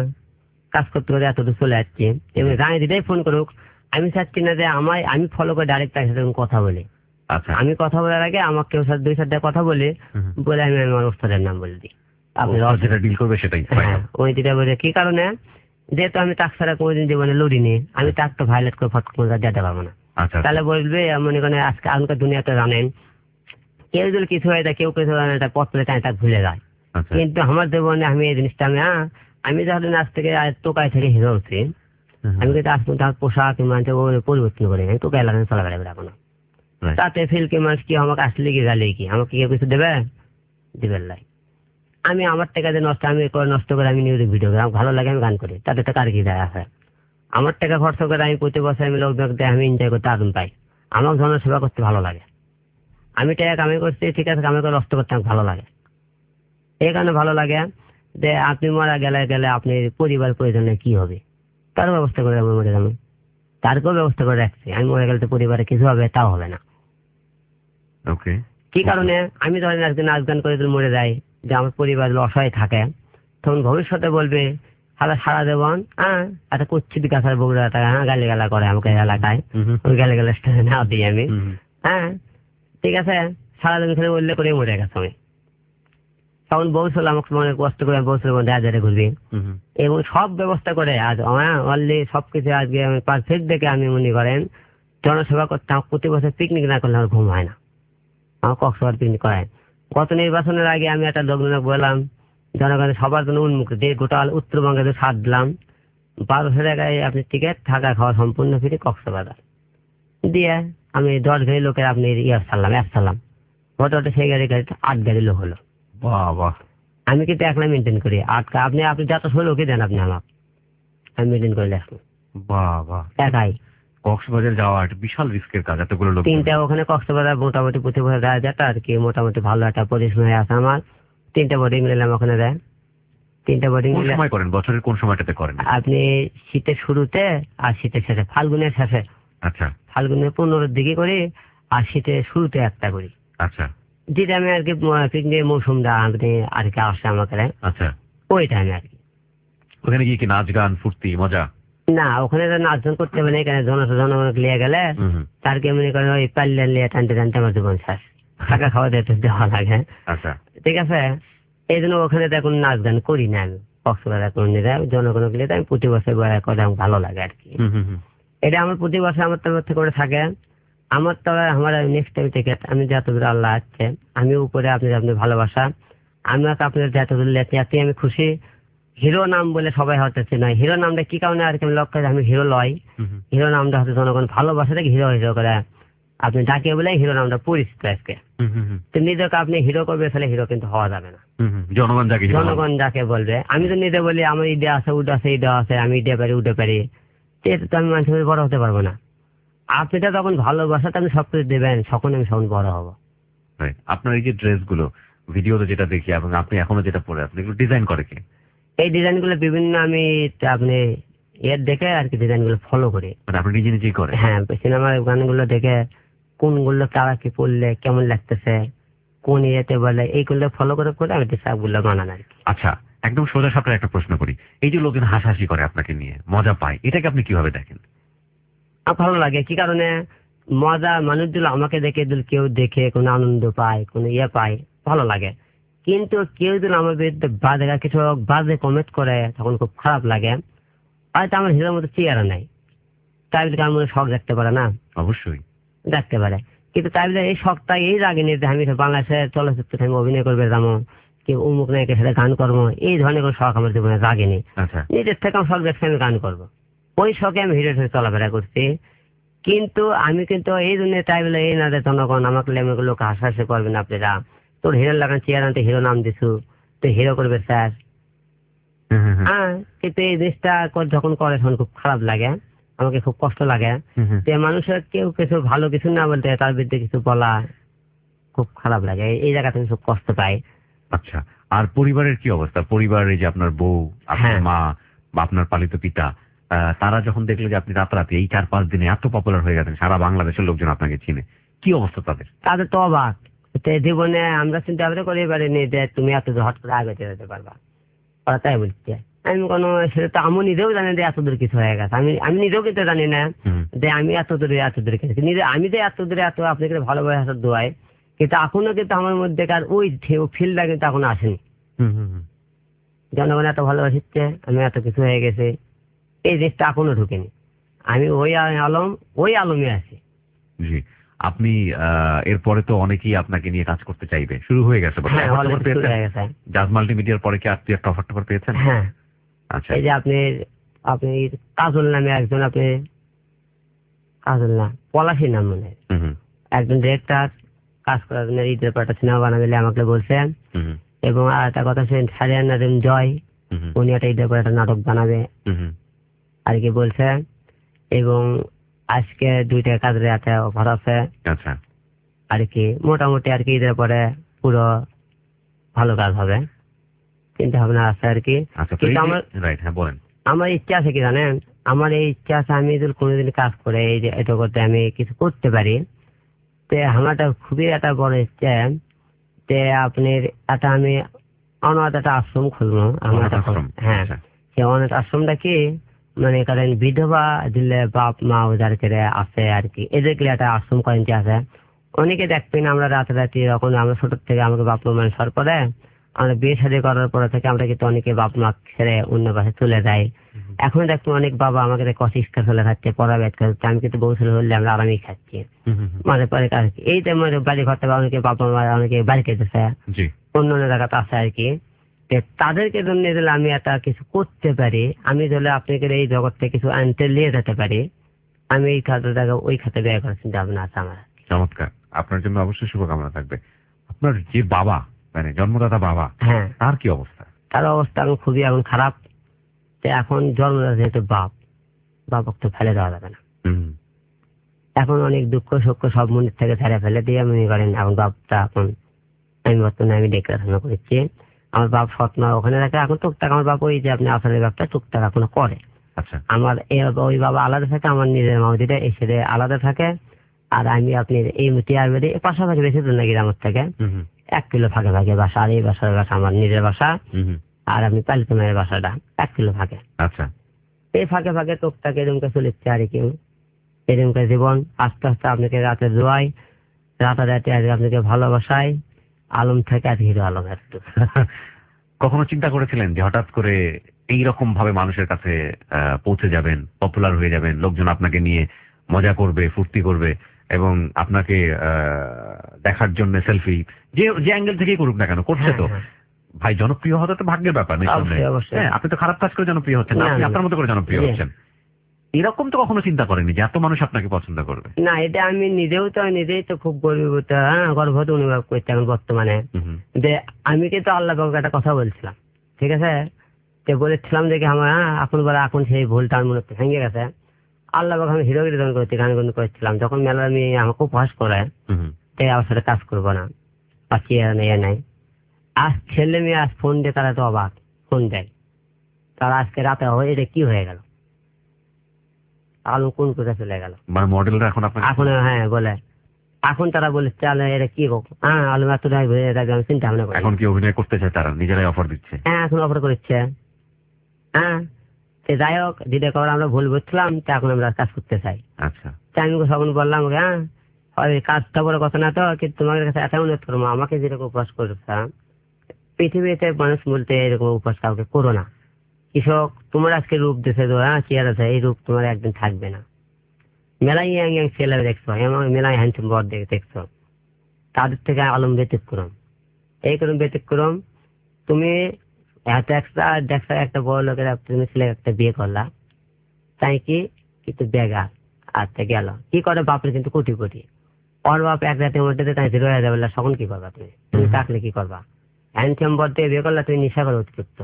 কাজ করতে করে এত দূর চলে যাচ্ছি, এবং জানি দিদাই ফোন করুক, আমি চাচ্ছি না যে আমি ফলো করে ডাইরেক্ট তার সাথে কথা বলি। আচ্ছা, আমি কথা বলার আগে আমাকে কেউ সাথে 2-4টা কথা বলে বলে আমি আমার ওস্তাদের নাম বলে দিই, আপনি যেটা ডিল করবে সেটাই। ওই যেটা বলে কি কারণে, যেহেতু আমি তাক ছাড়া কোনোদিন জীবনে লড়িনি, আমি তাক তো ভাইলেট করে ফট করে যেতে পারবো না। তাহলে বলবে মনে করেন আজকে এখনকার দুনিয়াতে জানেন কেউ যদি কিছু হয় কেউ কিছু পথ পেলে তাই তাকে ভুলে যায়, কিন্তু আমার জীবনে আমি এই জিনিসটা আমি যখন আজ থেকে টোকাই থেকে হিরো হচ্ছি, আমি কিন্তু আজ পর্যন্ত পোশাক পরিবর্তন করি, আমি টোকাই লাগানো চলাফেরা করে এখনো। তাতে ফিলকে মানুষ কি আমাকে আসলে কি গালে কি আমাকে কেউ কিছু দেবে দিবেন লাই, আমি আমার টাকা দিয়ে নষ্ট আমি নষ্ট করে আমি নিউজ ভিডিও করি, আমার ভালো লাগে আমি গান করি, তাতে তো কার কি দেয় আছে। আমার টাকা খরচ করে আমি প্রতি বছর আমি লোকজনকে আমি এনজয় করতে আগুন পাই, আমার জনসেবা করতে ভালো লাগে। আমি টাকা কামাই করছি, ঠিক আছে, কামাই করে নষ্ট করতে আমার ভালো লাগে। এই কারণে ভালো লাগে যে আপনি মারা গেলে আপনি পরিবার প্রয়োজনে কি হবে তার ব্যবস্থা করে আমি মরে যাবো, তারকেও ব্যবস্থা করে রাখছি। আমি মরে গেলে তো পরিবারে কিছু হবে, তাও হবে না। ওকে। কি কারণে? আমি ধরেন একদিন নাচ গান করে যদি মরে যাই, যে আমার পরিবার অসহায় থাকে, তখন ভবিষ্যতে বলবে সারা দেবন একটা কুচ্ছিত গাছের বগুড়া টাকা গালি গালা করে আমাকে এলাকায়, ওই গালি গালা না দিই আমি। ঠিক আছে, সারা দিন খালি উল্লেখ করে মরে গেছে আমি। তখন বৌসল আমাকে মনে কষ্ট করে বৌসলের মধ্যে আজারে ঘুরবি এবং সব ব্যবস্থা করে আজ অলরেডি সবকিছু আজকে আমি পারফেক্ট দেখে আমি মনে করেন জনসেবা করতে। আমার প্রতি বছর পিকনিক না করলে আমার ঘুম হয় না, আমার কক্সবাজার পিকনিক করায়। গত নির্বাচনের আগে আমি একটা লোকজনকে বললাম জনগণের সবার জন্য উন্মুক্ত যে গোটা উত্তরবঙ্গে সাথ দিলাম, 1200 টাকায় আপনি টিকিট, থাকা খাওয়া সম্পূর্ণ ফ্রি কক্সবাজার দিয়ে আমি 10 গাড়ি লোকের আপনি অ্যাপ ছাড়লাম। ঘটনাটা সেই গাড়িতে 8 গাড়ি লোক হলো। বাহ, আমি কিন্তু একলা মেনটেন করি। আপনি যত ষোলোকে দেন আপনি আমাকে, আমি মেনটেন করে রাখবো বাহ। একাই। কক্সবাজার যাওয়া একটা বিশাল রিস্কের কাজ, এতগুলো লোক। 3টা ওখানে কক্সবাজার মোটামুটি প্রতি বছর দেয় যেটা আর কি, মোটামুটি ভালো একটা পরিশ্রম আছে আমার। 3টা বোর্ডিং নিলাম ওখানে দেয়। 3টা বোর্ডিং কোন সময় করেন? বছরের কোন সময়টাতে করেন? আপনি শীতের শুরুতে আর শীতের শেষে, ফাল্গুনের শেষে। আচ্ছা। ফাল্গুনের 15 দিকে করি আর শীতের শুরুতে একটা করি। আচ্ছা। যেটা আমি আর কি পিকনিকের মৌসুমটা আপনি আর কি আসে আমাকে। আচ্ছা। ওই টাইমে আর কি। ওখানে গিয়ে কি নাচ গান ফুর্তি মজা? না, ওখানে নাচজন করতে হবে না। এখানে জনগণ লিয়ে গেলে তার কি মনে করেন ওই পাল্লেন লিয়ে টানতে টানতে আমার জীবন শেষ, থাকা খাওয়া দিতে দেওয়া লাগে। আচ্ছা, ঠিক আছে। এই জন্য ওখানে দেখুন নাচ গান করি না আমি। কক্সবাজার কোন জনগণ লিয়ে আমি প্রতি বছর করে ভালো লাগে আর কি। এটা আমার প্রতি বছর আমার তরফ করে থাকে। আমার তো আমার নেক্সট টাইম থেকে আমি যতদূর আল্লাহ আছে আমি উপরে আপনি ভালোবাসা আমি আপনার যতদূর লেতে আমি খুশি। হিরো নাম বলে সবাই হতেছে না। হিরো নামটা কি কারণে আর কি আমি লক্ষ্য আমি হিরো লয়। হিরো নামটা হচ্ছে জনগণ ভালোবাসা থেকে হিরো হিরো করে আপনি ডাকে বলে হিরো নামটা পরিচিত আজকে। তো নিজেকে আপনি হিরো করবে তাহলে হিরো কিন্তু হওয়া যাবে না। জনগণ যাকে বলবে। আমি তো নিজে বলি আমার ইডে আছে উড আছে ইডে আছে, আমি ইডে পারি উঠে পারি, তো আমি মানুষের বড় হতে পারবো না। আপনি তো তখন ভালোবাসাতে আমি সবকিছু দেবেন, তখন আমি সখন বড় হবো। আপনার এই যে ড্রেস গুলো ভিডিওতে যেটা দেখি এবং আপনি এখনো যেটা পরে আছেন এগুলো ডিজাইন করে কি? এই ডিজাইন গুলো বিভিন্ন আমি আপনি এর দেখে আর কি ডিজাইন গুলো ফলো করি। আপনি নিজে নিজেই করেন? হ্যাঁ, সিনেমার গানগুলো দেখে কোনগুলো তারা কি পড়লে কেমন লাগতেছে, কোন ইয়েতে বলে এইগুলো ফলো করে করে আমি সবগুলো বানান আর কি। আচ্ছা, একদম সোজা সাপটা একটা প্রশ্ন করি। এই যে লোকজন হাসাহাসি করে আপনাকে নিয়ে মজা পায়, এটাকে আপনি কিভাবে দেখেন? ভালো লাগে। কি কারণে? মজা মানুষগুলো আমাকে দেখে কেউ দেখে কোনো আনন্দ পায়, কোনো ইয়ে পায়, ভালো লাগে। কিন্তু কেউ যদি আমার বিরুদ্ধে কিছু বাজে কমেন্ট করে তখন খুব খারাপ লাগে। হয়তো আমার হিরোর মতো চেয়ারা নাই, তাই বলে আমার মনে শখ দেখতে পারে না? অবশ্যই দেখতে পারে, কিন্তু তাই বলে এই শখটা এই রাগে নিয়ে আমি বাংলাদেশের চলচ্চিত্রে আমি অভিনয় করবে যাবো, কেউ অমুক নায়কের সাথে গান করবো, এই ধরনের কোনো শখ আমার জীবনে রাগেনি। নিজের থেকে আমার শখ দেখতে আমি গান করবো, ওই শখে আমি হিরোর সাথে চলাফেরা করছি। কিন্তু আমি কিন্তু এই জন্য তাই বলে এই না যে জনগণ আমাকে লোক হাসাহাসি করবেন আপনারা, তোর হিরো লাগান চেয়ার আনতে হিরো নাম দিছু, তুই হিরো করবে স্যার। হ্যাঁ, কিন্তু এই জিনিসটা যখন করে তখন খুব খারাপ লাগে, আমাকে খুব কষ্ট লাগে যে মানুষের কেউ কিছু ভালো কিছু না বলতে তার বিরুদ্ধে কিছু বলা খুব খারাপ লাগে। এই জায়গাতে আমি খুব কষ্ট পাই। আচ্ছা, আর পরিবারের কি অবস্থা? পরিবারে যে আপনার বউ, আপনার মা বা আপনার পালিত পিতা, তারা যখন দেখলো যে আপনি রাতারাতি এই 4-5 দিনে এত পপুলার হয়ে গেছেন, সারা বাংলাদেশের লোকজন আপনাকে চিনে, কি অবস্থা তাদের? তাদের তো অবাক। জীবনে আমরা চিন্তা ভাবনা করে পারিনি যে তুমি এত হট করে আগে যেতে পারবা, ওরা তাই বলছে। আমি কোনো সেটা তো আমি নিজেও জানি যে এত দূর কিছু হয়ে গেছে। আমি নিজেও কিন্তু জানি না যে আমি এত দূরে নিজে আমি যে এত দূরে এত আপনাকে ভালোবাসার দোয়াই, কিন্তু এখনো কিন্তু আমার মধ্যেকার ওই ফিল্ডটা কিন্তু এখনো আসেনি। জনগণ এত ভালোবাসিচ্ছে, আমি এত কিছু হয়ে গেছে, এই জিনিসটা এখনো ঢুকেনি। আমি ওই আলমে আছি। জি, আপনি এরপরে তো অনেকেই আপনাকে নিয়ে কাজ করতে চাইবে, শুরু হয়ে গেছে। জাজ মাল্টিমিডিয়ার পরে কি আপনি একটা অফার পেয়েছেন? হ্যাঁ। আচ্ছা, এই যে আপনি কাজল নামে একজন, আপনি কাজল না পলাশী নাম মনে একজন ডিরেক্টর কাজ করার জন্য ঈদের পর একটা সিনেমা বানাবে আমাকে বলছেন। এবং আর একটা কথা ছিলেন সারিয়ান নাজিম জয়, উনি একটা ঈদের পর একটা নাটক বানাবে। আর কি বলছে, এবং আজকে 2টা কাজের একটা অফার আছে আচ্ছা আর কি, মোটামুটি আর কি ঈদের পরে পুরো ভালো কাজ হবে, চিন্তা ভাবনা আছে আর কি। আচ্ছা, তো কিন্তু আমার রাইট, হ্যাঁ বলেন। আমার ইচ্ছা আছে কি জানেন, আমার এই ইচ্ছা আছে আমি যদি কোনোদিন কাজ করে এই যে এটা করতে আমি কিছু করতে পারি, তে আমারটা খুবই একটা বড় ইচ্ছা, তে আপনার একটা আমি অনাথ একটা আশ্রম খুলবো আমার অনাথ একটা আশ্রম, হ্যাঁ, আচ্ছা। সে অনাথ আশ্রমটা কি মানে করেন বিধবা দিলে বাপ মা ওদের করে আছে আর কি, এদেরকে একটা আশ্রম করেন যে আছে। অনেকে দেখবেন আমরা রাতারাতি যখন আমরা ছোট থেকে আমাকে বাপ মা মানুষ হওয়ার পরে, আমরা বিয়ে শাদী করার পরে থেকে আমরা কিন্তু অনেকে বাপ মা ছেড়ে অন্য পাশে চলে যাই। এখন দেখবেন অনেক বাবা আমাকে কষ্ট ইচ্ছা চলে খাচ্ছে, পড়া ব্যাট খাচ্ছে, আমি কিন্তু বউ ছেলে হলে আমরা আরামই খাচ্ছি। মানে পরে কাজ এই যে মানে বাড়ি ঘর থেকে অনেকে বাবা মা অনেকে বাড়ি খেতেছে, অন্য অন্য জায়গাতে আছে আর কি। তাদেরকে জন্য দিলে আমি একটা কিছু করতে পারি, আমি ধরলে আপনাকে এই জগৎ থেকে কিছু আনতে নিয়ে যেতে পারি, আমি এই খাতে টাকা ওই খাতে ব্যয় করার চিন্তা ভাবনা আছে আমার। চমৎকার, আপনার জন্য অবশ্যই শুভকামনা থাকবে। আপনার যে বাবা মানে জন্মদাতা বাবা, হ্যাঁ, তার কি অবস্থা? তার অবস্থা এখন খুবই এখন খারাপ। তো এখন জন্মদাতা যেহেতু বাপক তো ফেলে দেওয়া যাবে না। এখন অনেক দুঃখ সুখ সব মনের থেকে ছেড়ে ফেলে দিয়ে মনে করেন এখন বাপটা এখন আমি বর্তমানে আমি দেখাশোনা করছি। আমার বাপ স্বপ্ন ওখানে রাখে, এখন টুকটাক আমার বাপ ওই যে আপনি আসলে ব্যাপারটা টুকটাক এখনো করে। আচ্ছা, আমার ওই বাবা আলাদা থাকে, আমার নিজের মাউদিটা এসে আলাদা থাকে, আর আমি আপনি এই টিয়ার বেড়ে পাশাপাশি বেশি দূর নাকি আমার থেকে 1 কিলো ফাঁকে ফাঁকে বাসা, আর এই বাসার বাসা আমার নিজের বাসা, আর আপনি পালিত মায়ের বাসাটা 1 কিলো ফাঁকে। আচ্ছা, এই ফাঁকে ফাঁকে টুকটাক এরকম চলেছে আর কি, এরকম জীবন। আস্তে আস্তে আপনাকে রাতে দোয়াই, রাতারাতি আজকে আপনাকে ভালোবাসাই, আলম থেকে আজ হিরো আলম একটু। কখনো চিন্তা করেছিলেন যে হঠাৎ করে এইরকম ভাবে মানুষের কাছে পৌঁছে যাবেন, পপুলার হয়ে যাবেন, লোকজন আপনাকে নিয়ে মজা করবে, ফুর্তি করবে এবং আপনাকে দেখার জন্য সেলফি যে যে অ্যাঙ্গেল থেকেই করুক না কেন করছে? তো ভাই জনপ্রিয় হতে তো ভাগ্যের ব্যাপার, নিঃসন্দেহে। হ্যাঁ, আপনি তো খারাপ কাজ করে জনপ্রিয় হচ্ছেন না, আপনি আপনার মতো করে জনপ্রিয় হচ্ছেন। এরকম তো কখনো চিন্তা করেনি যে এত মানুষ আপনাকে পছন্দ করবে? না, এটা আমি নিজেই তো খুব গর্বিত, গর্ববোধ অনুভব করছি এখন বর্তমানে। যে আমি কিন্তু আল্লাহ বাবুকে একটা কথা বলছিলাম, ঠিক আছে, যে বলেছিলাম যে আমার এখন সেই ভুলটা আমার মনে ভেঙে গেছে। আল্লাহ বাবু আমি হিরোগিরি দান করছি, গান গান করেছিলাম, যখন মেলার মেয়ে আমাকে উপহাস করে তাই আমার সাথে কাজ করবো না, পাচ্ছি নাই। আজ ছেলে মেয়ে আজ ফোন দিয়ে তারা তো অবাক, ফোন দেয় তারা আজকে রাতে হয়ে এটা কি হয়ে গেল, আলু কোন কোথায় চলে গেল, মানে মডেলরা এখন হ্যাঁ বলে, এখন তারা বলে চলে এটা কি হোক, হ্যাঁ আলু এত আমি চিন্তা ভাবনা করি। এখন কি অভিনয় করতে চায় তারা, নিজেরাই অফার দিচ্ছে? হ্যাঁ, এখন অফার করছে। হ্যাঁ, সে যাই হোক, যেটা খবর আমরা ভুল বুঝছিলাম, তা এখন আমরা কাজ করতে চাই। আচ্ছা, তাই আমি সবন বললাম, হ্যাঁ কাজটা বড় কথা না তো, কিন্তু তোমাদের কাছে এত অনুরোধ করবো, আমাকে যেরকম উপহাস করতাম পৃথিবীতে মানুষ বলতে এরকম উপহাস কাউকে করো না। কৃষক তোমার আজকে রূপ দিছে তো, হ্যাঁ চেয়ার আছে, এই রূপ তোমার একদিন থাকবে না। মেলায় ইয়াং ইয়াং ছেলে দেখছো, মেলায় হ্যান্ডসাম বর দেখছো, তাদের থেকে আলম ব্যতিক্রম। এইরকম ব্যতিক্রম তুমি এত একটা বড় লোকের তুমি ছেলে একটা বিয়ে করলা, তাই কি কিন্তু বেগার আজকে গেল কি করে, বাপের কিন্তু কোটি কোটি, ওর বাপ এক রাতের মধ্যে তাই জিরো হয়ে যাবে, তখন কি করবা তুমি? তুমি থাকলে কি করবা? হ্যান্ডসাম বর দিয়ে বিয়ে করলা, তুমি নেশা করে অতিরিক্ত,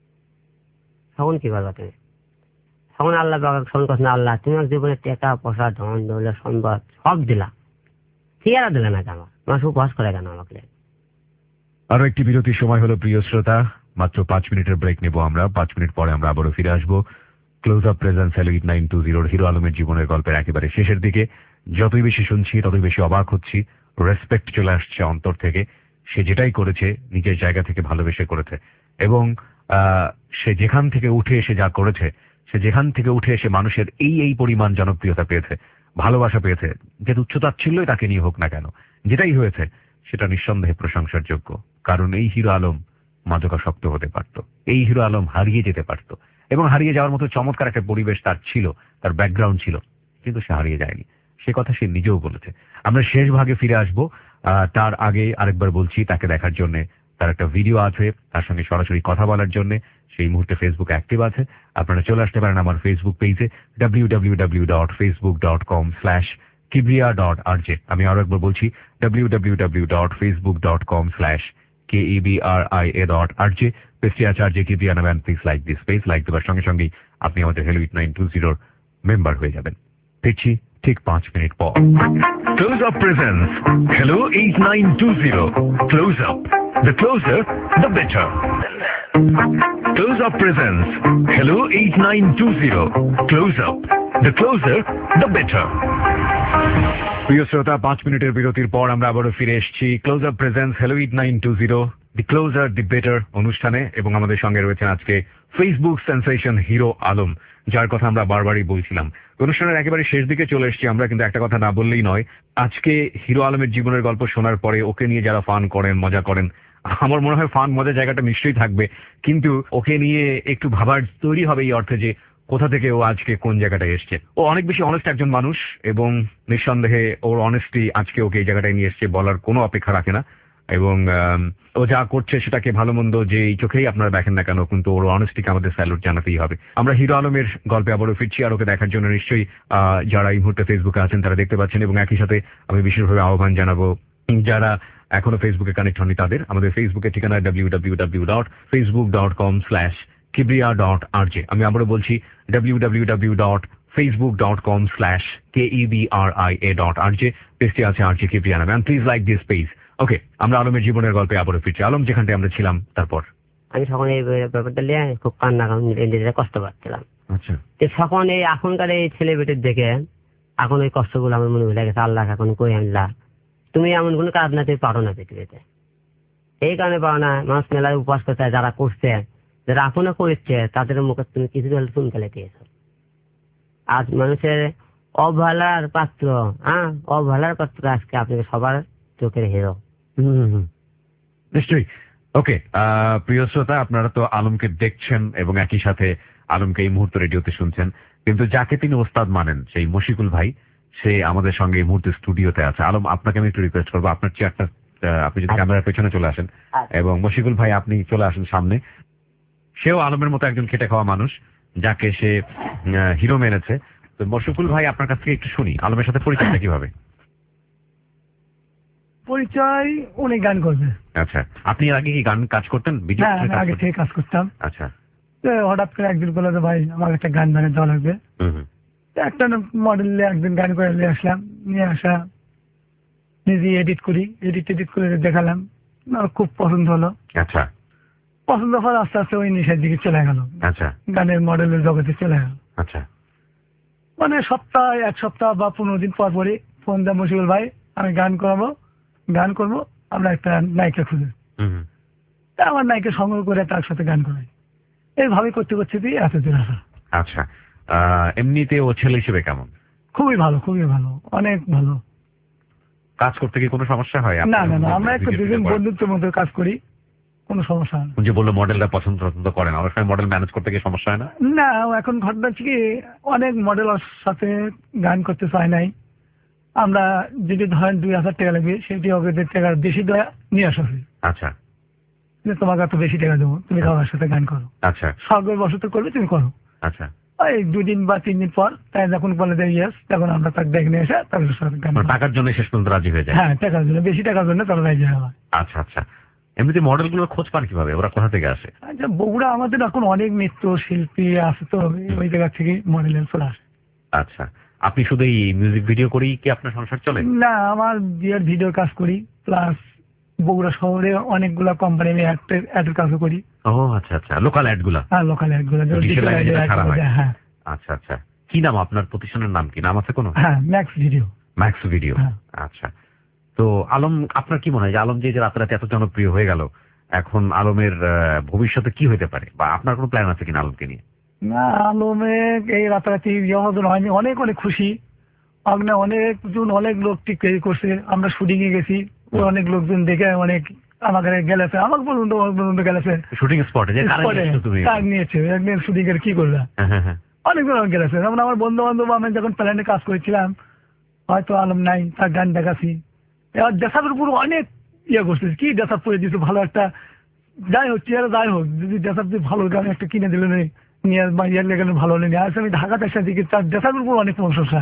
তখন কি করবা তুমি? তখন আল্লাহ স্মরণ করছেন, আল্লাহ তুমি জীবনে টাকা পয়সা ধন দৌলত সম্পদ সব দিলা, চেয়ারা দিলে না কেন? মানুষ উপহাস করে কেন আমাকে? আরো একটি বিরতির সময় হলো প্রিয় শ্রোতা, মাত্র 5 মিনিটের ব্রেক নেব আমরা। 5 মিনিট পরে আমরা আবারও ফিরে আসবো ক্লোজ আপ প্রেজেন্ট স্যালুইট 920 হিরো আলমের জীবনের গল্পের একেবারে শেষের দিকে। যতই বেশি শুনছি ততই বেশি অবাক হচ্ছি, রেসপেক্ট চলে আসছে অন্তর থেকে। সে যেটাই করেছে নিজের জায়গা থেকে ভালোবেসে করেছে, এবং সে যেখান থেকে উঠে এসে যা করেছে, সে যেখান থেকে উঠে এসে মানুষের এই পরিমাণ জনপ্রিয়তা পেয়েছে, ভালোবাসা পেয়েছে, যে তুচ্ছতাচ্ছিল্যই তাকে নিয়ে হোক না কেন, যেটাই হয়েছে সেটা নিঃসন্দেহে প্রশংসার যোগ্য। কারণ এই হিরো আলম মাদকাসক্ত হতে পারত, এই হিরো আলম হারিয়ে যেতে পারত, এবং হারিয়ে যাওয়ার মতো চমৎকার একটা পরিবেশ তার ছিল, তার ব্যাকগ্রাউন্ড ছিল, কিন্তু সে হারিয়ে যায়নি। সে কথা সে নিজেও বলেছে। আমরা শেষ ভাগে ফিরে আসবো, তার আগে আরেকবার বলছি, তাকে দেখার জন্য তার একটা ভিডিও আছে, তার সঙ্গে সরাসরি কথা বলার জন্য সেই মুহূর্তে ফেসবুক অ্যাক্টিভ আছে। আপনারা চলে আসতে পারেন আমার ফেসবুক পেজে www.facebook.com/kibriya.rj। আমি আরো একবার বলছি www.facebook.com/kibriya.rj। KEBRIA.RJ, পেজটি আছে RJ কিবরিয়া নামে। Please like this page. Like দেওয়ার সঙ্গে সঙ্গেই আপনি আমাদের হ্যালো 8920 মেম্বার হয়ে যাবেন। ফিরছি ঠিক 5 মিনিট পর। Close up presents hello 8920। Close up, the closer the better. Close Up presents Hello 8920. Close Up, the closer the better. প্রিয় শ্রোতা, 5 মিনিটের বিরতির পর আমরা আবারও ফিরে এসেছি close up presents hello 8920 the closer the better অনুষ্ঠানে, এবং আমাদের সঙ্গে রয়েছেন আজকে ফেসবুক সেন্সেশন হিরো আলম, যার কথা আমরা বারবারই বলছিলাম। অনুষ্ঠানের একেবারে শেষ দিকে চলে এসেছি আমরা, কিন্তু একটা কথা না বললেই নয়। আজকে হিরো আলমের জীবনের গল্প শোনার পরে ওকে নিয়ে যারা ফান করেন, মজা করেন, আমার মনে হয় ফান মজা জায়গাটা নিশ্চয়ই থাকবে, কিন্তু ওকে নিয়ে একটু ভাবার তৈরি হবে এই অর্থে যে কোথা থেকে ও আজকে কোন জায়গাটায় এসছে। ও অনেক বেশি অনেস্ট একজন মানুষ, এবং নিঃসন্দেহে ওর অনেস্টি আজকে ওকে এই জায়গাটায় নিয়ে এসছে বলার কোনো অপেক্ষা রাখে না। এবং ও যা করছে সেটাকে ভালো মন্দ যে এই চোখেই আপনারা দেখেন না কেন, কিন্তু ওর অনেস্টিকে আমাদের স্যালুট জানাতেই হবে। আমরা হিরো আলমের গল্পে আবারও ফিরছি, আর ওকে দেখার জন্য নিশ্চয়ই যারা এই মুহূর্তে ফেসবুকে আছেন তারা দেখতে পাচ্ছেন, এবং একই সাথে আমি বিশেষভাবে আহ্বান জানাবো যারা এখনো ফেসবুকে কানেক্ট হননি তাদের, আমাদের ফেসবুকের ঠিকানা www.facebook.com/kibria.rj। আমি আবারও বলছি www.facebook.com/KEBRIA.RJ। পেজটি আছে RJ কিবরিয়া নামে। Please like this page. Okay, আমরা আলমের জীবনের গল্পে আবারও ফিরছি। আলম, যেখানটায় আমরা ছিলাম তারপর। আমি তখন এই ব্যাপারটা নিয়ে খুব কান্না কষ্ট পাচ্ছিলাম। আচ্ছা, তখন এই এখনকার এই ছেলে বেটির দেখে এখন ওই কষ্টগুলো আমার মনে হয়ে গেছে, আল্লাহ এখন কই আনলা, তুমি এমন কোনো কাজ না তুমি পারো না পৃথিবীতে। এই কারণে পারো না, মানুষ মেলায় উপবাস করতে যারা করছে, যারা এখনো করছে, তাদের মুখে তুমি কিছু হলে শুনতে লেগেছো। আজ মানুষের অবহেলার পাত্র, অবহেলার পাত্র আজকে আপনাকে সবার চোখের হিরো। নিশ্চয়ই। ওকে, প্রিয় শ্রোতা, আপনারা তো আলমকে দেখছেন এবং একই সাথে আলমকে এই মুহূর্তে রেডিওতে শুনছেন, কিন্তু যাকে তিনি ওস্তাদ মানেন সেই মশিকুল ভাই, সে আমাদের সঙ্গে এই মুহূর্তে স্টুডিওতে আছে। আলম, আপনাকে আমি একটু রিকোয়েস্ট করবো, আপনার চেয়ারটা আপনি যদি ক্যামেরার পেছনে চলে আসেন, এবং মশিকুল ভাই আপনি চলে আসেন সামনে। সেও আলমের মতো একজন খেটে খাওয়া মানুষ, যাকে সে হিরো মেনেছে। তো মশিকুল ভাই, আপনার কাছ থেকে একটু শুনি আলমের সাথে পরিচয়টা কিভাবে? পরিচয় অনেক গান করবে। আচ্ছা, আপনি এর আগে কি গান কাজ করতেন? আগে থেকে কাজ করতাম। আচ্ছা, হঠাৎ করে একদিন বললো যে ভাই আমার একটা গান বানিয়ে দেওয়া লাগবে। একটা মডেল একদিন গান করে নিয়ে আসলাম, নিয়ে আসা নিজে এডিট করে দেখালাম, খুব পছন্দ হলো। আচ্ছা, পছন্দ হওয়ার আস্তে আস্তে ওই নেশার দিকে চলে গেল। আচ্ছা, গানের মডেলের জগতে চলে গেল। আচ্ছা, মানে এক সপ্তাহ বা 15 দিন পর পরই ফোন দেয়, মশিকুল ভাই আমি গান করবো, আমরা একটা নায়িকা খুঁজে। আমার নায়িকা সংগ্রহ করে তার সাথে গান করাই, এইভাবে করতে করতে দিয়ে এতদিন আসা। আচ্ছা, এমনিতে ও ছেলে হিসেবে কেমন? খুবই ভালো, অনেক ভালো। কাজ করতে কি কোনো সমস্যা হয়? না, আমরা একটা দুজন বন্ধুত্বের মধ্যে কাজ করি, কোনো সমস্যা হয় না। যে বললো মডেলটা পছন্দ করেন, অনেক সময় মডেল ম্যানেজ করতে গিয়ে সমস্যা হয় না? না, এখন ঘটনা হচ্ছে কি, অনেক মডেলের সাথে গান করতে চায় নাই। আমরা যদি ধরেন 2000 টাকা লাগবে, সেটি ওদের টাকা বেশি দেওয়া নিয়ে আসা হয়। আচ্ছা, তোমাকে এত বেশি টাকা দেবো, তুমি আমার সাথে গান করো। আচ্ছা, স্বর্গের বসত করবে, তুমি করো। আচ্ছা, ওই 2 দিন বা 3 দিন পর তাই যখন বলে দেয় ইয়েস, তখন আমরা তাকে দেখে নিয়ে এসে তার সাথে গান করি। টাকার জন্য শেষ পর্যন্ত রাজি হয়ে যায়? হ্যাঁ, টাকার জন্য, বেশি টাকার জন্য তারা রাজি হয়। আচ্ছা, আচ্ছা। এমনিতে মডেলগুলোর খোঁজ পান কিভাবে? ওরা কোথা থেকে আসে? আচ্ছা, বগুড়া আমাদের এখন অনেক নৃত্য শিল্পী আছে, তো ওই জায়গা থেকে মডেলের চলে আসে। আচ্ছা, আপনি শুধু এই মিউজিক ভিডিও করেই কি আপনার সংসার চলে? না, আমার বিয়ের ভিডিও কাজ করি, প্লাস বগুড়া শহরে অনেকগুলা কোম্পানি আমি অ্যাডের কাজও করি। ও আচ্ছা, আচ্ছা, লোকাল অ্যাড গুলা? হ্যাঁ, লোকাল অ্যাড গুলা। হ্যাঁ। আচ্ছা, আচ্ছা। কি নাম আপনার প্রতিষ্ঠানের? নাম কি, নাম আছে কোনো? হ্যাঁ, ম্যাক্স ভিডিও। আচ্ছা, তো আলম, আপনার কি মনে হয় যে আলম যে রাতারাতি এত জনপ্রিয় হয়ে গেল, এখন আলমের ভবিষ্যতে কি হতে পারে, বা আপনার কোনো প্ল্যান আছে কিনা আলমকে নিয়ে? না, আলমে এই রাতারাতি হয়নি, অনেক খুশি। অনেক লোক ঠিক করছে, আমরা শুটিং এ গেছি, অনেক লোকজন দেখে অনেক আমাকে গেলেছে, আমার পর্যন্ত গেলেছে শুটিং স্পটে যে কাজ নিয়েছে, একদিন শুটিং এর কি করবে, অনেকজন গেলেছে। যেমন আমার বন্ধু বান্ধব, আমি যখন প্ল্যানে কাজ করেছিলাম, হয়তো আলম নাই, তার গান দেখাছি, এবার ড্রেসআপের উপর অনেক করছে, কি ড্রেসআপ করে দিচ্ছে ভালো একটা, যাই হোক যদি ড্রেসআপ দিয়ে ভালো গান একটা কিনে দিলে নিয়ে বা লেগে ভালো হলে নিয়ে আসে। আমি ঢাকাতে এসে দিকে তার ড্রেসআপের উপর অনেক সমস্যা,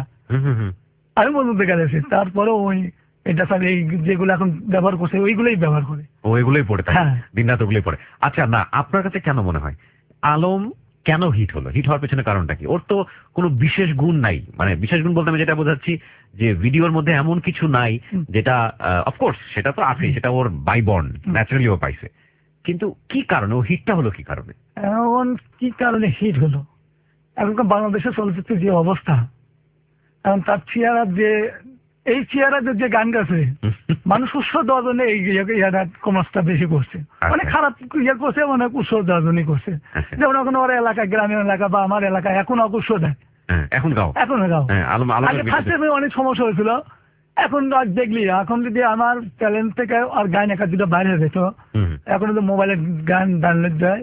আমি বন্ধুতে গেছি। তারপরে ওই ড্রেসআপ এই যেগুলো এখন ব্যবহার করছে ওইগুলোই ব্যবহার করে। ও এগুলোই পড়ে থাকে, হ্যাঁ। দিন রাত ওগুলোই পড়ে। আচ্ছা, না আপনার কাছে কেন মনে হয় আলম কেন হিট হলো? হিট হওয়ার পেছনে কারণটা কি? ওর তো কোনো বিশেষ গুণ নাই, মানে বিশেষ গুণ বলতে আমি যেটা বোঝাচ্ছি যে ভিডিওর মধ্যে এমন কিছু নাই যেটা, অফকোর্স সেটা তো আছেই, সেটা ওর বাই বর্ন, ন্যাচারালি ও পাইছে, কিন্তু কি কারণে ও হিটটা হলো, কি কারণে? এখন কি কারণে হিট হলো, এখনকার বাংলাদেশের চলচ্চিত্রের যে অবস্থা, এখন তার চেহারা যে, এই চেহারা যে গান গাছে মানুষ উৎসাহ দেওয়ার জন্য এই কমার্সটা বেশি করছে, অনেক খারাপ ইয়ে করছে, অনেক উৎসাহ দেওয়ার জন্যই করছে। যেমন এখন ওর এলাকা, গ্রামীণ এলাকা বা আমার এলাকা এখন উৎসাহ দেয়, এখন গাও, এখন গাও। আগে ফার্স্টে অনেক সমস্যা হয়েছিল, এখন আর দেখলি এখন যদি আমার ট্যালেন্ট থেকে আর গান একা দুটো বাইরে যেত, এখন তো মোবাইলে গান ডাউনলোড দেয়,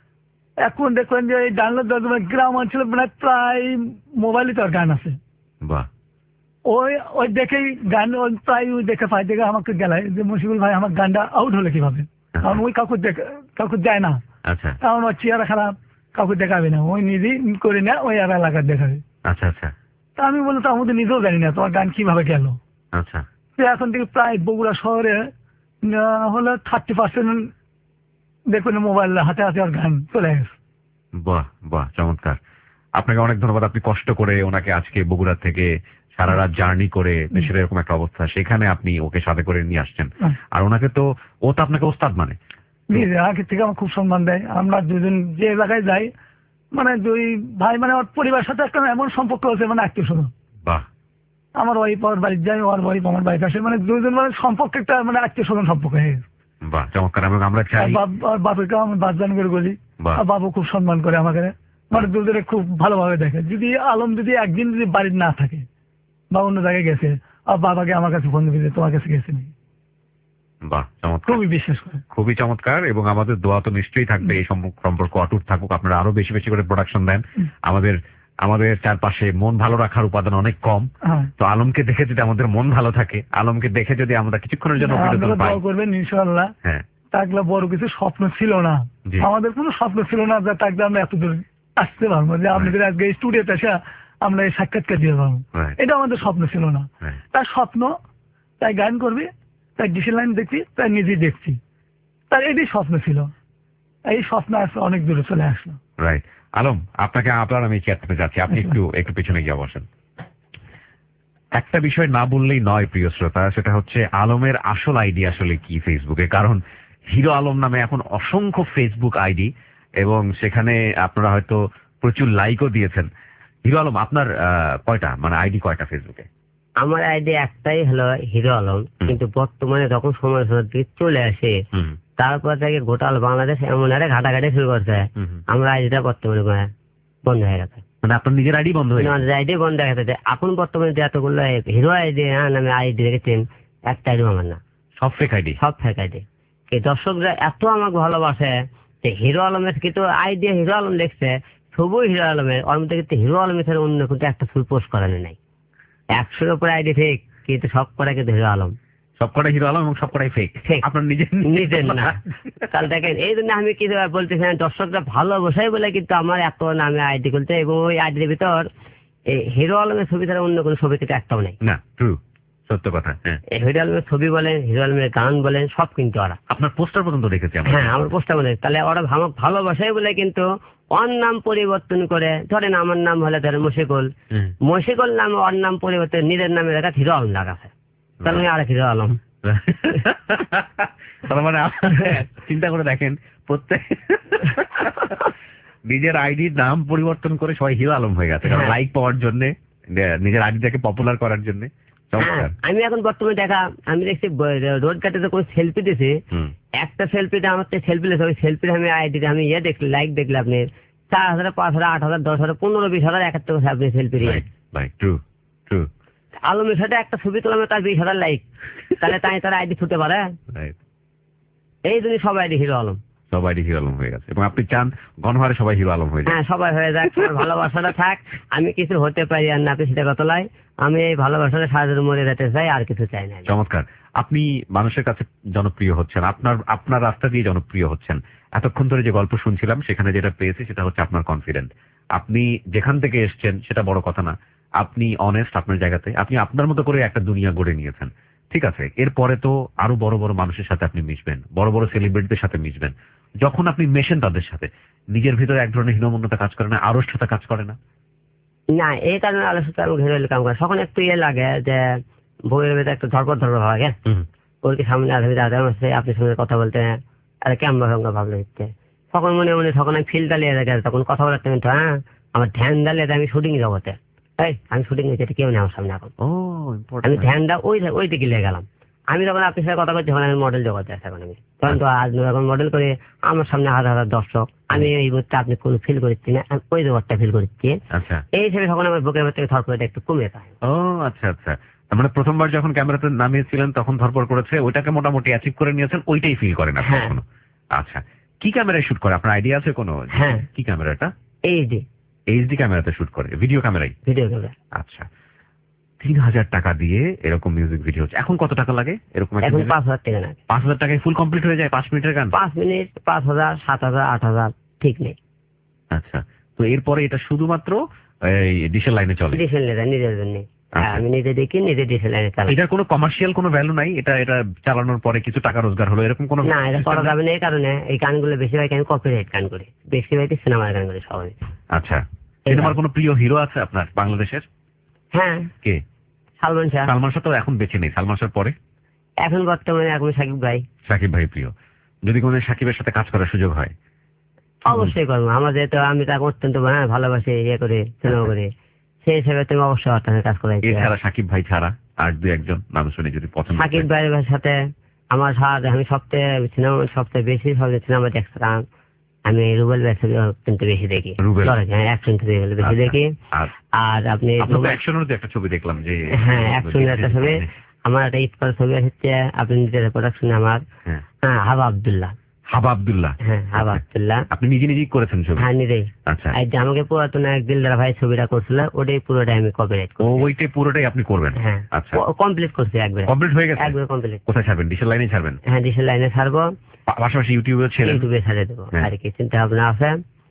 এখন দেখবেন যে এই ডাউনলোড দেওয়ার জন্য গ্রাম অঞ্চলে মানে প্রায় মোবাইলে তো আর গান আছে। বাহ। ওই ওই দেখেই গান প্রায় ওই দেখে পাই, দেখে আমাকে গেলায় যে মুশিবুল ভাই আমার গানটা আউট হলো কিভাবে, কারণ ওই কাউকে দেয় না, আচ্ছা, কারণ ওর চেহারা খারাপ, কাউকে দেখাবে না, ওই নিজেই করে না, ওই আর এলাকার দেখাবে। আচ্ছা আচ্ছা। তা আমি বললাম তো আমাদের নিজেও জানি না তোমার গান কিভাবে গেল। আচ্ছা, এখন থেকে প্রায় বগুড়া শহরে হলো 30% দেখবেন মোবাইল হাতে হাতে আর গান চলে গেছে। বাহ বাহ, চমৎকার। আপনাকে অনেক ধন্যবাদ। আপনি কষ্ট করে ওনাকে আজকে বগুড়া থেকে সারা রাত জার্নি করে দেশের এরকম একটা অবস্থা, সেখানে আপনি ওকে সাথে করে নিয়ে আসছেন, আর ওনাকে তো, ও তো আপনাকে ওস্তাদ মানে আগে থেকে আমার খুব সম্মান দেয়। আমরা দুজন যে এলাকায় যাই, মানে দুই ভাই, মানে ওর পরিবারের সাথে একটা এমন সম্পর্ক আছে, মানে আত্মীয় স্বজন। বাহ। আমার ওয়াইফ ওর বাড়ি যায়, ওর ওয়াইফ আমার বাড়িতে আসে, মানে দুজন মানে সম্পর্ক একটা মানে আত্মীয় স্বজন সম্পর্ক হয়ে গেছে। বাহ, চমৎকার। এবং আমরা চাই, বাপকে আমি বাদজান করে বলি, আর বাবু খুব সম্মান করে আমাকে, মানে দুজনে খুব ভালোভাবে দেখে। যদি আলম যদি একদিন যদি বাড়ির না থাকে বা অন্য জায়গায় গেছে, আর বাবাকে আমার কাছে ফোন দিবে, তোমার কাছে গেছে নাকি। বাহ, চমৎকার, খুবই বিশ্বাস করে, খুবই চমৎকার। এবং আমাদের দোয়া তো নিশ্চয়ই থাকবে এই সম্পর্ক অটুট থাকুক, আপনারা আরো বেশি বেশি করে প্রোডাকশন দেন। আমাদের চারপাশে মন ভালো রাখার উপাদান অনেক কম, তো আলমকে দেখে যদি আমাদের মন ভালো থাকে, আলমকে দেখে যদি আমরা কিছুক্ষণের জন্য দোয়া করবেন ইনশাআল্লাহ। হ্যাঁ, তাকলে বড় কিছু স্বপ্ন ছিল না, আমাদের কোনো স্বপ্ন ছিল না যে তাকলে আমরা এত দূর আসতে পারবো, যে আপনাদের আজকে এই স্টুডিওতে এসে আমরা এই সাক্ষাৎকার দিয়ে পারবো, এটা আমাদের স্বপ্ন ছিল না। তার স্বপ্ন, তাই গান করবি, তাই ডিসি লাইন দেখছি, তাই নিজেই দেখছি, তার এটাই স্বপ্ন ছিল। এই স্বপ্ন আসলে অনেক দূরে চলে আসলো। রাইট। আলম, আপনাকে আমি চেয়ারটাতে যাচ্ছি, আপনি একটু পেছনে গিয়ে বসেন। একটা বিষয় না বললেই নয় প্রিয় শ্রোতা, সেটা হচ্ছে আলমের আসল আইডি আসলে কি ফেসবুকে। কারণ হিরো আলম নামে এখন অসংখ্য ফেসবুক আইডি, এবং সেখানে আপনারা হয়তো প্রচুর লাইকও দিয়েছেন। হিরো আলম, আপনার কয়টা, মানে আইডি কয়টা ফেসবুকে? আমার আইডি একটাই হলো হিরো আলম, কিন্তু বর্তমানে যখন সমালোচনার দিকে চলে আসে, তারপর থেকে গোটাল বাংলাদেশ এমন একটা ঘাটাঘাটি শুরু করছে, আমার আইডিটা বর্তমানে বন্ধ হয়ে গেছে। মানে আপনার নিজের আইডি বন্ধ হয়ে গেছে? আইডি বন্ধ হয়ে গেছে। এখন বর্তমানে যে এতগুলো হিরো আইডি নামে আইডি রেখেছেন, একটা আইডিও আমার না, সব ফেক আইডি, সব ফেক আইডি। এই দর্শকরা এত আমাকে ভালোবাসে যে হিরো আলমের কিন্তু আইডি হিরো আলম লিখছে, ছবি হিরো আলমের, ওর মধ্যে কিন্তু হিরো আলমের ছাড়া অন্য কিন্তু একটা ছবি পোস্ট করানো নাই। 100-এর উপরে আইডি ফেক, কিন্তু সব কটা কিন্তু হিরো আলম, সব কটাই হিরো আলম এবং সব কটাই ফেক, আপনার নিজের না। তাহলে দেখেন, এই জন্য আমি কি বলতেছি, দর্শকরা ভালোবাসাই বলে কিন্তু আমার এত নামে আইডি খুলতে, এবং ওই আইডির ভিতর এই হিরো আলমের ছবি ছাড়া অন্য কোনো ছবি কিন্তু একটাও নেই। না, ট্রু, সত্য কথা। হিরো আলমের ছবি বলেন, হিরো আলমের গান বলেন, সব কিন্তু ওরা। আপনার পোস্টার পর্যন্ত দেখেছি। হ্যাঁ, আমার পোস্টার বলে। তাহলে ওরা ভালোবাসাই বলে কিন্তু ওর নাম পরিবর্তন করে, ধরেন আমার নাম হলে ধরেন মশিকুল নাম, ওর নাম পরিবর্তন নিজের নামে লেখা হিরো আলম লাগাছে, তাহলে আর হিরো আলম। তার মানে চিন্তা করে দেখেন, প্রত্যেক নিজের আইডির নাম পরিবর্তন করে সবাই হিরো আলম হয়ে গেছে, কারণ লাইক পাওয়ার জন্য, নিজের আইডিটাকে পপুলার করার জন্য। আমি এখন বর্তমানে আমি দেখছি রোড ঘাটে কোন সেলফি দিছে, একটা সেলফিতে আমার সেলফি লেছে, ওই সেলফির আমি আইডি আমি দেখলে লাইক দেখলে আপনি 4,000, 5,000, 8,000, 10,000, 15,000, 20,000 71 আপনি সেলফি আলমের সাথে একটা ছবি তোলা তার 20,000 লাইক, তাহলে তার আইডি ছুটে পারে। এই জন্য সব আইডি হিরো আলম, সব আইডি হিরো আলম হয়ে গেছে, এবং আপনি চান গণহারে সবাই হিরো আলম হয়ে যায়। হ্যাঁ, সবাই হয়ে যাক, ভালোবাসাটা থাক, আমি কিছু হতে পারি আর না আপনি সেটা কত লাই, আমি এই ভালোবাসাটা সারাদিন মরে যেতে চাই, আর কিছু চাই না। চমৎকার। আপনি মানুষের কাছে জনপ্রিয় হচ্ছেন, আপনার রাস্তা দিয়ে জনপ্রিয় হচ্ছেন। এতক্ষণ ধরে যে গল্প শুনছিলাম, সেখানে যেটা পেয়েছি সেটা হচ্ছে আপনার কনফিডেন্ট। আপনি যেখান থেকে এসছেন সেটা বড় কথা না, আপনি অনেস্ট আপনার জায়গাতে, আপনি আপনার মতো করে একটা দুনিয়া গড়ে নিয়েছেন। ঠিক আছে, এরপরে তো আরো বড় বড় মানুষের সাথে আপনি মিশবেন, বড় বড় সেলিব্রিটিদের সাথে মিশবেন। যখন আপনি মেশেন তাদের সাথে, নিজের ভিতরে এক ধরনের হীনমন্যতা কাজ করে না, আড়ষ্টতা কাজ করে না? না, এই কারণে আলোচনা আমি ঘেরে কাম করে তখন একটু লাগে যে বইয়ের ভেতরে একটু ধরপর লাগে, ওর কি সামনে আসে আপনার সঙ্গে কথা বলতে, আরে কেমন ভাবলো হচ্ছে, তখন মনে মনে তখন আমি ফিল দালিয়ে গেছে, তখন কথা বলার টাইম তো আমার ধ্যান দালিয়ে আমি শুটিং জগতে, আমি শুটিং হয়েছে কেউ নেই আমার সামনে এখন, আমি ধ্যানটা ওই দিকে লেগে গেলাম। আমি যখন আপনার সাথে কথা বলছি আমি মডেল জগতে আছি এখন, আমি তখন তো আজ এখন মডেল করে আমার সামনে হাজার হাজার দর্শক, আমি এই মুহূর্তে আপনি কোন ফিল করছি না, ওই জগৎটা ফিল করছি। এই হিসেবে তখন আমার বুকের থেকে ধরপড়টা একটু কমে যায়। ও আচ্ছা আচ্ছা, মানে প্রথমবার যখন ক্যামেরাতে নামিয়েছিলেন তখন ধরপড় করেছে, ওইটাকে মোটামুটি অ্যাচিভ করে নিয়েছেন, ওইটাই ফিল করেন আপনি এখনো? আচ্ছা, কি ক্যামেরায় শুট করে আপনার আইডিয়া আছে কোনো? হ্যাঁ, কি ক্যামেরাটা? এইচডি ক্যামেরাতে শুট করে, ভিডিও ক্যামেরায়? Video camera. আচ্ছা, ৩,০০০ টাকা দিয়ে এরকম মিউজিক ভিডিও হচ্ছে, এখন কত টাকা লাগে এরকম? এখন ৫,০০০ টাকা লাগে। ৫,০০০ টাকায় ফুল কমপ্লিট হয়ে যায় ৫ মিনিটের গান? ৫ মিনিট, ৫,০০০, ৭,০০০, ৮,০০০ ঠিক নেই। আচ্ছা, তো এরপরে এটা শুধুমাত্র ডিশের লাইনে চলে? ডিশের লাইনে, নিজের জন্য। আমি নিজে দেখি, নিজে ডিশের লাইনে চালাই। এটার কোনো কমার্শিয়াল কোনো ভ্যালু নাই? এটা চালানোর পরে কিছু টাকা রোজগার হলো এরকম কোনো? না, এটা করা যাবে না। এই কারণে এই গানগুলো বেশিরভাগ আমি কপিরাইট গান করি, বেশিরভাগ সিনেমার গান করি সবাই। আচ্ছা, সিনেমার কোনো প্রিয় হিরো আছে আপনার বাংলাদেশের? হ্যাঁ। কে? সালমান শাহ। সালমান শাহ তো এখন বেঁচে নেই, সালমান শাহ পরে এখন বর্তমানে এখন সাকিব ভাই। সাকিব ভাই প্রিয়। যদি কোনো সাকিবের সাথে কাজ করার সুযোগ হয়? অবশ্যই করবো, আমার যেহেতু আমি তাকে অত্যন্ত ভালোবাসি, করে সিনেমা করি, সেই হিসেবে তুমি অবশ্যই আপনার কাজ করাই। এছাড়া সাকিব ভাই ছাড়া আর দু একজন নাম শুনে যদি পছন্দ? সাকিব ভাইয়ের সাথে আমার সাথে আমি সবচেয়ে বেশি সিনেমা দেখছিলাম, আমি রুবেল ভাইয়ের ছবি কিন্তু বেশি দেখি, অ্যাকশন ছবি বেশি দেখি। আর আপনি অ্যাকশনের একটা ছবি দেখলাম যে, হ্যাঁ অ্যাকশনের একটা ছবি, আমার একটা ঈদ করার ছবি হচ্ছে আপনি নিজের প্রোডাকশনে আমার, হ্যাঁ হাবা আব্দুল্লাহ। হাবা আব্দুল্লাহ? হ্যাঁ হাবা আব্দুল্লাহ। আপনি নিজেই করেছেন ছবি? হ্যাঁ নিজেই। আচ্ছা, এই যে আমাকে পুরাতন এক দিলদার ভাই ছবিটা করছিল, ওটাই পুরোটাই আমি কপিরাইট করি। ওইটাই পুরোটাই আপনি করবেন? হ্যাঁ। আচ্ছা, কমপ্লিট করছি, একবার কমপ্লিট হয়ে গেছে? একবার কমপ্লিট। কোথায় ছাড়বেন? ডিশের লাইনে ছাড়বেন? হ্যাঁ ডিশের লাইনে ছাড়বো, পাশাপাশি ইউটিউবে ছাড়ে দেবো আর কি, চিন্তা ভাবনা আছে।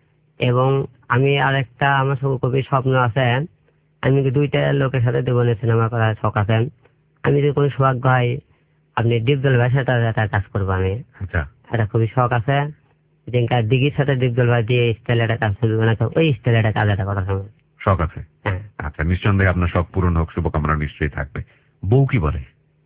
এবং আমি আরেকটা আমার খুবই স্বপ্ন আছে, আমি 2টা লোকের সাথে দেবো সিনেমা করার শখ আছে। আমি যদি কোনো সৌভাগ্য হয় আপনি ডিপজল ভাইয়ের সাথে একটা কাজ করবো, আমি এটা খুবই শখ আছে। দিঘির সাথে ডিপজল ভাই দিয়ে স্টাইল একটা কাজ করবো, ওই স্টাইল একটা কাজ একটা করার শখ আছে। আচ্ছা, নিঃসন্দেহে আপনার শখ পূরণ হোক, শুভকামনা নিশ্চয়ই থাকবে। বউ কি বলে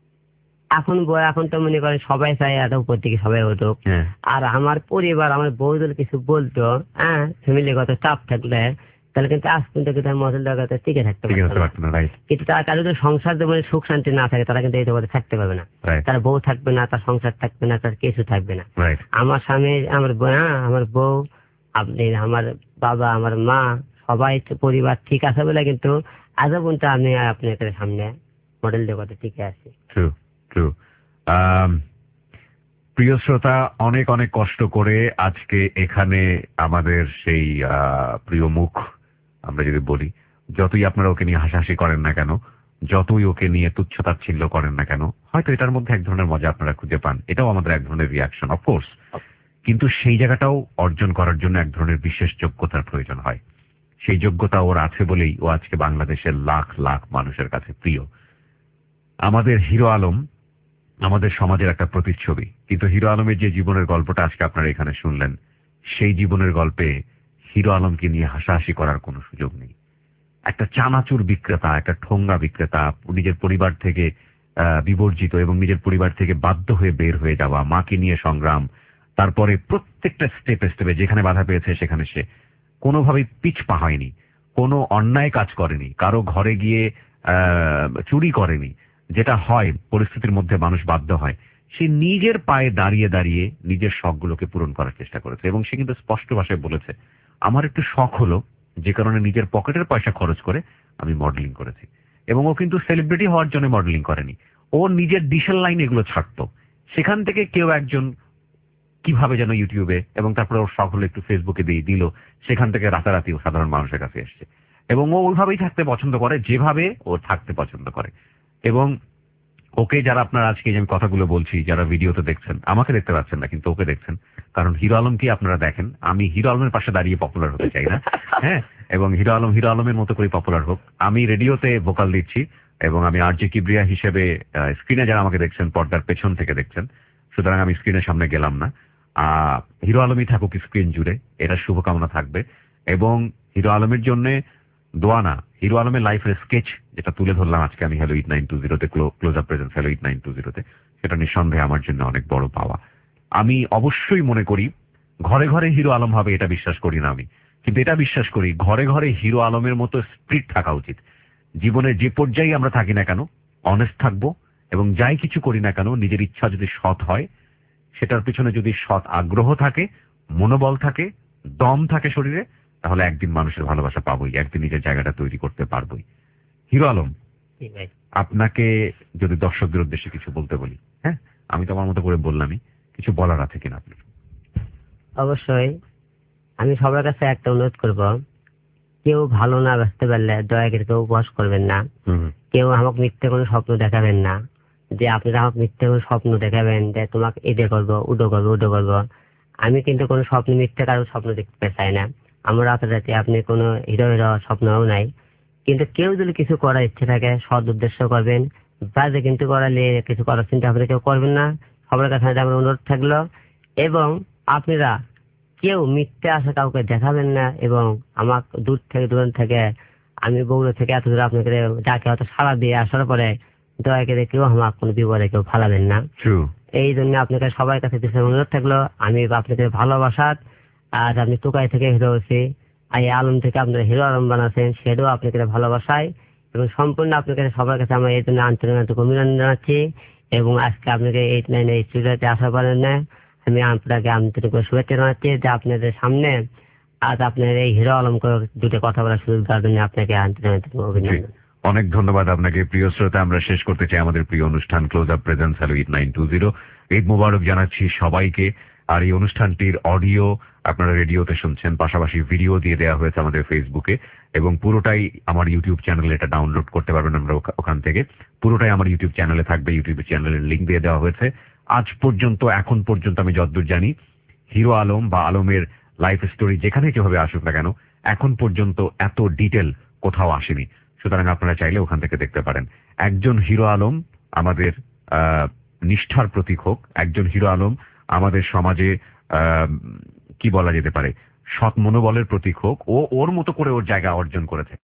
এখন তো মনে করেন সবাই চাই এত উপর দিকে সবাই উঠুক, আর আমার পরিবার আমার বউ যদি কিছু বলতো, ফ্যামিলিগত চাপ থাকলে তাহলে কিন্তু আজ কিন্তু মডেল জগতে টিকে থাকতে পারতো না। কিন্তু তার কারো যদি সংসার জীবনে সুখ শান্তি না থাকে, তারা কিন্তু এই জগতে থাকতে পারবে না। তার বউ থাকবে না, তার সংসার থাকবে না, তার কিছু থাকবে না। আমার স্বামী, আমার বউ, আপনি, আমার বাবা, আমার মা, সবাই পরিবার ঠিক আছে বলে কিন্তু আজও পর্যন্ত আমি আপনার সামনে মডেল জগতে টিকে আছি। প্রিয় শ্রোতা, অনেক অনেক কষ্ট করে আজকে এখানে আমাদের সেই প্রিয় মুখ, আমরা যদি বলি, যতই আপনারা ওকে নিয়ে হাসাহাসি করেন না কেন, যতই ওকে নিয়ে তুচ্ছতাচ্ছিল্য করেন না কেন, হয়তো এটার মধ্যে এক ধরনের মজা আপনারা খুঁজে পান, এটাও আমাদের এক ধরনের রিয়াকশন অফকোর্স, কিন্তু সেই জায়গাটাও অর্জন করার জন্য এক ধরনের বিশেষ যোগ্যতার প্রয়োজন হয়। সেই যোগ্যতা ওর আছে বলেই ও আজকে বাংলাদেশের লাখ লাখ মানুষের কাছে প্রিয়। আমাদের হিরো আলম আমাদের সমাজের একটা প্রতিচ্ছবি, কিন্তু হিরো আলমের যে জীবনের গল্পটা আজকে আপনারা এখানে শুনলেন, সেই জীবনের গল্পে হিরো আলমকে নিয়ে হাসাহাসি করার কোনো সুযোগ নেই। একটা চানাচুর বিক্রেতা, একটা ঠোঙ্গা বিক্রেতা, নিজের পরিবার থেকে বিবর্জিত এবং নিজের পরিবার থেকে বাধ্য হয়ে বের হয়ে যাওয়া, মাকে নিয়ে সংগ্রাম, তারপরে প্রত্যেকটা স্টেপে যেখানে বাধা পেয়েছে সেখানে সে কোনোভাবেই পিছপা হয়নি, কোনো অন্যায় কাজ করেনি, কারো ঘরে গিয়ে চুরি করেনি, যেটা হয় পরিস্থিতির মধ্যে মানুষ বাধ্য হয়। সে নিজের পায়ে দাঁড়িয়ে দাঁড়িয়ে নিজের শখগুলোকে পূরণ করার চেষ্টা করেছে, এবং সে কিন্তু স্পষ্ট ভাষায় বলেছে, আমার একটু শখ হলো যে কারণে নিজের পকেটের পয়সা খরচ করে আমি মডেলিং করেছি। এবং ও কিন্তু সেলিব্রিটি হওয়ার জন্য মডেলিং করেনি, ও নিজের ডিশেল লাইন এগুলো ছাড়তো, সেখান থেকে কেউ একজন কিভাবে যেন ইউটিউবে, এবং তারপরে ওর শখ হলো একটু ফেসবুকে দিয়ে দিল, সেখান থেকে রাতারাতি ও সাধারণ মানুষের কাছে এসছে। এবং ও ওইভাবেই থাকতে পছন্দ করে যেভাবে ও থাকতে পছন্দ করে। এবং ওকে যারা আপনারা আজকে যে আমি কথাগুলো বলছি, যারা ভিডিওতে দেখছেন, আমাকে দেখতে পাচ্ছেন না কিন্তু ওকে দেখছেন, কারণ হিরো আলমকে আপনারা দেখেন। আমি হিরো আলমের পাশে দাঁড়িয়ে পপুলার হতে চাই না, হ্যাঁ, এবং হিরো আলমের মতো করে পপুলার হোক। আমি রেডিওতে ভোকাল দিচ্ছি, এবং আমি আরজে কিবরিয়া হিসেবে স্ক্রিনে যারা আমাকে দেখছেন পর্দার পেছন থেকে দেখছেন, সুতরাং আমি স্ক্রিনের সামনে গেলাম না। হিরো আলমই থাকুক স্ক্রিন জুড়ে, এটা শুভকামনা থাকবে। এবং হিরো আলমের জন্য দোয়া না, হিরো আলমের লাইফের স্কেচ যেটা তুলে ধরলাম আজকে আমি হ্যালো 8920 তে, ক্লোজ আপ প্রেজেন্স হ্যালো 8920 তে, সেটা নিঃসন্দেহে আমার জন্য অনেক বড় পাওয়া। আমি অবশ্যই মনে করি ঘরে ঘরে হিরো আলম হবে, এটা বিশ্বাস করি না আমি, কিন্তু এটা বিশ্বাস করি ঘরে ঘরে হিরো আলমের মতো স্পিরিট থাকা উচিত। জীবনের যে পর্যায়ে আমরা থাকি না কেন অনেস্ট থাকবো, এবং যাই কিছু করি না কেন নিজের ইচ্ছা যদি সৎ হয়, সেটার পিছনে যদি সৎ আগ্রহ থাকে, মনোবল থাকে, দম থাকে শরীরে, তাহলে একদিন মানুষের ভালোবাসা পাবোই, একদিন নিজের জায়গাটা তৈরি করতে পারবোই। হিরো আলম, আপনাকে যদি দর্শকদের উদ্দেশ্যে কিছু বলতে বলি, হ্যাঁ, আমি তো আমার মতো করে বললামই, কিছু বলার আছে কিনা আপনি? অবশ্যই। আমি সবার কাছে একটা অনুরোধ করব, কেউ ভালো না বাঁচতে পারলে দয়া করে কেউ উপহাস করবেন না। কেউ আমাকে মিথ্যে কোনো স্বপ্ন দেখাবেন না, যে আপনারা আমাকে মিথ্যে কোনো স্বপ্ন দেখাবেন যে তোমাকে এটা করবো উডো করবো উডো করবো। আমি কিন্তু কোনো স্বপ্ন, মিথ্যে কারো স্বপ্ন দেখতে চাই না। আমার রাতারাতি আপনি কোনো হিরো হিরো স্বপ্নও নাই। কিন্তু কেউ যদি কিছু করার ইচ্ছে থাকে সৎ উদ্দেশ্য করবেন, বাজে কিন্তু করালে কিছু করার চিন্তা ভাবনা কেউ করবেন না। সবার কাছে আমার অনুরোধ থাকলো। এবং আপনারা কেউ মিথ্যে আশা কাউকে দেখাবেন না। এবং আমার দূরান্ত থেকে আমি বগুড়া থেকে এত দূরে আপনাকে ডাকে হয়তো সারা দিয়ে আসার পরে দয়া করে কেউ আমার কোনো বিপদে কেউ ফালাবেন না। এই জন্য আপনাকে সবার কাছে বিশেষ অনুরোধ থাকলো। আমি আপনাকে ভালোবাসার, আর আপনি টোকাই থেকে হিরো হয়েছি, আর এই আলম থেকে আপনারা হিরো আলম বানাচ্ছেন, সেটাও আপনাকে ভালোবাসায়। এবং সম্পূর্ণ আপনাকে সবার কাছে আমরা এই জন্য আন্তরিক অভিনন্দন জানাচ্ছি। এবং আজকে আপনাকে এই স্টুডিওতে আসা পারেন না, আমি আপনাকে আন্তরিক শুভেচ্ছা জানাচ্ছি যে আপনাদের সামনে আজ আপনার এই হিরো আলমকে দুটো কথা বলার সুযোগ দেওয়ার জন্য আপনাকে আন্তরিক অভিনন্দন। অনেক ধন্যবাদ আপনাকে। প্রিয় শ্রোতা, আমরা শেষ করতে চাই আমাদের প্রিয় অনুষ্ঠান close up presents hello 8920। Eid মোবারক জানাচ্ছি সবাইকে। আর এই অনুষ্ঠানটির অডিও আপনারা রেডিওতে শুনছেন, পাশাপাশি ভিডিও দিয়ে দেওয়া হয়েছে আমাদের ফেসবুকে, এবং পুরোটাই আমার ইউটিউব চ্যানেলে এটা ডাউনলোড করতে পারবেন আমরা ওখান থেকে। পুরোটাই আমার ইউটিউব চ্যানেলে থাকবে, ইউটিউব চ্যানেলের লিঙ্ক দিয়ে দেওয়া হয়েছে। আজ পর্যন্ত, এখন পর্যন্ত আমি যতদূর জানি, হিরো আলম বা আলমের লাইফ স্টোরি যেখানে যেভাবে আসুক না কেন, এখন পর্যন্ত এত ডিটেল কোথাও আসেনি। সুতরাং আপনারা চাইলে ওখান থেকে দেখতে পারেন। একজন হিরো আলম আমাদের নিষ্ঠার প্রতীক হোক, একজন হিরো আলম আমাদের সমাজে কি বলা যেতে পারে, সৎ মনোবলের প্রতীক হোক। ও ওর মতো করে ওর জায়গা অর্জন করেছে।